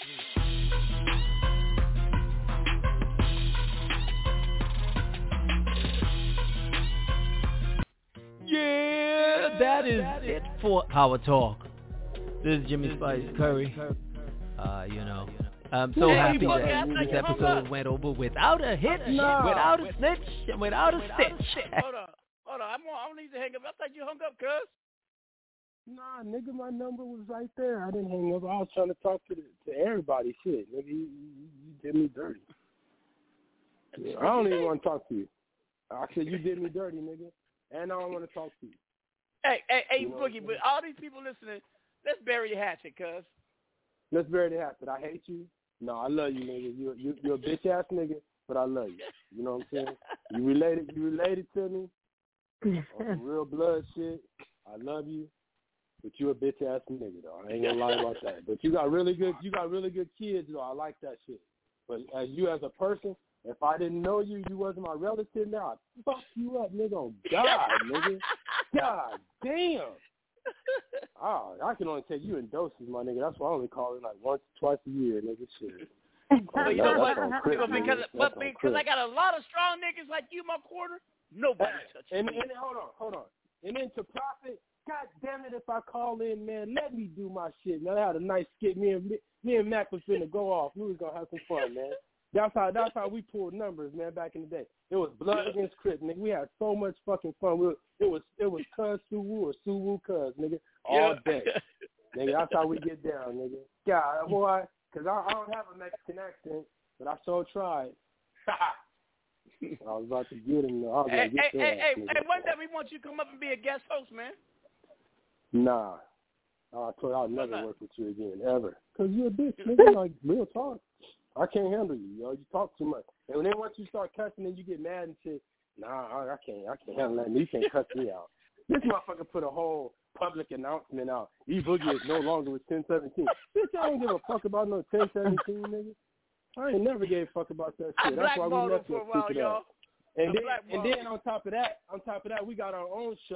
Yeah, that is it for Power Talk. This is Jimmy Spice Curry. Uh, you know, I'm so happy that this episode went over without a hitch, without a snitch, and without a stitch. Hold on, hold on. I'm gonna, I don't need to hang up. I thought you hung up, cuz. Nah, nigga, my number was right there. I didn't hang up. I was trying to talk to the, to everybody. Shit, nigga, you, you, you did me dirty. Yeah, I don't even want to talk to you. I said you did me dirty, nigga, and I don't want to talk to you. Hey, hey, hey, You know Boogie, but all these people listening, let's bury the hatchet, cuz. Let's bury the hatchet. I hate you. No, I love you, nigga. You, you, you're a bitch ass nigga, but I love you. You know what I'm saying? You related. You related to me. On some real blood shit. I love you, but you a bitch ass nigga though. I ain't gonna lie about that. But you got really good. You got really good kids though. I like that shit. But as you as a person, if I didn't know you, you wasn't my relative. Now I'd fuck you up, nigga. On God, nigga. God damn. Oh, I can only take you in doses, my nigga. That's why I only call it like once, twice a year, nigga. Shit. But you know what? Crip, But because nigga. but That's because on I got a lot of strong niggas like you, my quarter, nobody touches and, me. and hold on, hold on. And then to profit, God damn it, if I call in, man, let me do my shit. Man, I had a nice skit. Me and me and Mac was finna go off. We was gonna have some fun, man. That's how that's how we pulled numbers, man, back in the day. It was blood against Crip, nigga. We had so much fucking fun. We were, it was it was Cuz Suwu or Suwu Cuz, nigga, all Yeah. day. Nigga, that's how we get down, nigga. God, boy, because I, I don't have a Mexican accent, but I so tried. I was about to get him. I was Hey, gonna get hey, your hey, ass, hey, nigga. hey, one day we want you to come up and be a guest host, man. Nah. I told you I'll Why never not? work with you again, ever. Because you're a bitch, nigga. Like, real talk. I can't handle you, yo. You talk too much. And then once you start cussing and you get mad and shit, nah, I, I can't I can't handle that. You can't cuss me out. This motherfucker put a whole public announcement out. E Boogie is no longer with ten seventeen. Bitch, I don't give a fuck about no ten seventeen, nigga. I ain't never gave a fuck about that I shit. That's why we blackballed him left for your a while, stupid y'all. ass. And I then, blackballed and then on top of that, on top of that, we got our own show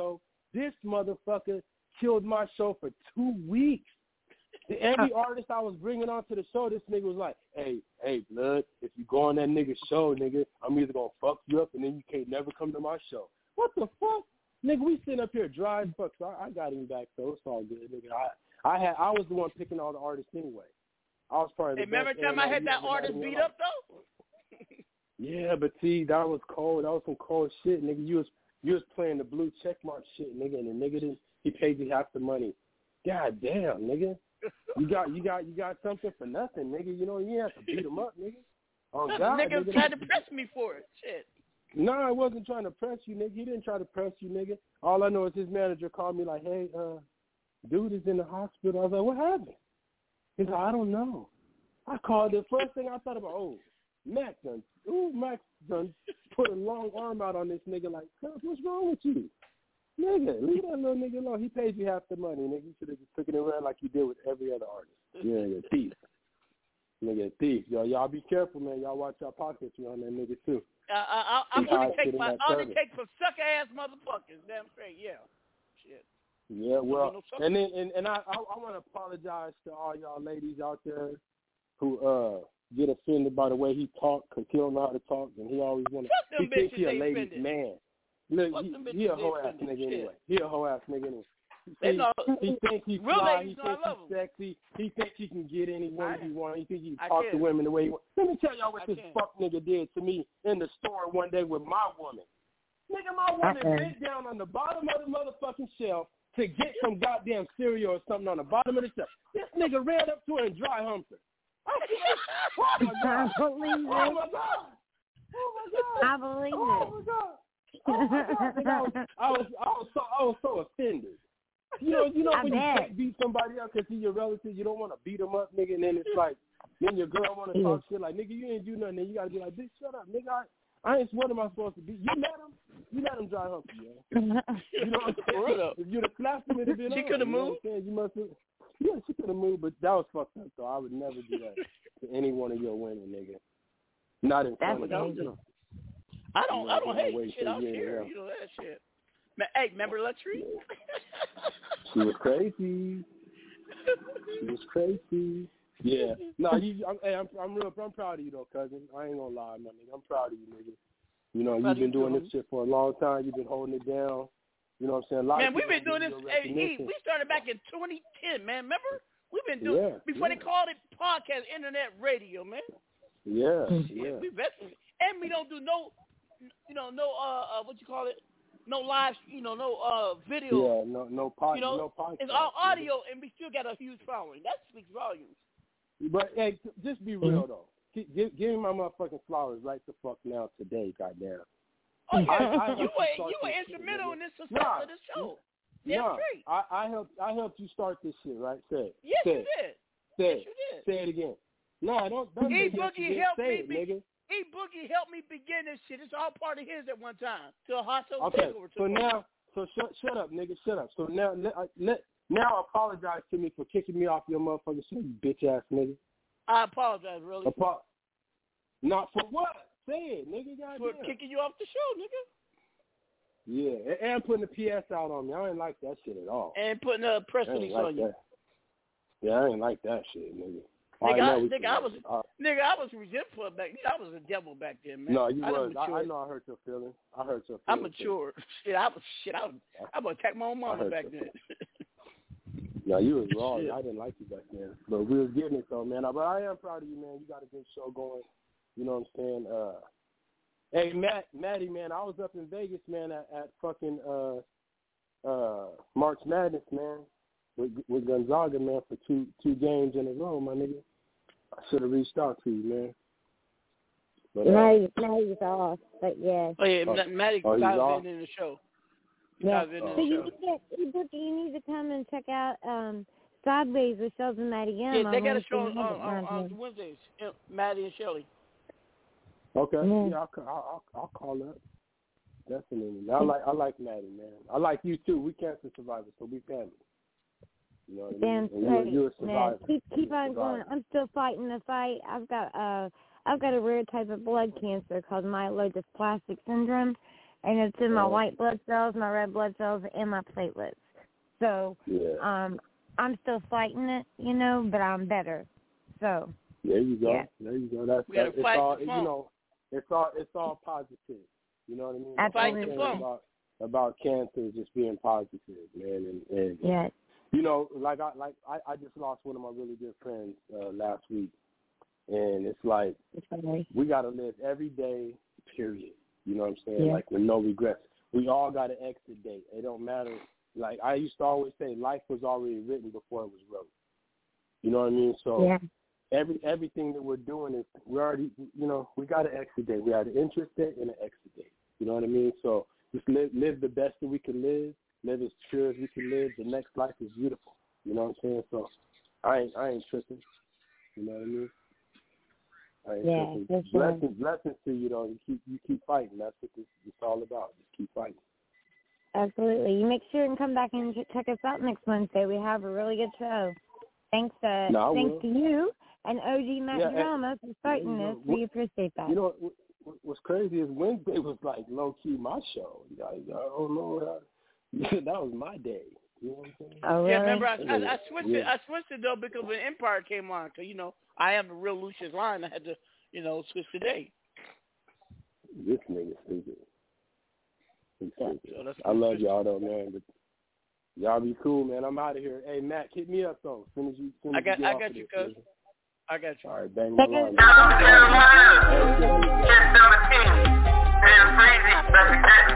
This motherfucker killed my show for two weeks. Every artist I was bringing onto the show, this nigga was like, hey, hey, blood, if you go on that nigga's show, nigga, I'm either going to fuck you up and then you can't never come to my show. What the fuck? Nigga, we sitting up here dry as fuck, so I, I got him back, so it's all good, nigga. I, I had, I was the one picking all the artists anyway. I was probably the hey, remember the time I had that artist beat up, though? Yeah, but see, that was cold. That was some cold shit, nigga. You was you was playing the blue checkmark shit, nigga, and the nigga didn't, he paid you half the money. God damn, nigga. You got you got you got something for nothing, nigga. You know, you have to beat him up, nigga. Oh God, nigga, nigga tried to press me for it. Shit. No, I wasn't trying to press you, nigga. He didn't try to press you, nigga. All I know is his manager called me like, hey, uh, dude is in the hospital. I was like, what happened? He's like, I don't know. I called the first thing I thought about, oh, Max done, ooh, Max done put a long arm out on this nigga like, what's wrong with you? Nigga, leave that little nigga alone. He paid you half the money, nigga. You should have just took it around like you did with every other artist. You nigga, thief. Nigga, thief. Yo, y'all be careful, man. Y'all watch your pockets. You on that nigga, too. Uh, I, I, I'm only take my, only take for sucker-ass motherfuckers. Damn straight, yeah. Shit. Yeah, well, and then, and, and I, I, I want to apologize to all y'all ladies out there who uh get offended by the way he talk, because he don't know how to talk, and he always want to, he thinks he a ladies' man. Look, he, he a hoe ass nigga anyway. He a hoe ass nigga anyway. He, know, he thinks he's real fly. ladies He know thinks I love he's sexy. He thinks he can get any woman I, he wants. He thinks he can I talk can. to women the way he wants. Let me tell y'all what I this can. fuck nigga did to me in the store one day with my woman. Nigga, my woman Okay. bent down on the bottom of the motherfucking shelf to get some goddamn cereal or something on the bottom of the shelf. This nigga ran up to her and dry humped her. Oh my God! I believe Oh my it. God! Oh my God! I believe Oh my God! Oh my God! And I was, I was, I was so, I was so offended. You know, you know I when bet. you can't beat somebody up because he's your relative, you don't want to beat him up, nigga. And then it's like, then your girl want to talk shit like, nigga, you ain't do nothing. Then you gotta be like, bitch, shut up, nigga. I, I ain't. What am I supposed to be? You let him. You let him dry hump you, man. You know what I'm saying? If you'd have slapped him, it'd have been She on, could have you know moved. what I'm saying? You must have. Yeah, she could have moved, but that was fucked up. So I would never do that to any one of your women, nigga. Not in front of That's them. I don't, You know, I don't hate wait shit till out you here. ain't You know that shit. Man, hey, remember Latrine? She was crazy. She was crazy. Yeah. No, you. I'm, hey, I'm, I'm real. I'm proud of you though, cousin. I ain't gonna lie, my nigga. I'm proud of you, nigga. You know, you've been doing this shit for a long time. You've been holding it down. You know what I'm saying? A lot Man, of we've people been doing this. give you Hey, recognition. we started back in twenty ten, man. Remember? We've been doing Yeah, before yeah. they called it podcast, internet radio, man. Yeah, Shit, yeah. we veterans, and we don't do no, you know, no uh, uh what you call it, no live, you know, no uh video. Yeah, no, no pod, you know, no podcast. it's all nigga. audio, and we still got a huge following. That speaks volumes. But hey, t- just be real though. G- Give, give me my motherfucking flowers right the fuck now today, goddamn. Oh yeah, I, I helped you were start you were this shit, instrumental nigga. in this success Nah, of this show. Damn Nah, straight. I, I helped. I helped you start this shit, right? Say it. Yes, Say you it. did. Say Yes, it. you did. Say it again. Nah, don't. don't E say yes, you Boogie did. helped say me, it, be, nigga. E Boogie helped me begin this shit. It's all part of his at one time. Till Hostile Okay. Takeover. So now, so shut, shut up, nigga. Shut up. So now, let, uh, let now apologize to me for kicking me off your motherfucking show, you bitch ass nigga. I apologize, really. Apo- Not for what? Say it, nigga. For Goddamn. kicking you off the show, nigga. Yeah, and, and putting the P S out on me. I ain't like that shit at all. And putting a press I ain't release like on you. that. Yeah, I ain't like that shit, nigga. Nigga, I, I, know nigga, I was, uh, nigga, I was resentful back. I was a devil back then, man. No, you I was. I, I matured. know I hurt your feelings. I hurt your feelings. I'm mature. Shit, I was shit. I was. I would attack my own mama heard back you. then. No, you was wrong. Shit. I didn't like you back then, but we was getting it though, man. But I am proud of you, man. You got a good show going. You know what I'm saying? Uh, hey, Matt, Matty, man, I was up in Vegas, man, at, at fucking uh, uh, March Madness, man, with with Gonzaga, man, for two two games in a row, my nigga. I should have reached out to you, man. But, uh, No, he's, no, he's off. But yeah. Oh yeah, Oh, Maddie oh, he's got off? in the show. Yeah. Got in So the you show. need to, you Boogie, you need to come and check out um, Sideways with Sheldon and Maddie Young. Yeah, they on got a show Wednesday on, night on, around on here. Wednesdays. Yeah, Maddie and Shelley. Okay, Yeah. yeah, I'll, I'll, I'll, I'll call up. Definitely. I like I like Maddie, man. I like you too. We cancer survivors, so we family. You know what I Damn mean? And straight, you're, you're a man. survivor. Keep keep You're a on going. survivor. I'm still fighting the fight. I've got uh I've got a rare type of blood cancer called myelodysplastic syndrome, and it's in my Uh-huh. white blood cells, my red blood cells, and my platelets. So Yeah. um, I'm still fighting it, you know, but I'm better. So There you go. yeah. There you go. That's We gotta that, it's fight all the you funk. know. It's all it's all positive. You know what I mean? Absolutely. That's Fight the what I'm funk. saying about about cancer is just being positive, man. And, and Yeah. you know, like I like I, I just lost one of my really good friends uh, last week, and it's like we gotta live every day. Period. You know what I'm saying? Yeah. Like with no regrets. We all got an exit date. It don't matter. Like I used to always say, life was already written before it was wrote. You know what I mean? So Yeah. every everything that we're doing is we already, you know, we got an exit date. We had an interest date and an exit date. You know what I mean? So just live live the best that we can live. Live as pure as we can live. The next life is beautiful. You know what I'm saying? So I ain't I ain't tripping. You know what I mean? I ain't Yeah, tripping. for sure. Blessings, blessings to you though. You keep you keep fighting. That's what this is all about. Just keep fighting. Absolutely. You make sure and come back and ch- check us out next Wednesday. We have a really good show. Thanks, uh, No, I thanks will. to you and O G Matt Yeah, and- Drama for starting you know, this. We appreciate that. You know what, what, what's crazy is Wednesday was like low key my show. I, I don't know. How, that was my day. You know what I'm saying? Oh, really? Yeah, remember I, I, I switched yeah. it. I switched it though because when Empire came on, cause you know I am the real Lucius Line. I had to, you know, switch today. This nigga stupid. He's stupid. So that's I love y'all though, man. But y'all be cool, man. I'm out of here. Hey, Matt, hit me up though. As soon as you, as soon as I got, you get I off got of you, this, cuz. man. I got you. All right, bang my Check line. it- ten seventeen, and Breezy, baby.